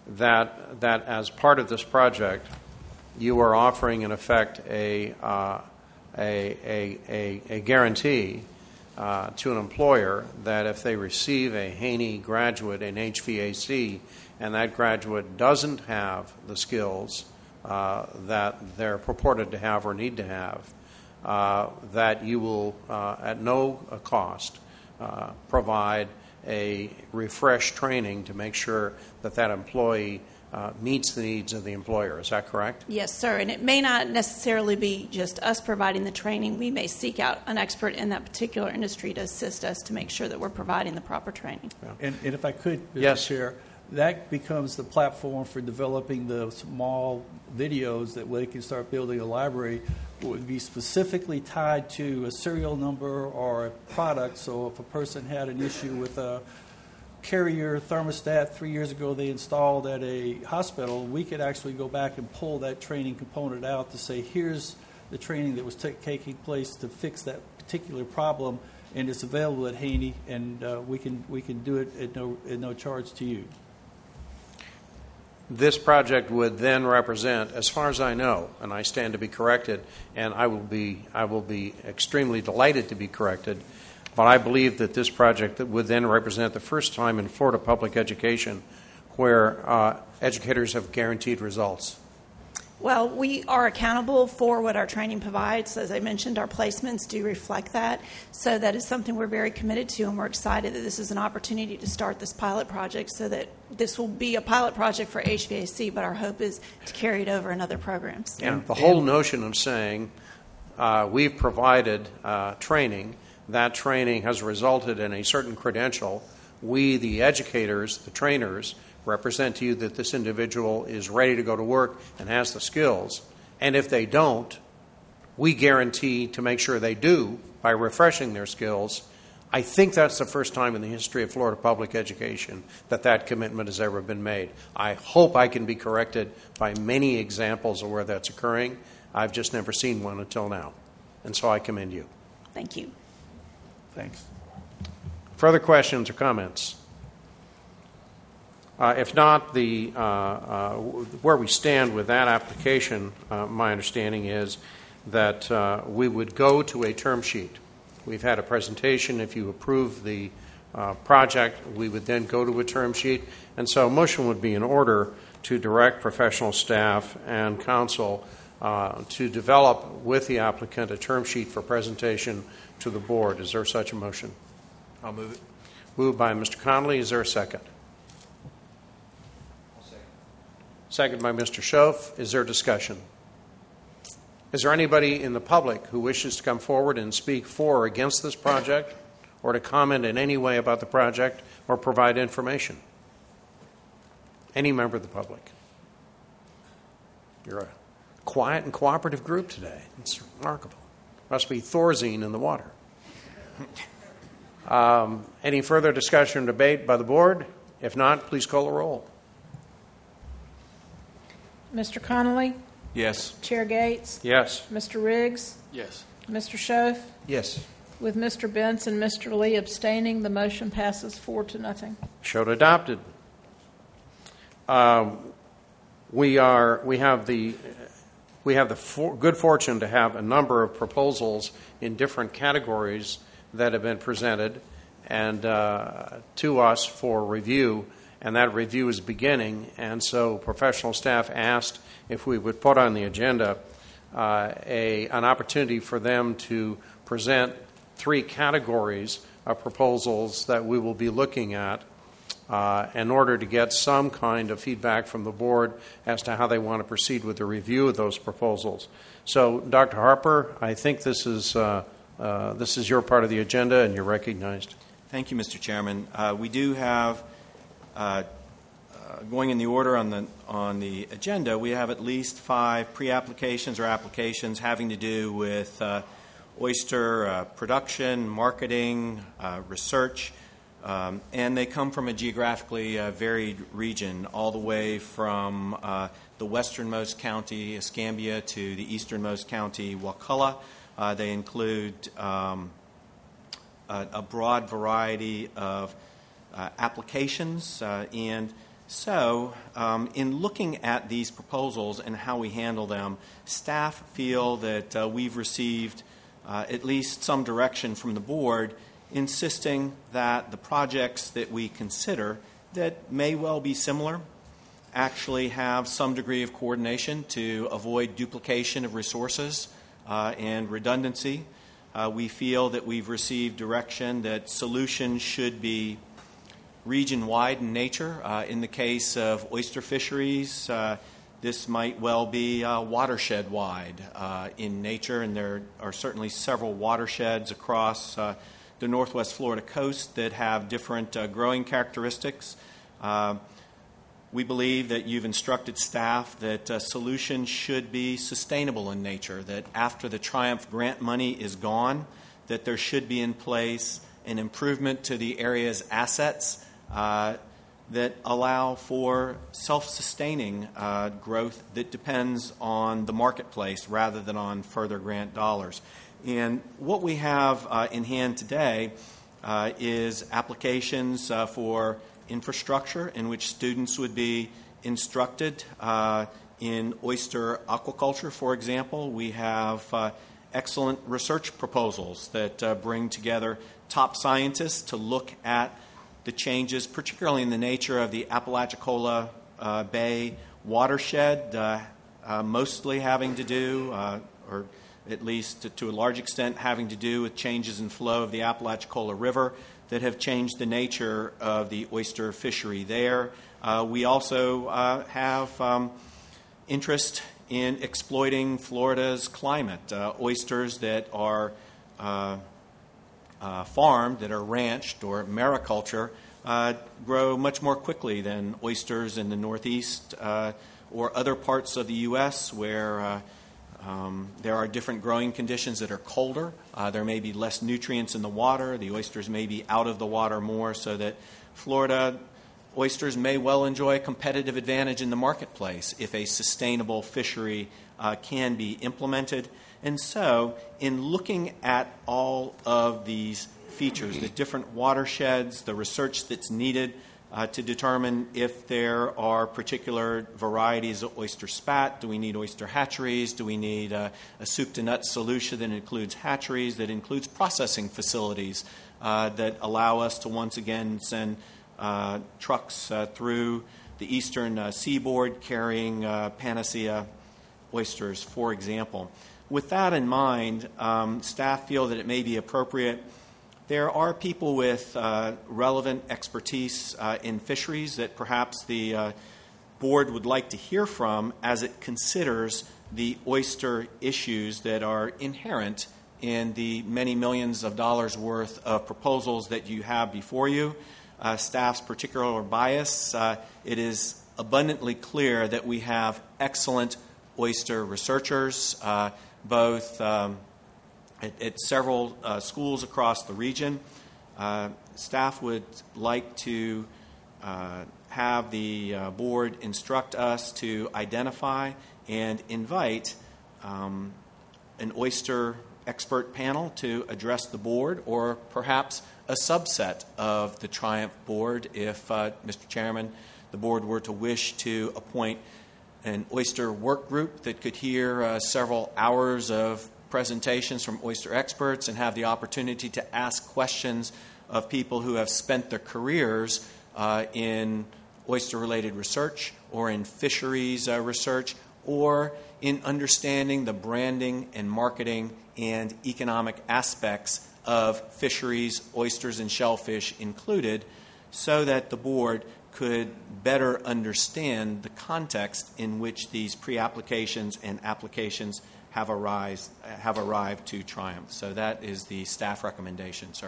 that that as part of this project, you are offering in effect a uh, a, a, a, a guarantee uh, to an employer that if they receive a Haney graduate in H V A C and that graduate doesn't have the skills uh, that they're purported to have or need to have, Uh, that you will, uh, at no cost, uh, provide a refresh training to make sure that that employee uh, meets the needs of the employer. Is that correct? Yes, sir. And it may not necessarily be just us providing the training. We may seek out an expert in that particular industry to assist us to make sure that we're providing the proper training. And, and if I could, Mister Yes. Chair, that becomes the platform for developing the small videos that they can start building a library would be specifically tied to a serial number or a product. So if a person had an issue with a Carrier thermostat three years ago they installed at a hospital, we could actually go back and pull that training component out to say, here's the training that was t- taking place to fix that particular problem, and it's available at Haney, and uh, we can we can do it at no at no charge to you. This project would then represent, as far as I know, and I stand to be corrected, and I will be I will be extremely delighted to be corrected, but I believe that this project would then represent the first time in Florida public education where uh, educators have guaranteed results. Well, we are accountable for what our training provides. As I mentioned, our placements do reflect that. So that is something we're very committed to, and we're excited that this is an opportunity to start this pilot project so that this will be a pilot project for H V A C, but our hope is to carry it over in other programs. And the whole notion of saying uh, we've provided uh, training, that training has resulted in a certain credential, we, the educators, the trainers, represent to you that this individual is ready to go to work and has the skills. And if they don't, we guarantee to make sure they do by refreshing their skills. I think that's the first time in the history of Florida public education that that commitment has ever been made. I hope I can be corrected by many examples of where that's occurring. I've just never seen one until now. And so I commend you. Thank you. Thanks. Further questions or comments? Uh, if not, the uh, uh, where we stand with that application, uh, my understanding is that uh, we would go to a term sheet. We've had a presentation. If you approve the uh, project, we would then go to a term sheet. And so a motion would be in order to direct professional staff and council uh, to develop with the applicant a term sheet for presentation to the board. Is there such a motion? I'll move it. Moved by Mister Connolly. Is there a second? Second by Mister Schoaf. Is there discussion? Is there anybody in the public who wishes to come forward and speak for or against this project, or to comment in any way about the project, or provide information? Any member of the public? You're a quiet and cooperative group today. It's remarkable. Must be Thorazine in the water. Um, any further discussion or debate by the board? If not, please call the roll. Mister Connolly? Yes. Chair Gates? Yes. Mister Riggs? Yes. Mister Schoaf? Yes. With Mister Benz and Mister Lee abstaining, the motion passes four to nothing. Showed adopted. Um, we are. We have the. We have the for, good fortune to have a number of proposals in different categories that have been presented and uh, to us for review, and that review is beginning. And so, professional staff asked if we would put on the agenda uh, a an opportunity for them to present three categories of proposals that we will be looking at uh, in order to get some kind of feedback from the board as to how they want to proceed with the review of those proposals. So, Doctor Harper, I think this is uh, uh, this is your part of the agenda, and you're recognized. Thank you, Mister Chairman. Uh, we do have, uh, uh, going in the order on the on the agenda, we have at least five pre-applications or applications having to do with uh, oyster uh, production, marketing, uh, research, um, and they come from a geographically uh, varied region, all the way from uh, the westernmost county, Escambia, to the easternmost county, Wakulla. Uh, they include um, a, a broad variety of uh, applications, uh, and so um, in looking at these proposals and how we handle them, staff feel that uh, we've received Uh, at least some direction from the board, insisting that the projects that we consider that may well be similar actually have some degree of coordination to avoid duplication of resources uh, and redundancy. Uh, we feel that we've received direction that solutions should be region-wide in nature. Uh, in the case of oyster fisheries, uh, this might well be uh, watershed-wide uh, in nature, and there are certainly several watersheds across uh, the Northwest Florida coast that have different uh, growing characteristics. Uh, we believe that you've instructed staff that uh, solutions should be sustainable in nature, that after the Triumph grant money is gone, that there should be in place an improvement to the area's assets uh, that allow for self-sustaining uh, growth that depends on the marketplace rather than on further grant dollars. And what we have uh, in hand today uh, is applications uh, for infrastructure in which students would be instructed uh, in oyster aquaculture, for example. We have uh, excellent research proposals that uh, bring together top scientists to look at the changes, particularly in the nature of the Apalachicola uh, Bay watershed, uh, uh, mostly having to do, uh, or at least to, to a large extent having to do with changes in flow of the Apalachicola River that have changed the nature of the oyster fishery there. Uh, we also uh, have um, interest in exploiting Florida's climate. Uh, oysters that are uh, Uh, farmed, that are ranched or mariculture, uh, grow much more quickly than oysters in the Northeast uh, or other parts of the U S where uh, um, there are different growing conditions that are colder. Uh, there may be less nutrients in the water. The oysters may be out of the water more, so that Florida oysters may well enjoy a competitive advantage in the marketplace if a sustainable fishery uh, can be implemented. And so, in looking at all of these features, the different watersheds, the research that's needed, uh, to determine if there are particular varieties of oyster spat. Do we need oyster hatcheries? Do we need uh, a soup to nuts solution that includes hatcheries, that includes processing facilities uh, that allow us to once again send uh, trucks uh, through the eastern uh, seaboard carrying uh, Panacea oysters, for example. With that in mind, um, staff feel that it may be appropriate. There are people with uh, relevant expertise uh, in fisheries that perhaps the uh, board would like to hear from as it considers the oyster issues that are inherent in the many millions of dollars worth of proposals that you have before you. Uh, staff's particular bias, uh, it is abundantly clear that we have excellent oyster researchers, uh, both um, at, at several uh, schools across the region. Uh, staff would like to uh, have the uh, board instruct us to identify and invite um, an oyster expert panel to address the board, or perhaps a subset of the Triumph board if, uh, Mister Chairman, the board were to wish to appoint an oyster work group that could hear uh, several hours of presentations from oyster experts and have the opportunity to ask questions of people who have spent their careers uh, in oyster-related research or in fisheries uh, research or in understanding the branding and marketing and economic aspects of fisheries, oysters and shellfish included, so that the board could better understand the context in which these pre-applications and applications have, arise, have arrived to Triumph. So that is the staff recommendation, sir.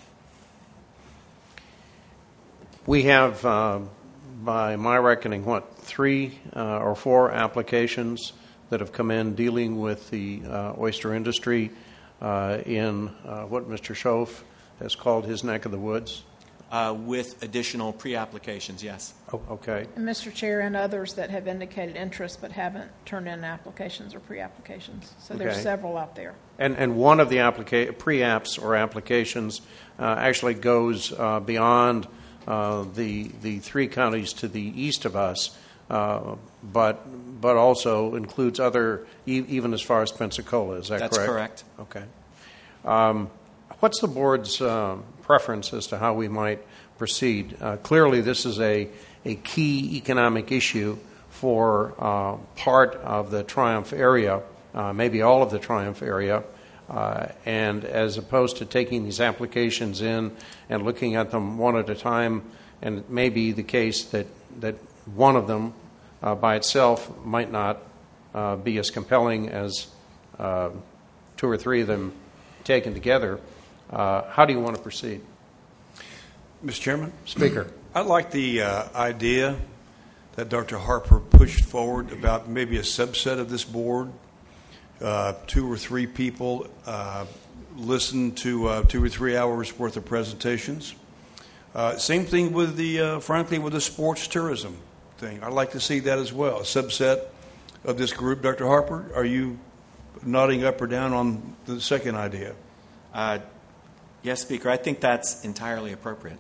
We have, uh, by my reckoning, what, three uh, or four applications that have come in dealing with the uh, oyster industry uh, in uh, what Mister Schoaf has called his neck of the woods. Uh, with additional pre-applications, yes. Oh, okay. And Mister Chair, and others that have indicated interest but haven't turned in applications or pre-applications. So there's Okay. several out there. And and one of the applica- pre-apps or applications uh, actually goes uh, beyond uh, the the three counties to the east of us, uh, but but also includes other, e- even as far as Pensacola. Is that That's correct? correct. Okay. Um, what's the board's um, preference as to how we might proceed? Uh, clearly, this is a, a key economic issue for uh, part of the Triumph area, uh, maybe all of the Triumph area, uh, and as opposed to taking these applications in and looking at them one at a time, and it may be the case that, that one of them uh, by itself might not uh, be as compelling as uh, two or three of them taken together. Uh, how do you want to proceed? Mister Chairman? Speaker. I like the uh, idea that Doctor Harper pushed forward about maybe a subset of this board, uh, two or three people uh, listen to uh, two or three hours worth of presentations. Uh, same thing with the, uh, frankly, with the sports tourism thing. I'd like to see that as well, a subset of this group. Doctor Harper, are you nodding up or down on the second idea? Uh, yes, Speaker. I think that's entirely appropriate.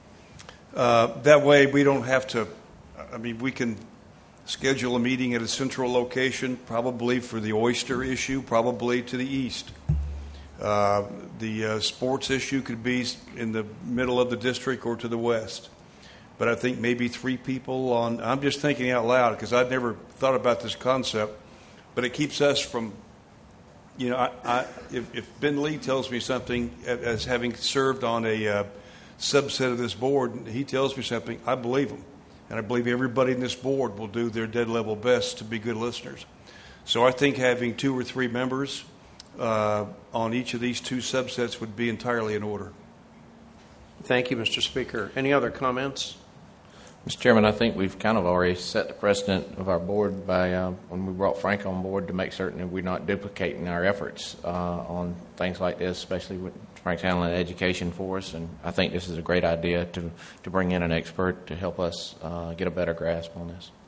Uh, that way we don't have to, I mean, we can schedule a meeting at a central location, probably for the oyster issue, probably to the east. Uh, the uh, sports issue could be in the middle of the district or to the west. But I think maybe three people on, I'm just thinking out loud because I've never thought about this concept, but it keeps us from, you know, I, I, if, if Ben Lee tells me something as having served on a uh, subset of this board, he tells me something, I believe him. And I believe everybody in this board will do their dead level best to be good listeners. So I think having two or three members uh, on each of these two subsets would be entirely in order. Thank you, Mister Speaker. Any other comments? Mister Chairman, I think we've kind of already set the precedent of our board by uh, when we brought Frank on board to make certain that we're not duplicating our efforts uh, on things like this, especially with Frank's handling education for us. And I think this is a great idea to, to bring in an expert to help us uh, get a better grasp on this.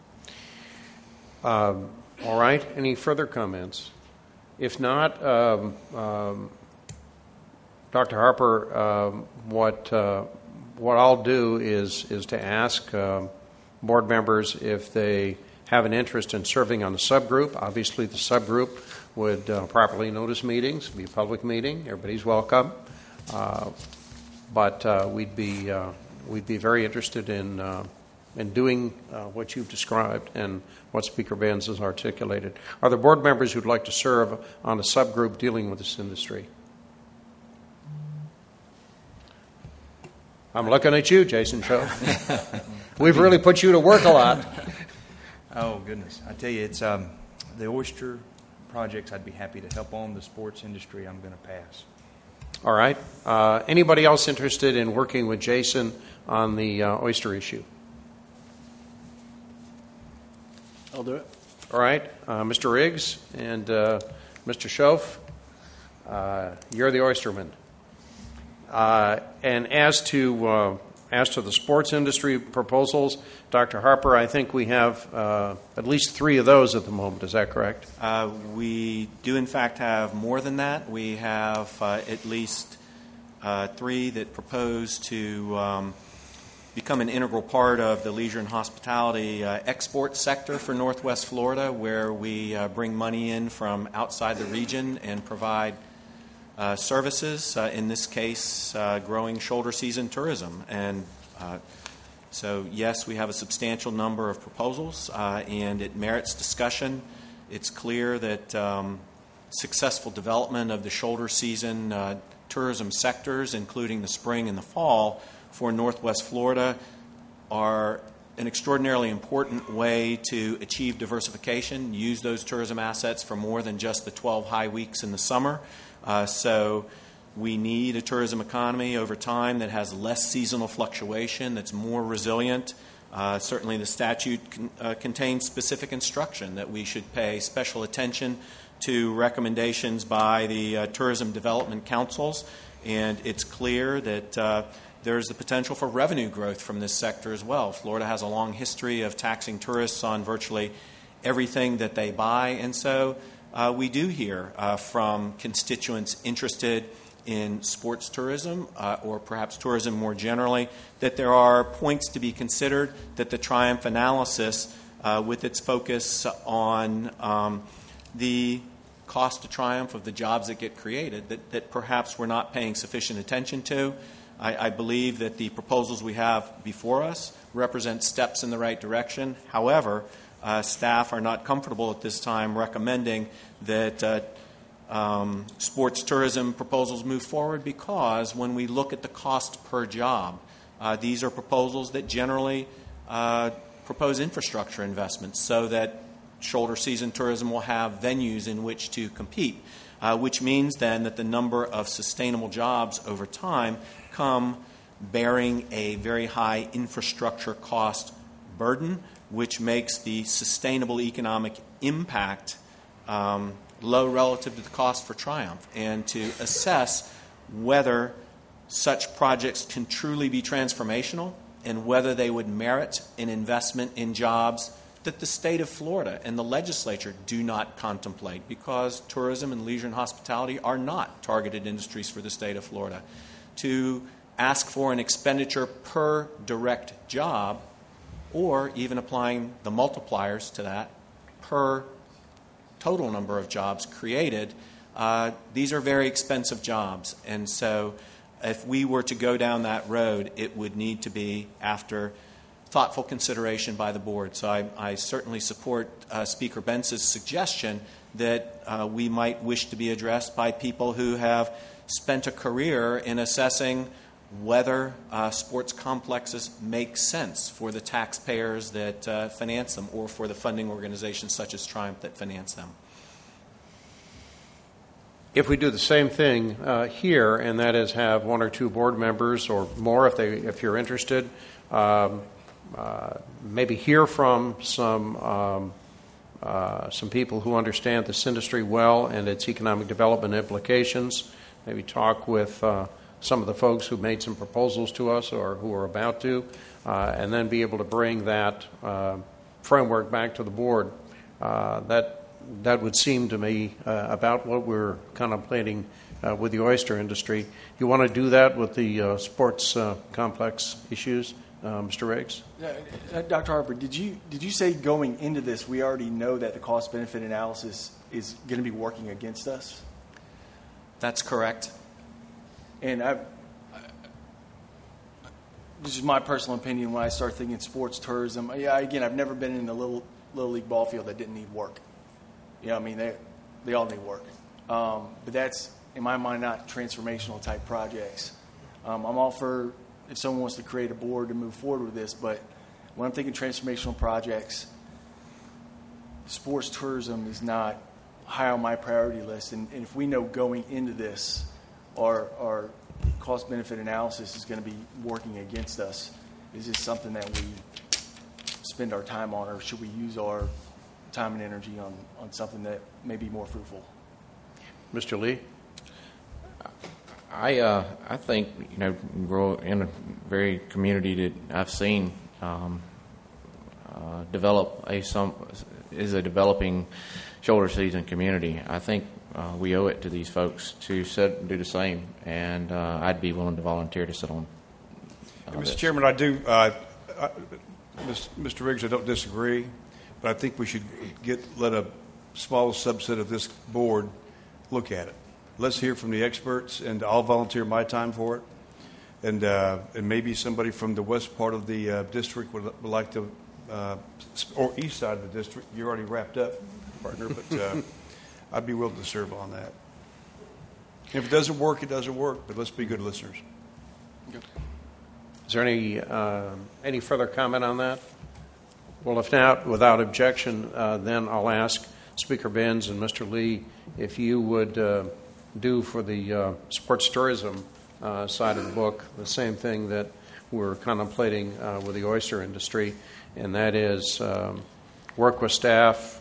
Um, all right. Any further comments? If not, um, um, Doctor Harper, um, what uh, what I'll do is is to ask um, board members if they have an interest in serving on the subgroup. Obviously, the subgroup would uh, properly notice meetings, it'd be a public meeting, everybody's welcome. Uh, but uh, we'd be uh, we'd be very interested in uh, in doing uh, what you've described and what Speaker Benz has articulated. Are there board members who'd like to serve on a subgroup dealing with this industry? I'm looking at you, Jason Schoaf. We've really put you to work a lot. Oh, goodness. I tell you, it's um, the oyster projects I'd be happy to help on. The sports industry, I'm going to pass. All right. Uh, anybody else interested in working with Jason on the uh, oyster issue? I'll do it. All right. Uh, Mister Riggs and uh, Mister Schoaf, uh, you're the oysterman. Uh, and as to uh, as to the sports industry proposals, Doctor Harper, I think we have uh, at least three of those at the moment. Is that correct? Uh, we do, in fact, have more than that. We have uh, at least uh, three that propose to um, become an integral part of the leisure and hospitality uh, export sector for Northwest Florida, where we uh, bring money in from outside the region and provide Uh, services, uh, in this case, uh, growing shoulder season tourism. And uh, so, yes, we have a substantial number of proposals, uh, and it merits discussion. It's clear that um, successful development of the shoulder season uh, tourism sectors, including the spring and the fall, for Northwest Florida are an extraordinarily important way to achieve diversification, use those tourism assets for more than just the twelve high weeks in the summer. Uh, so we need a tourism economy over time that has less seasonal fluctuation, that's more resilient. Uh, certainly the statute con- uh, contains specific instruction that we should pay special attention to recommendations by the uh, tourism development councils, and it's clear that uh, there's the potential for revenue growth from this sector as well. Florida has a long history of taxing tourists on virtually everything that they buy, and so Uh, we do hear uh, from constituents interested in sports tourism uh, or perhaps tourism more generally that there are points to be considered that the Triumph analysis, uh, with its focus on um, the cost to Triumph of the jobs that get created, that, that perhaps we're not paying sufficient attention to. I, I believe that the proposals we have before us represent steps in the right direction. However, Uh, staff are not comfortable at this time recommending that uh, um, sports tourism proposals move forward because when we look at the cost per job, uh, these are proposals that generally uh, propose infrastructure investments so that shoulder season tourism will have venues in which to compete, uh, which means then that the number of sustainable jobs over time come bearing a very high infrastructure cost burden, which makes the sustainable economic impact um, low relative to the cost for Triumph. And to assess whether such projects can truly be transformational and whether they would merit an investment in jobs that the state of Florida and the legislature do not contemplate, because tourism and leisure and hospitality are not targeted industries for the state of Florida. To ask for an expenditure per direct job, or even applying the multipliers to that per total number of jobs created, uh, these are very expensive jobs. And so if we were to go down that road, it would need to be after thoughtful consideration by the board. So I, I certainly support uh, Speaker Benz's suggestion that uh, we might wish to be addressed by people who have spent a career in assessing whether uh, sports complexes make sense for the taxpayers that uh, finance them or for the funding organizations such as Triumph that finance them. If we do the same thing uh, here, and that is have one or two board members or more if they if you're interested, um, uh, maybe hear from some um, uh, some people who understand this industry well and its economic development implications, maybe talk with uh, some of the folks who made some proposals to us or who are about to, uh, and then be able to bring that uh, framework back to the board. Uh, that that would seem to me uh, about what we're contemplating uh, with the oyster industry. You want to do that with the uh, sports uh, complex issues, uh, Mister Riggs? Uh, Doctor Harper, did you did you say going into this we already know that the cost-benefit analysis is going to be working against us? That's correct. And I, I, this is my personal opinion. When I start thinking sports tourism, yeah, again, I've never been in a little little league ball field that didn't need work. You know, I mean, they they all need work. Um, but that's, in my mind, not transformational type projects. Um, I'm all for if someone wants to create a board to move forward with this, but when I'm thinking transformational projects, sports tourism is not high on my priority list. And, and if we know going into this, our, our cost-benefit analysis is going to be working against us, is this something that we spend our time on, or should we use our time and energy on, on something that may be more fruitful? Mister Lee? I uh, I think, you know, grow in a very community that I've seen um, uh, develop a some is a developing shoulder season community. I think uh, we owe it to these folks to sit and do the same, and uh, I'd be willing to volunteer to sit on. Uh, Mister this. Chairman, I do, uh, I, Mister Riggs, I don't disagree, but I think we should get let a small subset of this board look at it. Let's hear from the experts, and I'll volunteer my time for it. And uh, and maybe somebody from the west part of the uh, district would, would like to, uh, or east side of the district. You're already wrapped up, partner, but uh, I'd be willing to serve on that. If it doesn't work, it doesn't work, but let's be good listeners. Is there any uh, any further comment on that? Well, if not, without objection, uh, then I'll ask Speaker Benz and Mister Lee if you would uh, do for the uh, sports tourism uh, side of the book the same thing that we're contemplating uh, with the oyster industry, and that is um, work with staff,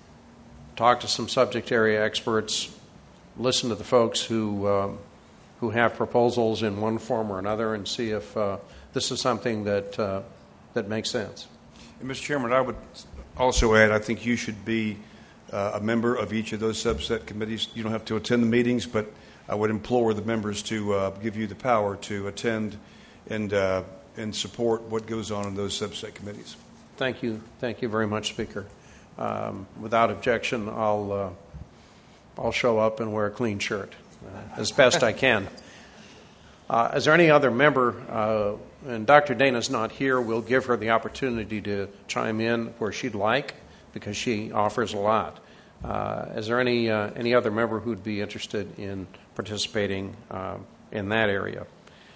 talk to some subject area experts, listen to the folks who um, who have proposals in one form or another, and see if uh, this is something that uh, that makes sense. And Mister Chairman, I would also add, I think you should be uh, a member of each of those subset committees. You don't have to attend the meetings, but I would implore the members to uh, give you the power to attend and uh, and support what goes on in those subset committees. Thank you. Thank you very much, Speaker. Um, without objection, I'll uh, I'll show up and wear a clean shirt uh, as best I can. Uh, is there any other member? Uh, and Doctor Dana's not here. We'll give her the opportunity to chime in where she'd like, because she offers a lot. Uh, is there any uh, any other member who'd be interested in participating uh, in that area?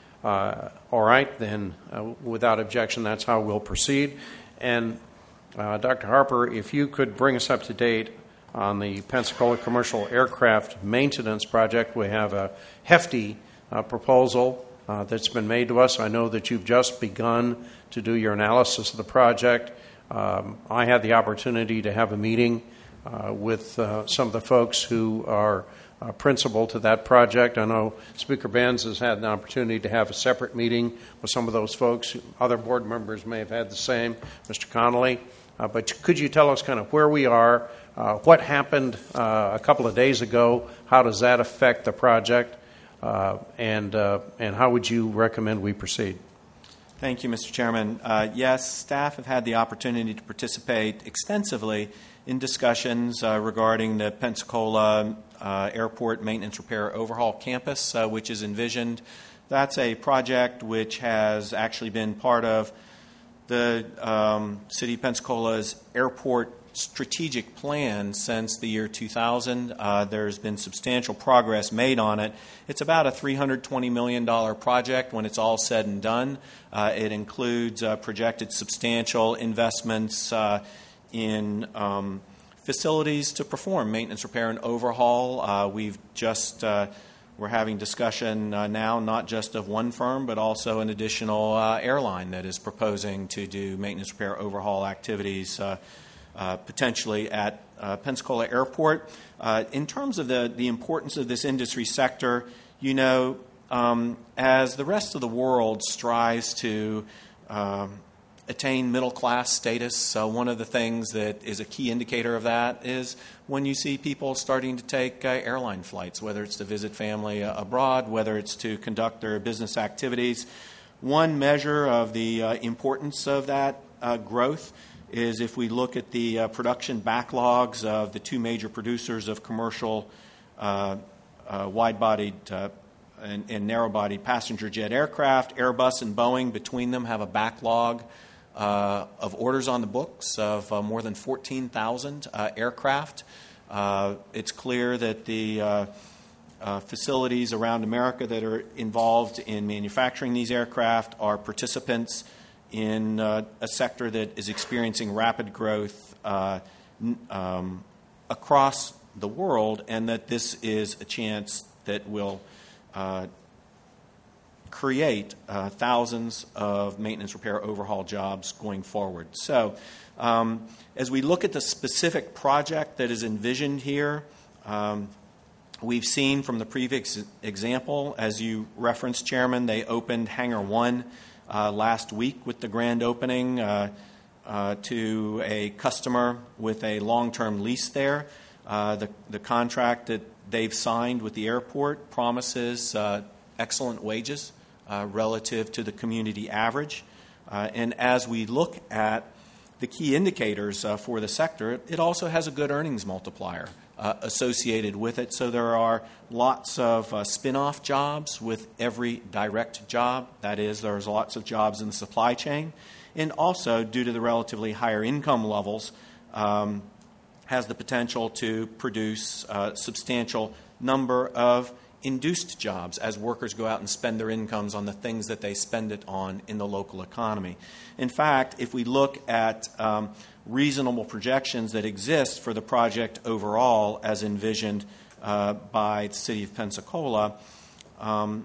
Uh, all right, then, uh, without objection, that's how we'll proceed. And uh, Doctor Harper, if you could bring us up to date on the Pensacola Commercial Aircraft Maintenance Project. We have a hefty uh, proposal uh, that's been made to us. I know that you've just begun to do your analysis of the project. Um, I had the opportunity to have a meeting uh, with uh, some of the folks who are uh, principal to that project. I know Speaker Benz has had an opportunity to have a separate meeting with some of those folks. Other board members may have had the same, Mister Connolly. Uh, but could you tell us kind of where we are, uh, what happened uh, a couple of days ago, how does that affect the project, uh, and, uh, and how would you recommend we proceed? Thank you, Mister Chairman. Uh, yes, staff have had the opportunity to participate extensively in discussions uh, regarding the Pensacola uh, Airport Maintenance Repair Overhaul Campus, uh, which is envisioned. That's a project which has actually been part of the um, City of Pensacola's airport strategic plan since the year two thousand. Uh, there's been substantial progress made on it. It's about a three hundred twenty million dollars project when it's all said and done. Uh, it includes uh, projected substantial investments uh, in um, facilities to perform maintenance, repair, and overhaul. Uh, we've just uh, We're having discussion uh, now not just of one firm, but also an additional uh, airline that is proposing to do maintenance, repair, overhaul activities uh, uh, potentially at uh, Pensacola Airport. Uh, in terms of the, the importance of this industry sector, you know, um, as the rest of the world strives to um, attain middle-class status. So one of the things that is a key indicator of that is when you see people starting to take uh, airline flights, whether it's to visit family uh, abroad, whether it's to conduct their business activities. One measure of the uh, importance of that uh, growth is if we look at the uh, production backlogs of the two major producers of commercial uh, uh, wide-bodied uh, and, and narrow-bodied passenger jet aircraft. Airbus and Boeing, between them, have a backlog uh, of orders on the books of uh, more than fourteen thousand uh, aircraft. Uh, it's clear that the uh, uh, facilities around America that are involved in manufacturing these aircraft are participants in uh, a sector that is experiencing rapid growth uh, um, across the world, and that this is a chance that will uh, create uh, thousands of maintenance, repair, overhaul jobs going forward. So um, as we look at the specific project that is envisioned here, um, we've seen from the previous example, as you referenced, Chairman, they opened Hangar One Uh, last week with the grand opening uh, uh, to a customer with a long-term lease there. Uh, the, the contract that they've signed with the airport promises uh, excellent wages uh, relative to the community average. Uh, and as we look at the key indicators uh, for the sector, it also has a good earnings multiplier Uh, associated with it. So there are lots of uh, spin-off jobs with every direct job. That is, there's lots of jobs in the supply chain. And also, due to the relatively higher income levels, um, has the potential to produce a substantial number of induced jobs as workers go out and spend their incomes on the things that they spend it on in the local economy. In fact, if we look at um, reasonable projections that exist for the project overall as envisioned uh, by the City of Pensacola, um,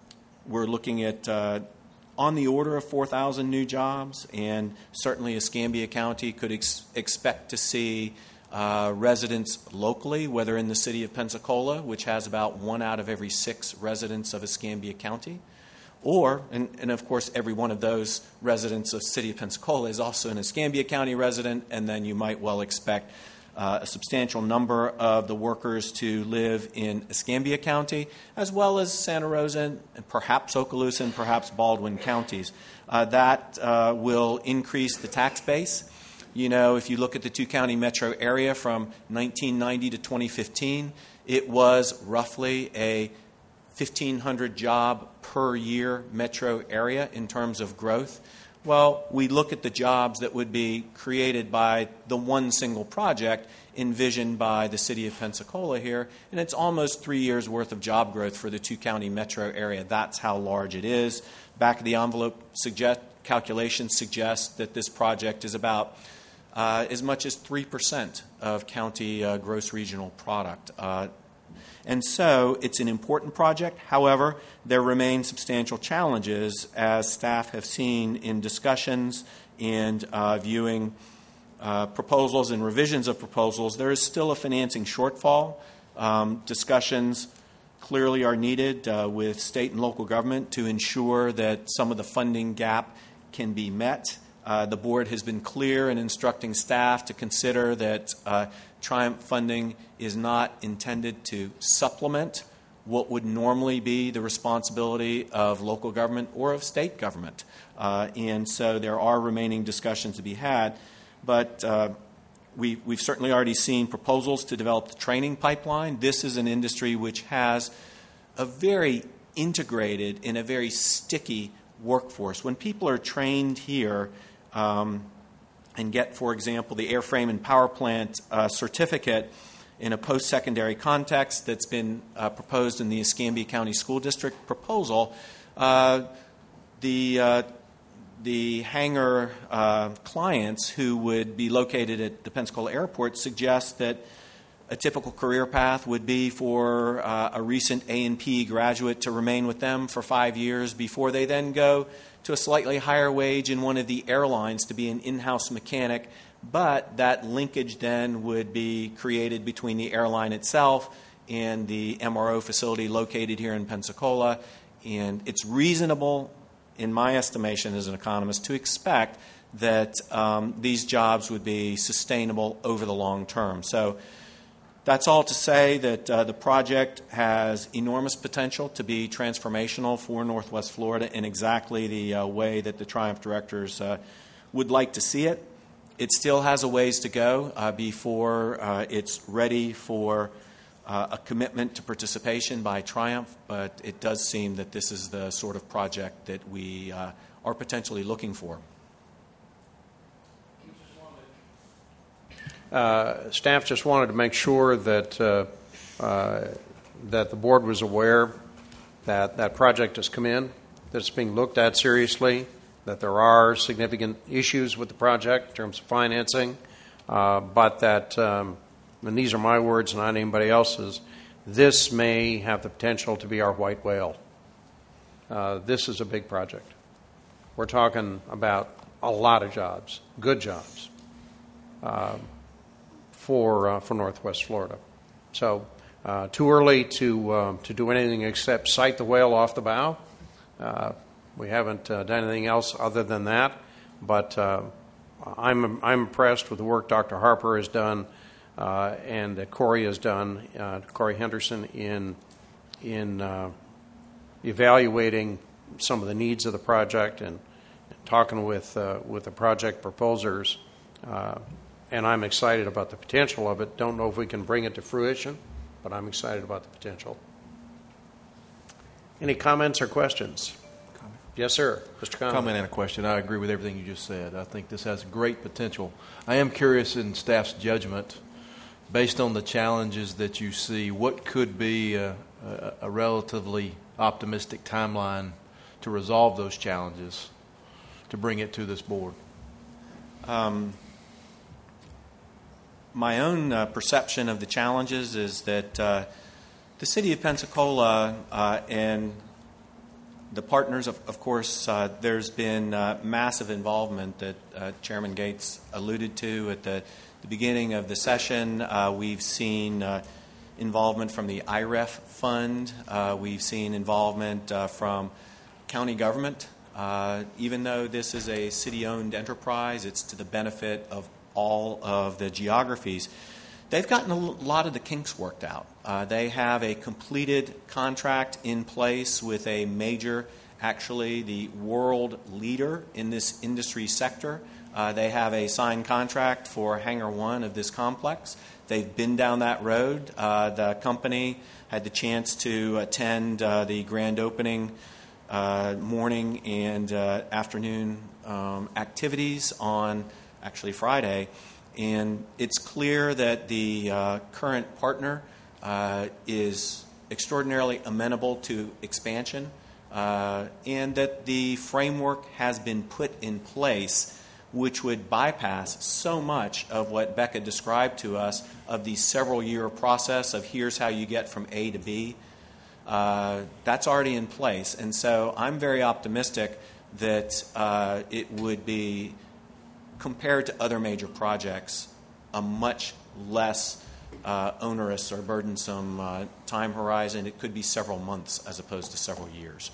we're looking at uh, on the order of four thousand new jobs, and certainly Escambia County could ex- expect to see uh, residents locally, whether in the City of Pensacola, which has about one out of every six residents of Escambia County, or, and, and of course, every one of those residents of the City of Pensacola is also an Escambia County resident, and then you might well expect uh, a substantial number of the workers to live in Escambia County, as well as Santa Rosa and perhaps Okaloosa and perhaps Baldwin counties. Uh, that uh, will increase the tax base. You know, if you look at the two-county metro area from nineteen ninety to twenty fifteen, it was roughly a fifteen hundred job per year metro area in terms of growth. Well, we look at the jobs that would be created by the one single project envisioned by the City of Pensacola here, and it's almost three years' worth of job growth for the two-county metro area. That's how large it is. Back of the envelope suggest, calculations suggest that this project is about uh, as much as three percent of county uh, gross regional product. Uh, And so it's an important project. However, there remain substantial challenges, as staff have seen in discussions and uh, viewing uh, proposals and revisions of proposals. There is still a financing shortfall. Um, discussions clearly are needed uh, with state and local government to ensure that some of the funding gap can be met. Uh, the board has been clear in instructing staff to consider that uh, Triumph funding is not intended to supplement what would normally be the responsibility of local government or of state government. Uh, and so there are remaining discussions to be had. But uh, we, we've certainly already seen proposals to develop the training pipeline. This is an industry which has a very integrated and a very sticky workforce. When people are trained here, Um, and get, for example, the airframe and power plant uh, certificate in a post-secondary context that's been uh, proposed in the Escambia County School District proposal, uh, the, uh, the hangar uh, clients who would be located at the Pensacola Airport suggest that a typical career path would be for uh, a recent A and P graduate to remain with them for five years before they then go to a slightly higher wage in one of the airlines to be an in-house mechanic, but that linkage then would be created between the airline itself and the M R O facility located here in Pensacola. And it's reasonable in my estimation as an economist, to expect that um, these jobs would be sustainable over the long term. So that's all to say that uh, the project has enormous potential to be transformational for Northwest Florida in exactly the uh, way that the Triumph directors uh, would like to see it. It still has a ways to go uh, before uh, it's ready for uh, a commitment to participation by Triumph, but it does seem that this is the sort of project that we uh, are potentially looking for. Uh, staff just wanted to make sure that uh, uh, that the board was aware that that project has come in, that it's being looked at seriously, that there are significant issues with the project in terms of financing, uh, but that, um, and these are my words, not anybody else's, this may have the potential to be our white whale. Uh, this is a big project. We're talking about a lot of jobs, good jobs. Uh, for uh, for Northwest Florida. So uh, too early to uh, to do anything except sight the whale off the bow. Uh, we haven't uh, done anything else other than that. But uh, I'm I'm impressed with the work Doctor Harper has done uh, and that Corey has done, uh, Corey Henderson, in in uh, evaluating some of the needs of the project and, and talking with uh, with the project proposers. Uh, And I'm excited about the potential of it. Don't know if we can bring it to fruition, but I'm excited about the potential. Any comments or questions? Comment. Yes, sir. Mister Conley. Comment and a question. I agree with everything you just said. I think this has great potential. I am curious in staff's judgment, based on the challenges that you see, what could be a, a, a relatively optimistic timeline to resolve those challenges, to bring it to this board? Um, My own uh, perception of the challenges is that uh, the city of Pensacola uh, and the partners, of, of course, uh, there's been uh, massive involvement that uh, Chairman Gates alluded to at the, the beginning of the session. Uh, we've seen uh, involvement from the I R E F fund. Uh, we've seen involvement uh, from county government. Uh, even though this is a city-owned enterprise, it's to the benefit of all of the geographies. They've gotten a lot of the kinks worked out. Uh, they have a completed contract in place with a major, actually the world leader in this industry sector. Uh, they have a signed contract for Hangar One of this complex. They've been down that road. Uh, the company had the chance to attend uh, the grand opening uh, morning and uh, afternoon um, activities on actually Friday, and it's clear that the uh, current partner uh, is extraordinarily amenable to expansion, uh, and that the framework has been put in place which would bypass so much of what Becca described to us of the several-year process of here's how you get from A to B. Uh, that's already in place, and so I'm very optimistic that uh, it would be, compared to other major projects, a much less uh, onerous or burdensome uh, time horizon. It could be several months as opposed to several years.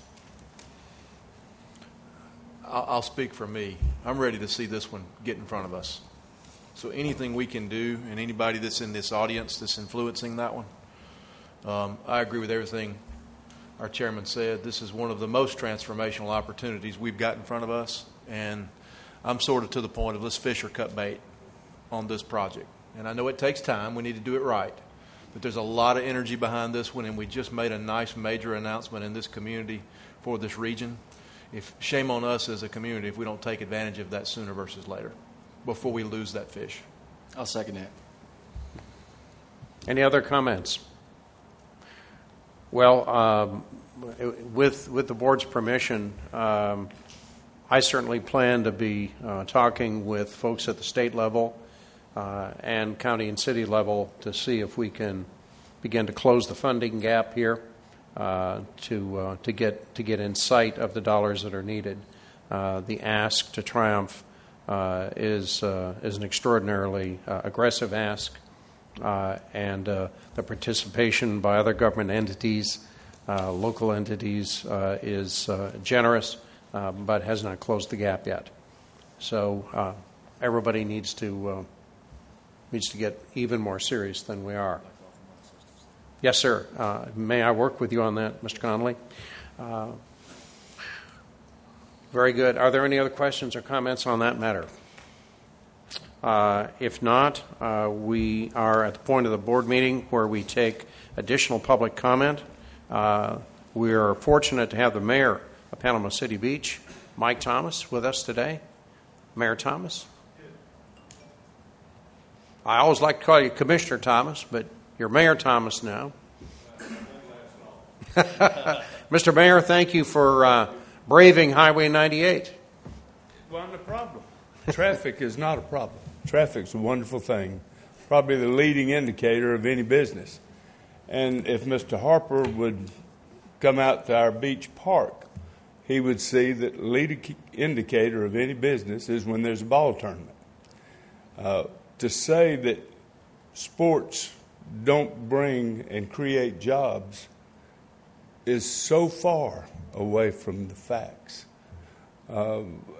I'll, I'll speak for me. I'm ready to see this one get in front of us. So anything we can do, and anybody that's in this audience that's influencing that one, um, I agree with everything our chairman said. This is one of the most transformational opportunities we've got in front of us, and I'm sort of to the point of let's fish or cut bait on this project. And I know it takes time. We need to do it right. But there's a lot of energy behind this one, and we just made a nice major announcement in this community for this region. If shame on us as a community if we don't take advantage of that sooner versus later before we lose that fish. I'll second that. Any other comments? Well, um, with with the board's permission, um, I certainly plan to be uh, talking with folks at the state level uh, and county and city level to see if we can begin to close the funding gap here uh, to uh, to get to get in sight of the dollars that are needed. Uh, the ask to Triumph uh, is uh, is an extraordinarily uh, aggressive ask, uh, and uh, the participation by other government entities, uh, local entities, uh, is uh, generous. uh, but has not closed the gap yet. So uh, everybody needs to uh, needs to get even more serious than we are. Yes, sir. Uh, may I work with you on that, Mister Connolly? Uh, very good. Are there any other questions or comments on that matter? Uh, if not, uh, we are at the point of the board meeting where we take additional public comment. Uh, we are fortunate to have the mayor of Panama City Beach, Mike Thomas, with us today. Mayor Thomas? I always like to call you Commissioner Thomas, but you're Mayor Thomas now. Mister Mayor, thank you for uh, braving Highway ninety-eight. Well, the problem. Traffic is not a problem. Traffic's a wonderful thing, probably the leading indicator of any business. And if Mister Harper would come out to our beach park, he would see that the leading indicator of any business is when there's a ball tournament. Uh, to say that sports don't bring and create jobs is so far away from the facts. Uh,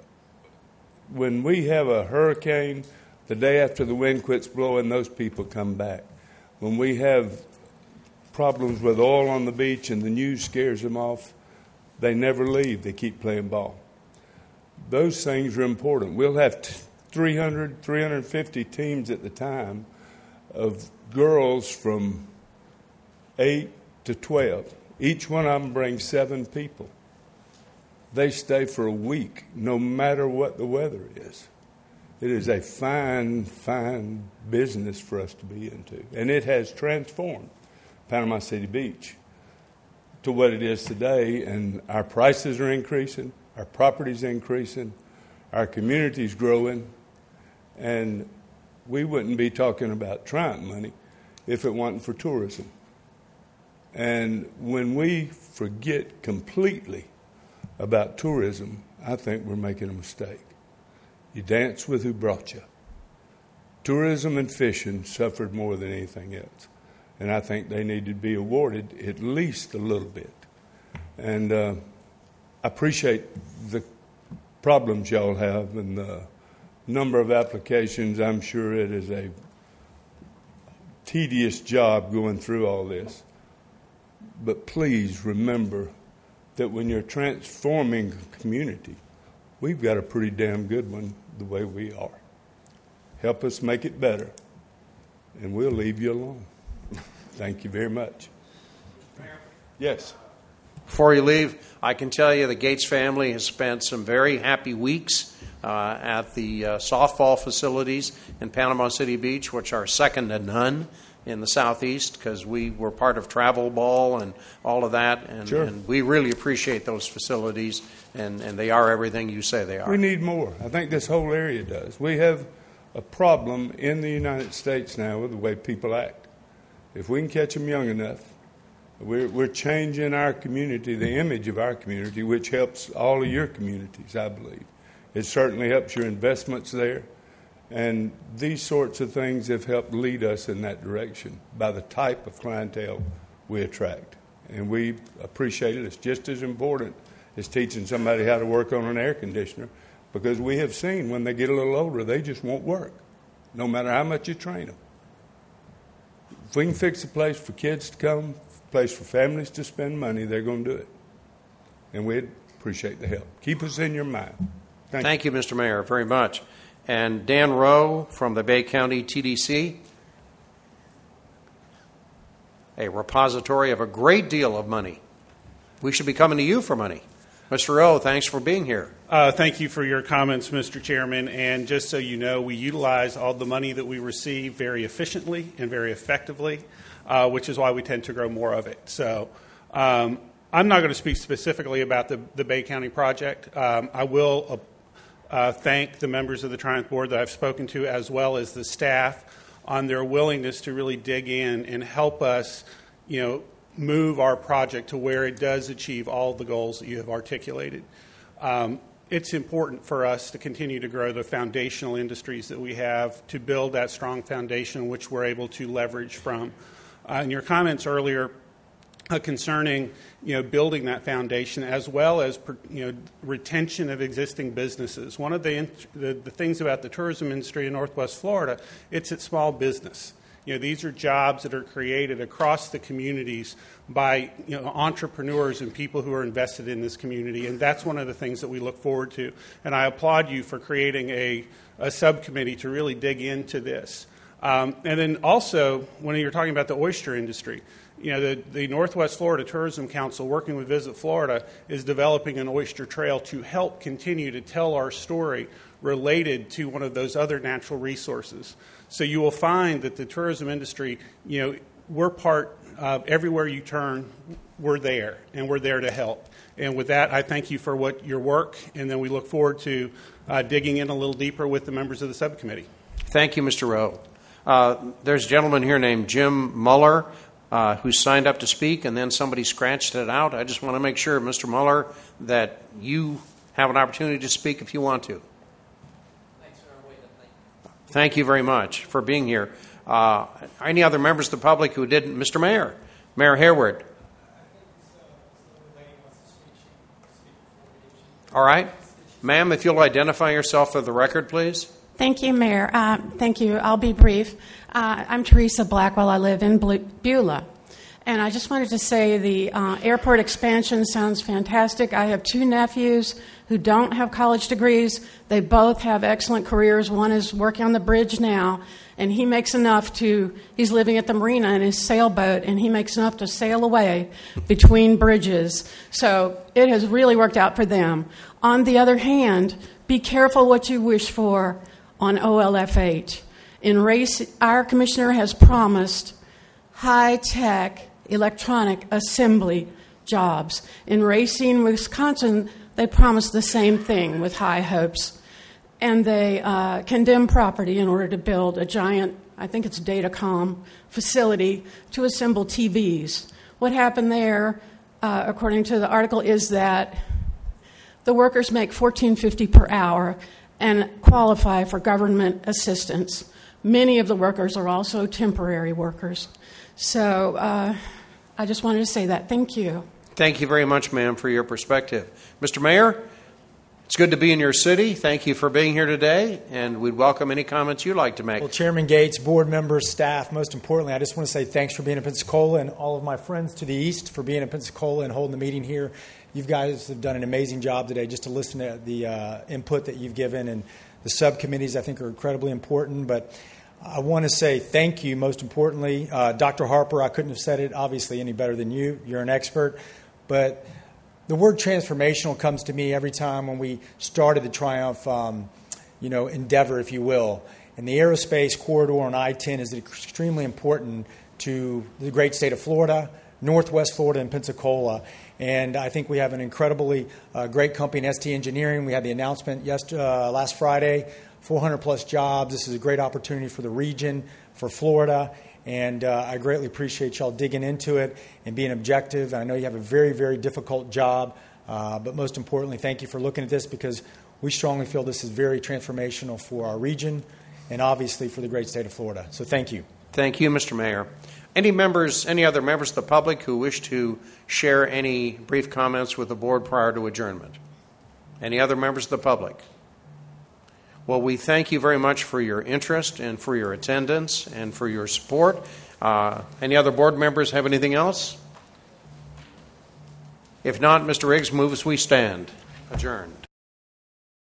when we have a hurricane, the day after the wind quits blowing, those people come back. When we have problems with oil on the beach and the news scares them off, they never leave. They keep playing ball. Those things are important. We'll have t- three hundred, three hundred fifty teams at the time of girls from eight to twelve. Each one of them brings seven people. They stay for a week, no matter what the weather is. It is a fine, fine business for us to be into. And it has transformed Panama City Beach to what it is today. And our prices are increasing, our property's increasing, our community's growing. And we wouldn't be talking about Triumph money if it wasn't for tourism. And when we forget completely about tourism, I think we're making a mistake. You dance with who brought you. Tourism and fishing suffered more than anything else. And I think they need to be awarded at least a little bit. And uh, I appreciate the problems y'all have and the number of applications. I'm sure it is a tedious job going through all this. But please remember that when you're transforming a community, we've got a pretty damn good one the way we are. Help us make it better, and we'll leave you alone. Thank you very much. Yes. Before you leave, I can tell you the Gates family has spent some very happy weeks uh, at the uh, softball facilities in Panama City Beach, which are second to none in the Southeast, because we were part of travel ball and all of that, and, Sure. and we really appreciate those facilities, and, and they are everything you say they are. We need more. I think this whole area does. We have a problem in the United States now with the way people act. If we can catch them young enough, we're, we're changing our community, the image of our community, which helps all of your communities, I believe. It certainly helps your investments there. And these sorts of things have helped lead us in that direction by the type of clientele we attract. And we appreciate it. It's just as important as teaching somebody how to work on an air conditioner, because we have seen when they get a little older, they just won't work, no matter how much you train them. If we can fix a place for kids to come, a place for families to spend money, they're going to do it. And we'd appreciate the help. Keep us in your mind. Thank, Thank you, Mister Mayor, very much. And Dan Rowe from the Bay County T D C, a repository of a great deal of money. We should be coming to you for money. Mister Rowe, thanks for being here. Uh, thank you for your comments, Mister Chairman. And just so you know, we utilize all the money that we receive very efficiently and very effectively, uh, which is why we tend to grow more of it. So um, I'm not going to speak specifically about the, the Bay County project. Um, I will uh, Uh, thank the members of the Triumph Board that I've spoken to, as well as the staff, on their willingness to really dig in and help us, you know, move our project to where it does achieve all the goals that you have articulated. Um, it's important for us to continue to grow the foundational industries that we have, to build that strong foundation which we're able to leverage from. Uh, in your comments earlier, uh, concerning you know building that foundation, as well as you know retention of existing businesses. One of the, the the things about the tourism industry in Northwest Florida, it's its small business. You know, these are jobs that are created across the communities by you know entrepreneurs and people who are invested in this community, and that's one of the things that we look forward to. And I applaud you for creating a, a subcommittee to really dig into this. Um, and then also, when you're talking about the oyster industry, you know, the, the Northwest Florida Tourism Council, working with Visit Florida, is developing an oyster trail to help continue to tell our story related to one of those other natural resources. So you will find that the tourism industry, you know, we're part of everywhere you turn, we're there, and we're there to help. And with that, I thank you for what your work, and then we look forward to uh, digging in a little deeper with the members of the subcommittee. Thank you, Mister Rowe. Uh, there's a gentleman here named Jim Muller uh, who signed up to speak, and then somebody scratched it out. I just want to make sure, Mister Muller, that you have an opportunity to speak if you want to. Thank you very much for being here. Uh, any other members of the public who didn't? Mister Mayor, Mayor Hayward. All right. Ma'am, if you'll identify yourself for the record, please. Thank you, Mayor. Uh, thank you. I'll be brief. Uh, I'm Teresa Blackwell. I live in Beulah. And I just wanted to say the uh, airport expansion sounds fantastic. I have two nephews who don't have college degrees. They both have excellent careers. One is working on the bridge now, and he makes enough to, he's living at the marina in his sailboat, and he makes enough to sail away between bridges. So it has really worked out for them. On the other hand, be careful what you wish for on O L F H. In race, our commissioner has promised high-tech electronic assembly jobs. In Racine, Wisconsin, they promised the same thing with high hopes. And they uh, condemned property in order to build a giant, I think it's Datacom, facility to assemble T Vs. What happened there, uh, according to the article, is that the workers make fourteen fifty per hour and qualify for government assistance. Many of the workers are also temporary workers. So uh, I just wanted to say that. Thank you. Thank you very much, ma'am, for your perspective. Mister Mayor, it's good to be in your city. Thank you for being here today, and we'd welcome any comments you'd like to make. Well, Chairman Gates, board members, staff, most importantly, I just want to say thanks for being in Pensacola, and all of my friends to the east for being in Pensacola and holding the meeting here. You guys have done an amazing job today just to listen to the uh, input that you've given, and the subcommittees I think are incredibly important, but I want to say thank you, most importantly. Uh, Doctor Harper, I couldn't have said it obviously any better than you. You're an expert. But the word transformational comes to me every time when we started the Triumph um, you know, endeavor, if you will. And the aerospace corridor on I ten is extremely important to the great state of Florida, Northwest Florida, and Pensacola. And I think we have an incredibly uh, great company in S T Engineering. We had the announcement yesterday, uh, last Friday. four hundred plus jobs. This is a great opportunity for the region, for Florida, and uh, I greatly appreciate y'all digging into it and being objective. I know you have a very, very difficult job, uh, but most importantly, thank you for looking at this because we strongly feel this is very transformational for our region and obviously for the great state of Florida. So thank you. Thank you, Mister Mayor. Any members, any other members of the public who wish to share any brief comments with the board prior to adjournment? Any other members of the public? Well, we thank you very much for your interest and for your attendance and for your support. Uh, any other board members have anything else? If not, Mister Riggs, move as we stand. Adjourned.